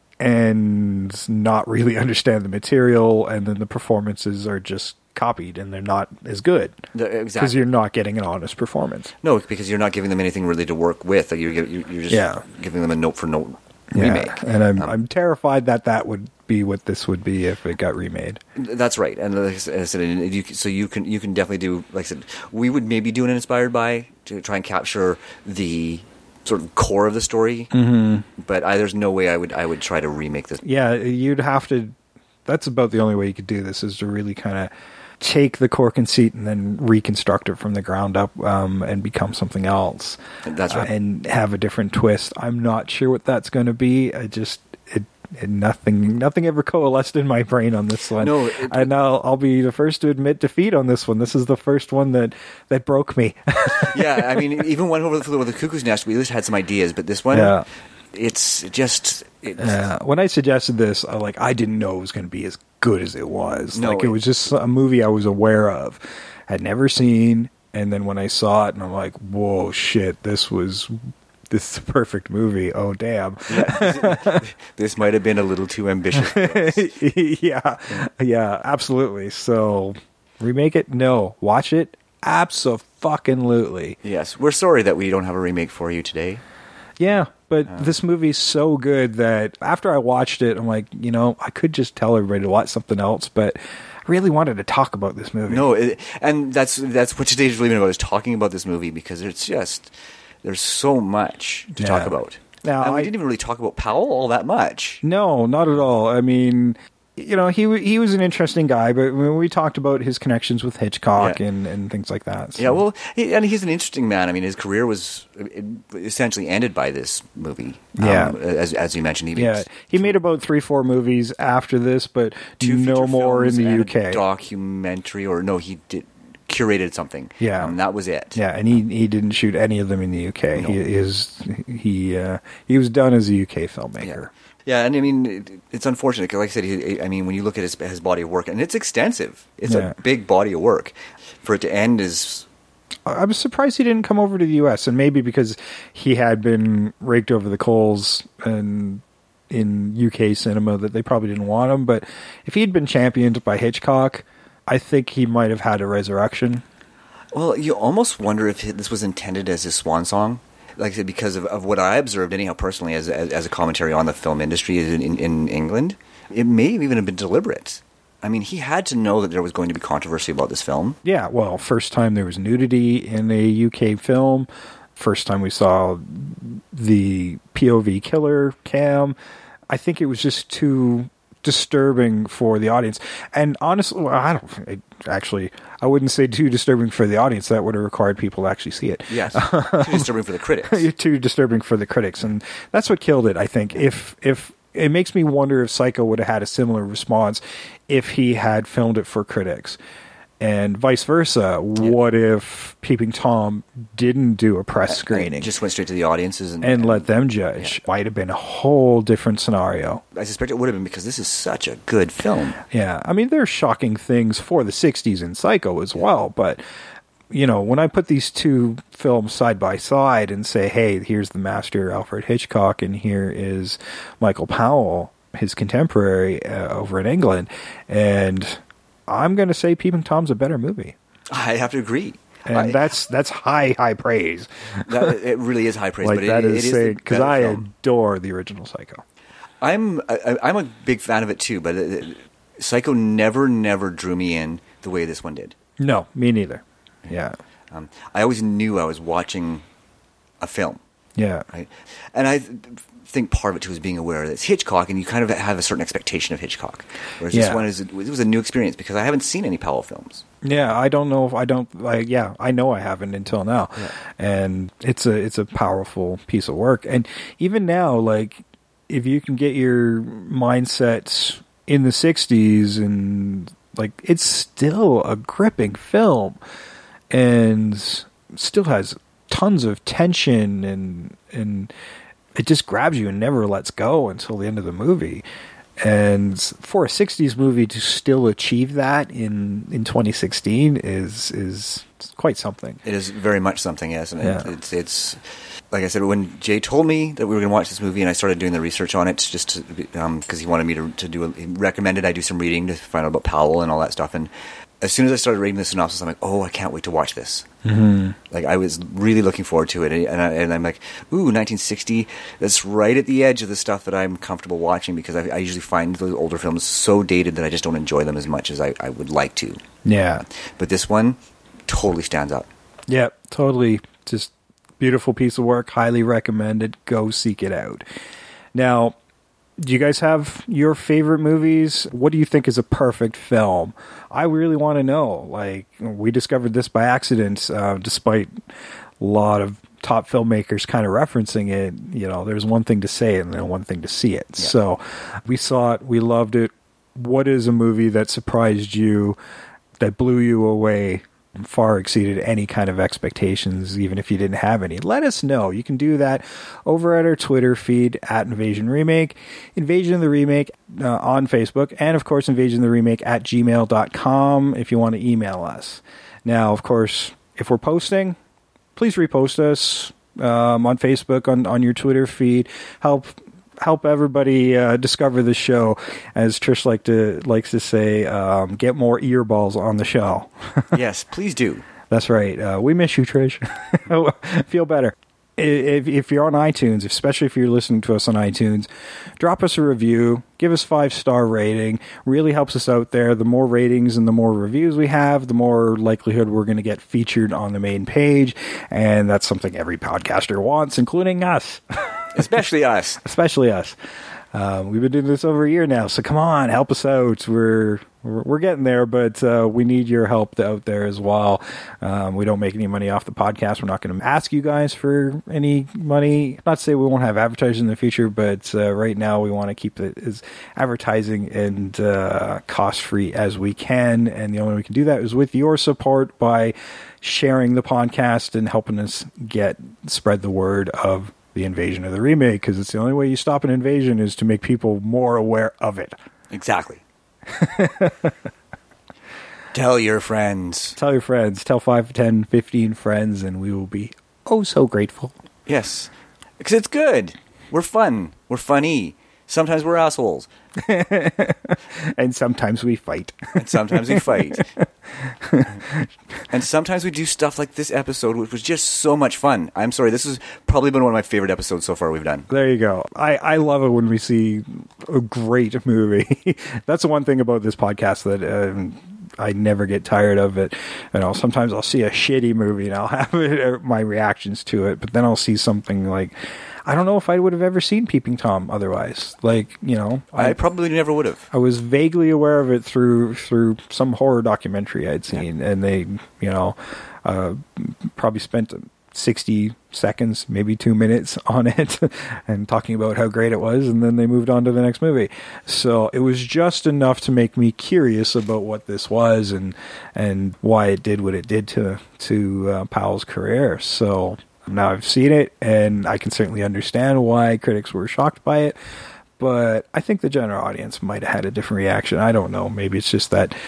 Speaker 2: and not really understand the material, and then the performances are just copied and they're not as good
Speaker 3: The-
Speaker 2: because
Speaker 3: exactly.
Speaker 2: you're not getting an honest performance.
Speaker 3: No, because you're not giving them anything really to work with. Like you're gi- you're you're just
Speaker 2: Yeah.
Speaker 3: giving them a note for note
Speaker 2: Yeah,
Speaker 3: remake.
Speaker 2: and I'm
Speaker 3: Um,
Speaker 2: I'm terrified that that would be what this would be if it got remade.
Speaker 3: That's right, and like I said, I said, and you, can- so you can you can definitely do. Like I said, we would maybe do an inspired by to try and capture the sort of core of the story. Mm-hmm. But I, there's no way I would I would try to remake this.
Speaker 2: Yeah, you'd have to. That's about the only way you could do this, is to really kind of take the core conceit and then reconstruct it from the ground up, um, and become something else.
Speaker 3: That's right.
Speaker 2: Uh, and have a different twist. I'm not sure what that's going to be. I just it, it nothing nothing ever coalesced in my brain on this one.
Speaker 3: No, it-
Speaker 2: and I'll I'll be the first to admit defeat on this one. This is the first one that that broke me.
Speaker 3: Yeah, I mean, even one over the, with the Cuckoo's Nest, we at least had some ideas, but this one,
Speaker 2: Yeah.
Speaker 3: it's just it's,
Speaker 2: Uh, when I suggested this, I, like I didn't know it was going to be as good as it was.
Speaker 3: No,
Speaker 2: like it
Speaker 3: it-
Speaker 2: was just a movie I was aware of, had never seen, and then when I saw it, and I'm like, "Whoa, shit! This was this is a perfect movie." Oh, damn!
Speaker 3: this might have been a little too ambitious. for us.
Speaker 2: yeah, yeah, absolutely. So remake it? No. Watch it? Abso-fucking-lutely.
Speaker 3: Yes, we're sorry that we don't have a remake for you today.
Speaker 2: Yeah, but this movie's so good that after I watched it, I'm like, you know, I could just tell everybody to watch something else, but I really wanted to talk about this movie.
Speaker 3: No, it, and that's that's what today's really been about, is talking about this movie, because it's just there's so much to
Speaker 2: Yeah.
Speaker 3: talk about.
Speaker 2: Now,
Speaker 3: and we
Speaker 2: I-
Speaker 3: didn't even really talk about Powell all that much.
Speaker 2: No, not at all. I mean, you know, he w- he was an interesting guy, but when we talked about his connections with Hitchcock
Speaker 3: Yeah.
Speaker 2: and, and things like that. So.
Speaker 3: Yeah, well, he, and he's an interesting man. I mean, his career was essentially ended by this movie.
Speaker 2: Yeah.
Speaker 3: Um, as as you mentioned, he
Speaker 2: Yeah, he made about three, four movies after this, but
Speaker 3: two
Speaker 2: no
Speaker 3: feature
Speaker 2: more in
Speaker 3: films
Speaker 2: the
Speaker 3: and
Speaker 2: U
Speaker 3: a
Speaker 2: K.
Speaker 3: documentary, or no, he did curated something.
Speaker 2: Yeah.
Speaker 3: um, that was it.
Speaker 2: Yeah, and he he didn't shoot any of them in the U K.
Speaker 3: No.
Speaker 2: He is he uh, he was done as a U K filmmaker.
Speaker 3: Yeah, and I mean, it, it's unfortunate. 'Cause like I said, he, I mean, when you look at his, his body of work, and it's extensive. It's
Speaker 2: Yeah.
Speaker 3: a big body of work. For it to end is...
Speaker 2: I was surprised he didn't come over to the U S, and maybe because he had been raked over the coals and in U K cinema that they probably didn't want him. But if he'd been championed by Hitchcock, I think he might have had a resurrection.
Speaker 3: Well, you almost wonder if this was intended as his swan song. Like I said, because of, of what I observed, anyhow, personally, as, as as a commentary on the film industry in, in, in England, it may even have been deliberate. I mean, he had to know that there was going to be controversy about this film.
Speaker 2: Yeah, well, first time there was nudity in a U K film. First time we saw the P O V killer cam. I think it was just too disturbing for the audience. And honestly, well, I don't I, actually, I wouldn't say too disturbing for the audience. That would have required people to actually see it.
Speaker 3: Yes, too disturbing for the critics.
Speaker 2: Too disturbing for the critics, and that's what killed it. I think if if it makes me wonder if Psycho would have had a similar response if he had filmed it for critics, and vice versa. Yeah. What if Peeping Tom didn't do a press screening,
Speaker 3: and just went straight to the audiences and,
Speaker 2: and let them judge? Yeah. Might have been a whole different scenario.
Speaker 3: I suspect it would have been, because this is such a good film.
Speaker 2: Yeah, I mean, there's shocking things for the sixties in Psycho as yeah. well, but you know, when I put these two films side by side and say, hey, here's the master Alfred Hitchcock and here is Michael Powell, his contemporary uh, over in England, and I'm going to say Peeping Tom's a better movie.
Speaker 3: I have to agree.
Speaker 2: And I, that's that's high, high praise.
Speaker 3: That, it really is high praise.
Speaker 2: Like
Speaker 3: but
Speaker 2: that
Speaker 3: it,
Speaker 2: is
Speaker 3: it
Speaker 2: saying, because I
Speaker 3: film.
Speaker 2: adore the original Psycho.
Speaker 3: I'm I, I'm a big fan of it too, but it, Psycho never, never drew me in the way this one did.
Speaker 2: No, me neither. Yeah.
Speaker 3: Um, I always knew I was watching a film.
Speaker 2: Yeah.
Speaker 3: Right. And I th- think part of it too is being aware that it's Hitchcock, and you kind of have a certain expectation of Hitchcock. Whereas
Speaker 2: yeah.
Speaker 3: this one is, it was a new experience because I haven't seen any Powell films.
Speaker 2: Yeah, I don't know if I don't like. Yeah, I know I haven't until now, yeah. and it's a it's a powerful piece of work. And even now, like if you can get your mindsets in the sixties, and like it's still a gripping film. And still has tons of tension, and and it just grabs you and never lets go until the end of the movie. And for a sixties movie to still achieve that in, in twenty sixteen is is quite something.
Speaker 3: It is very much something, yes. And
Speaker 2: yeah.
Speaker 3: it, it's it's like I said, when Jay told me that we were going to watch this movie, and I started doing the research on it, just because um, he wanted me to to do, a, he recommended I do some reading to find out about Powell and all that stuff, and as soon as I started reading the synopsis, I'm like, oh, I can't wait to watch this.
Speaker 2: Mm-hmm.
Speaker 3: Like, I was really looking forward to it. And, I, and I'm like, ooh, nineteen sixty, that's right at the edge of the stuff that I'm comfortable watching, because I, I usually find those older films so dated that I just don't enjoy them as much as I, I would like to.
Speaker 2: Yeah.
Speaker 3: But this one totally stands up.
Speaker 2: Yeah, totally. Just beautiful piece of work. Highly recommended. Go seek it out. Now, do you guys have your favorite movies? What do you think is a perfect film? I really want to know. Like, we discovered this by accident, uh, despite a lot of top filmmakers kind of referencing it. You know, there's one thing to say it and then one thing to see it. Yeah. So we saw it. We loved it. What is a movie that surprised you, that blew you away, far exceeded any kind of expectations, even if you didn't have any? Let us know. You can do that over at our Twitter feed at Invasion Remake, Invasion of the Remake uh, on Facebook, and of course Invasion of the Remake at gmail dot com if you want to email us. Now, of course, if we're posting, please repost us um, on Facebook, on, on your Twitter feed. Help help everybody uh, discover the show, as Trish like to likes to say, um, get more earballs on the show.
Speaker 3: Yes, please do.
Speaker 2: That's right. Uh, we miss you, Trish. Feel better. If, if you're on iTunes, especially if you're listening to us on iTunes, drop us a review, give us five-star rating. Really helps us out there. The more ratings and the more reviews we have, the more likelihood we're going to get featured on the main page, and that's something every podcaster wants, including us.
Speaker 3: Especially us.
Speaker 2: Especially us. Um, we've been doing this over a year now, so come on, help us out. We're we're, we're getting there, but uh, we need your help out there as well. Um, we don't make any money off the podcast. We're not going to ask you guys for any money. Not to say we won't have advertising in the future, but uh, right now we want to keep it as advertising and uh, cost-free as we can, and the only way we can do that is with your support by sharing the podcast and helping us get spread the word of the invasion of the remake, because it's the only way you stop an invasion is to make people more aware of it.
Speaker 3: Exactly. Tell your friends.
Speaker 2: Tell your friends. Tell five, ten, fifteen friends, and we will be oh so grateful.
Speaker 3: Yes. Because it's good. We're fun. We're funny. Sometimes we're assholes.
Speaker 2: And sometimes we fight.
Speaker 3: And sometimes we fight. And sometimes we do stuff like this episode, which was just so much fun. I'm sorry, this has probably been one of my favorite episodes so far we've done.
Speaker 2: There you go. I, I love it when we see a great movie. That's the one thing about this podcast that um, I never get tired of it. You know, sometimes I'll see a shitty movie and I'll have it, my reactions to it, but then I'll see something like, I don't know if I would have ever seen Peeping Tom otherwise. Like, you know,
Speaker 3: I, I probably never would have.
Speaker 2: I was vaguely aware of it through through some horror documentary I'd seen, yeah. And they, you know, uh, probably spent sixty seconds, maybe two minutes on it, and talking about how great it was, and then they moved on to the next movie. So it was just enough to make me curious about what this was and and why it did what it did to to uh, Powell's career. So. Now I've seen it, and I can certainly understand why critics were shocked by it, but I think the general audience might have had a different reaction. I don't know. Maybe it's just that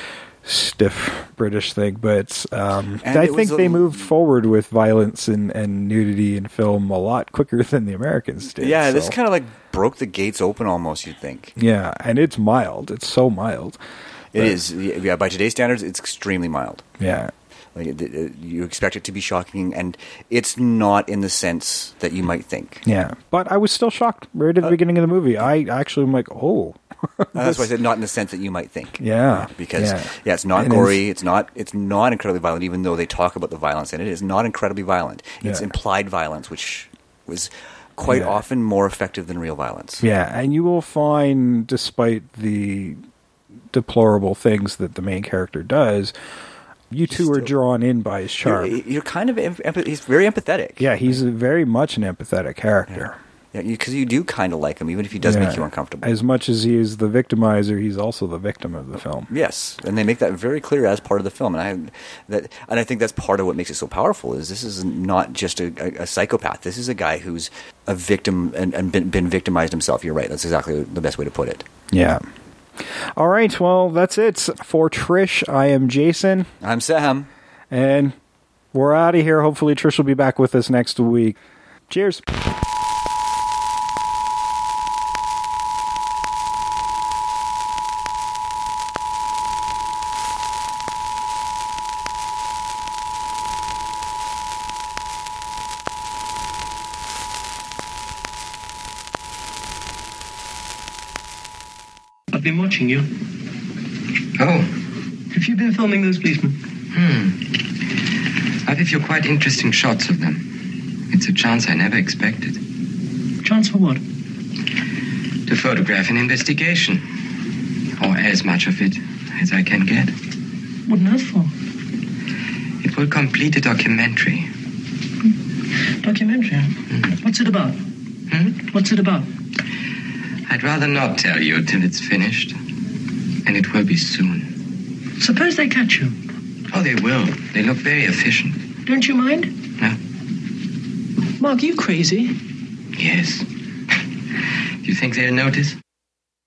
Speaker 2: stiff British thing, but um, I think they moved forward with violence and, and nudity in film a lot quicker than the Americans did.
Speaker 3: Yeah,
Speaker 2: so.
Speaker 3: This kind of like broke the gates open almost, you'd think.
Speaker 2: Yeah, and it's mild. It's so mild.
Speaker 3: It is. Yeah, by today's standards, it's extremely mild.
Speaker 2: Yeah.
Speaker 3: Like it, it, you expect it to be shocking, and it's not in the sense that you might think.
Speaker 2: Yeah, but I was still shocked right at the uh, beginning of the movie. I actually am like, oh.
Speaker 3: That's why I said not in the sense that you might think.
Speaker 2: Yeah,
Speaker 3: because
Speaker 2: yeah,
Speaker 3: yeah it's not
Speaker 2: and
Speaker 3: gory.
Speaker 2: It's,
Speaker 3: it's not. It's not incredibly violent, even though they talk about the violence in it. It's not incredibly violent. It's
Speaker 2: yeah.
Speaker 3: implied violence, which was quite
Speaker 2: yeah.
Speaker 3: often more effective than real violence.
Speaker 2: Yeah, and you will find, despite the deplorable things that the main character does, you two Still, are drawn in by his charm.
Speaker 3: You're, you're kind of empath- he's very empathetic.
Speaker 2: Yeah, he's a very much an empathetic character.
Speaker 3: Yeah, because yeah, you, you do kind of like him, even if he does yeah. make you uncomfortable.
Speaker 2: As much as he is the victimizer, he's also the victim of the film.
Speaker 3: Yes, and they make that very clear as part of the film, and I that and I think that's part of what makes it so powerful. Is this is not just a, a, a psychopath. This is a guy who's a victim and, and been, been victimized himself. You're right. That's exactly the best way to put it.
Speaker 2: Yeah. All right, well, that's it. For Trish, I am Jason.
Speaker 3: I'm Sam.
Speaker 2: And we're out of here. Hopefully Trish will be back with us next week. Cheers.
Speaker 7: I've been watching you.
Speaker 6: Oh.
Speaker 7: Have you been filming those policemen?
Speaker 6: Hmm. I've a few quite interesting shots of them. It's a chance I never expected.
Speaker 7: Chance for what?
Speaker 6: To photograph an investigation. Or as much of it as I can get.
Speaker 7: What on earth for?
Speaker 6: It will complete a documentary.
Speaker 7: Documentary?
Speaker 6: Mm.
Speaker 7: What's it about?
Speaker 6: Hmm?
Speaker 7: What's it about?
Speaker 6: I'd rather not tell you till it's finished. And it will be soon.
Speaker 7: Suppose they catch you.
Speaker 6: Oh, they will. They look very efficient.
Speaker 7: Don't you mind?
Speaker 6: No.
Speaker 7: Mark, are you crazy?
Speaker 6: Yes. Do you think they'll notice?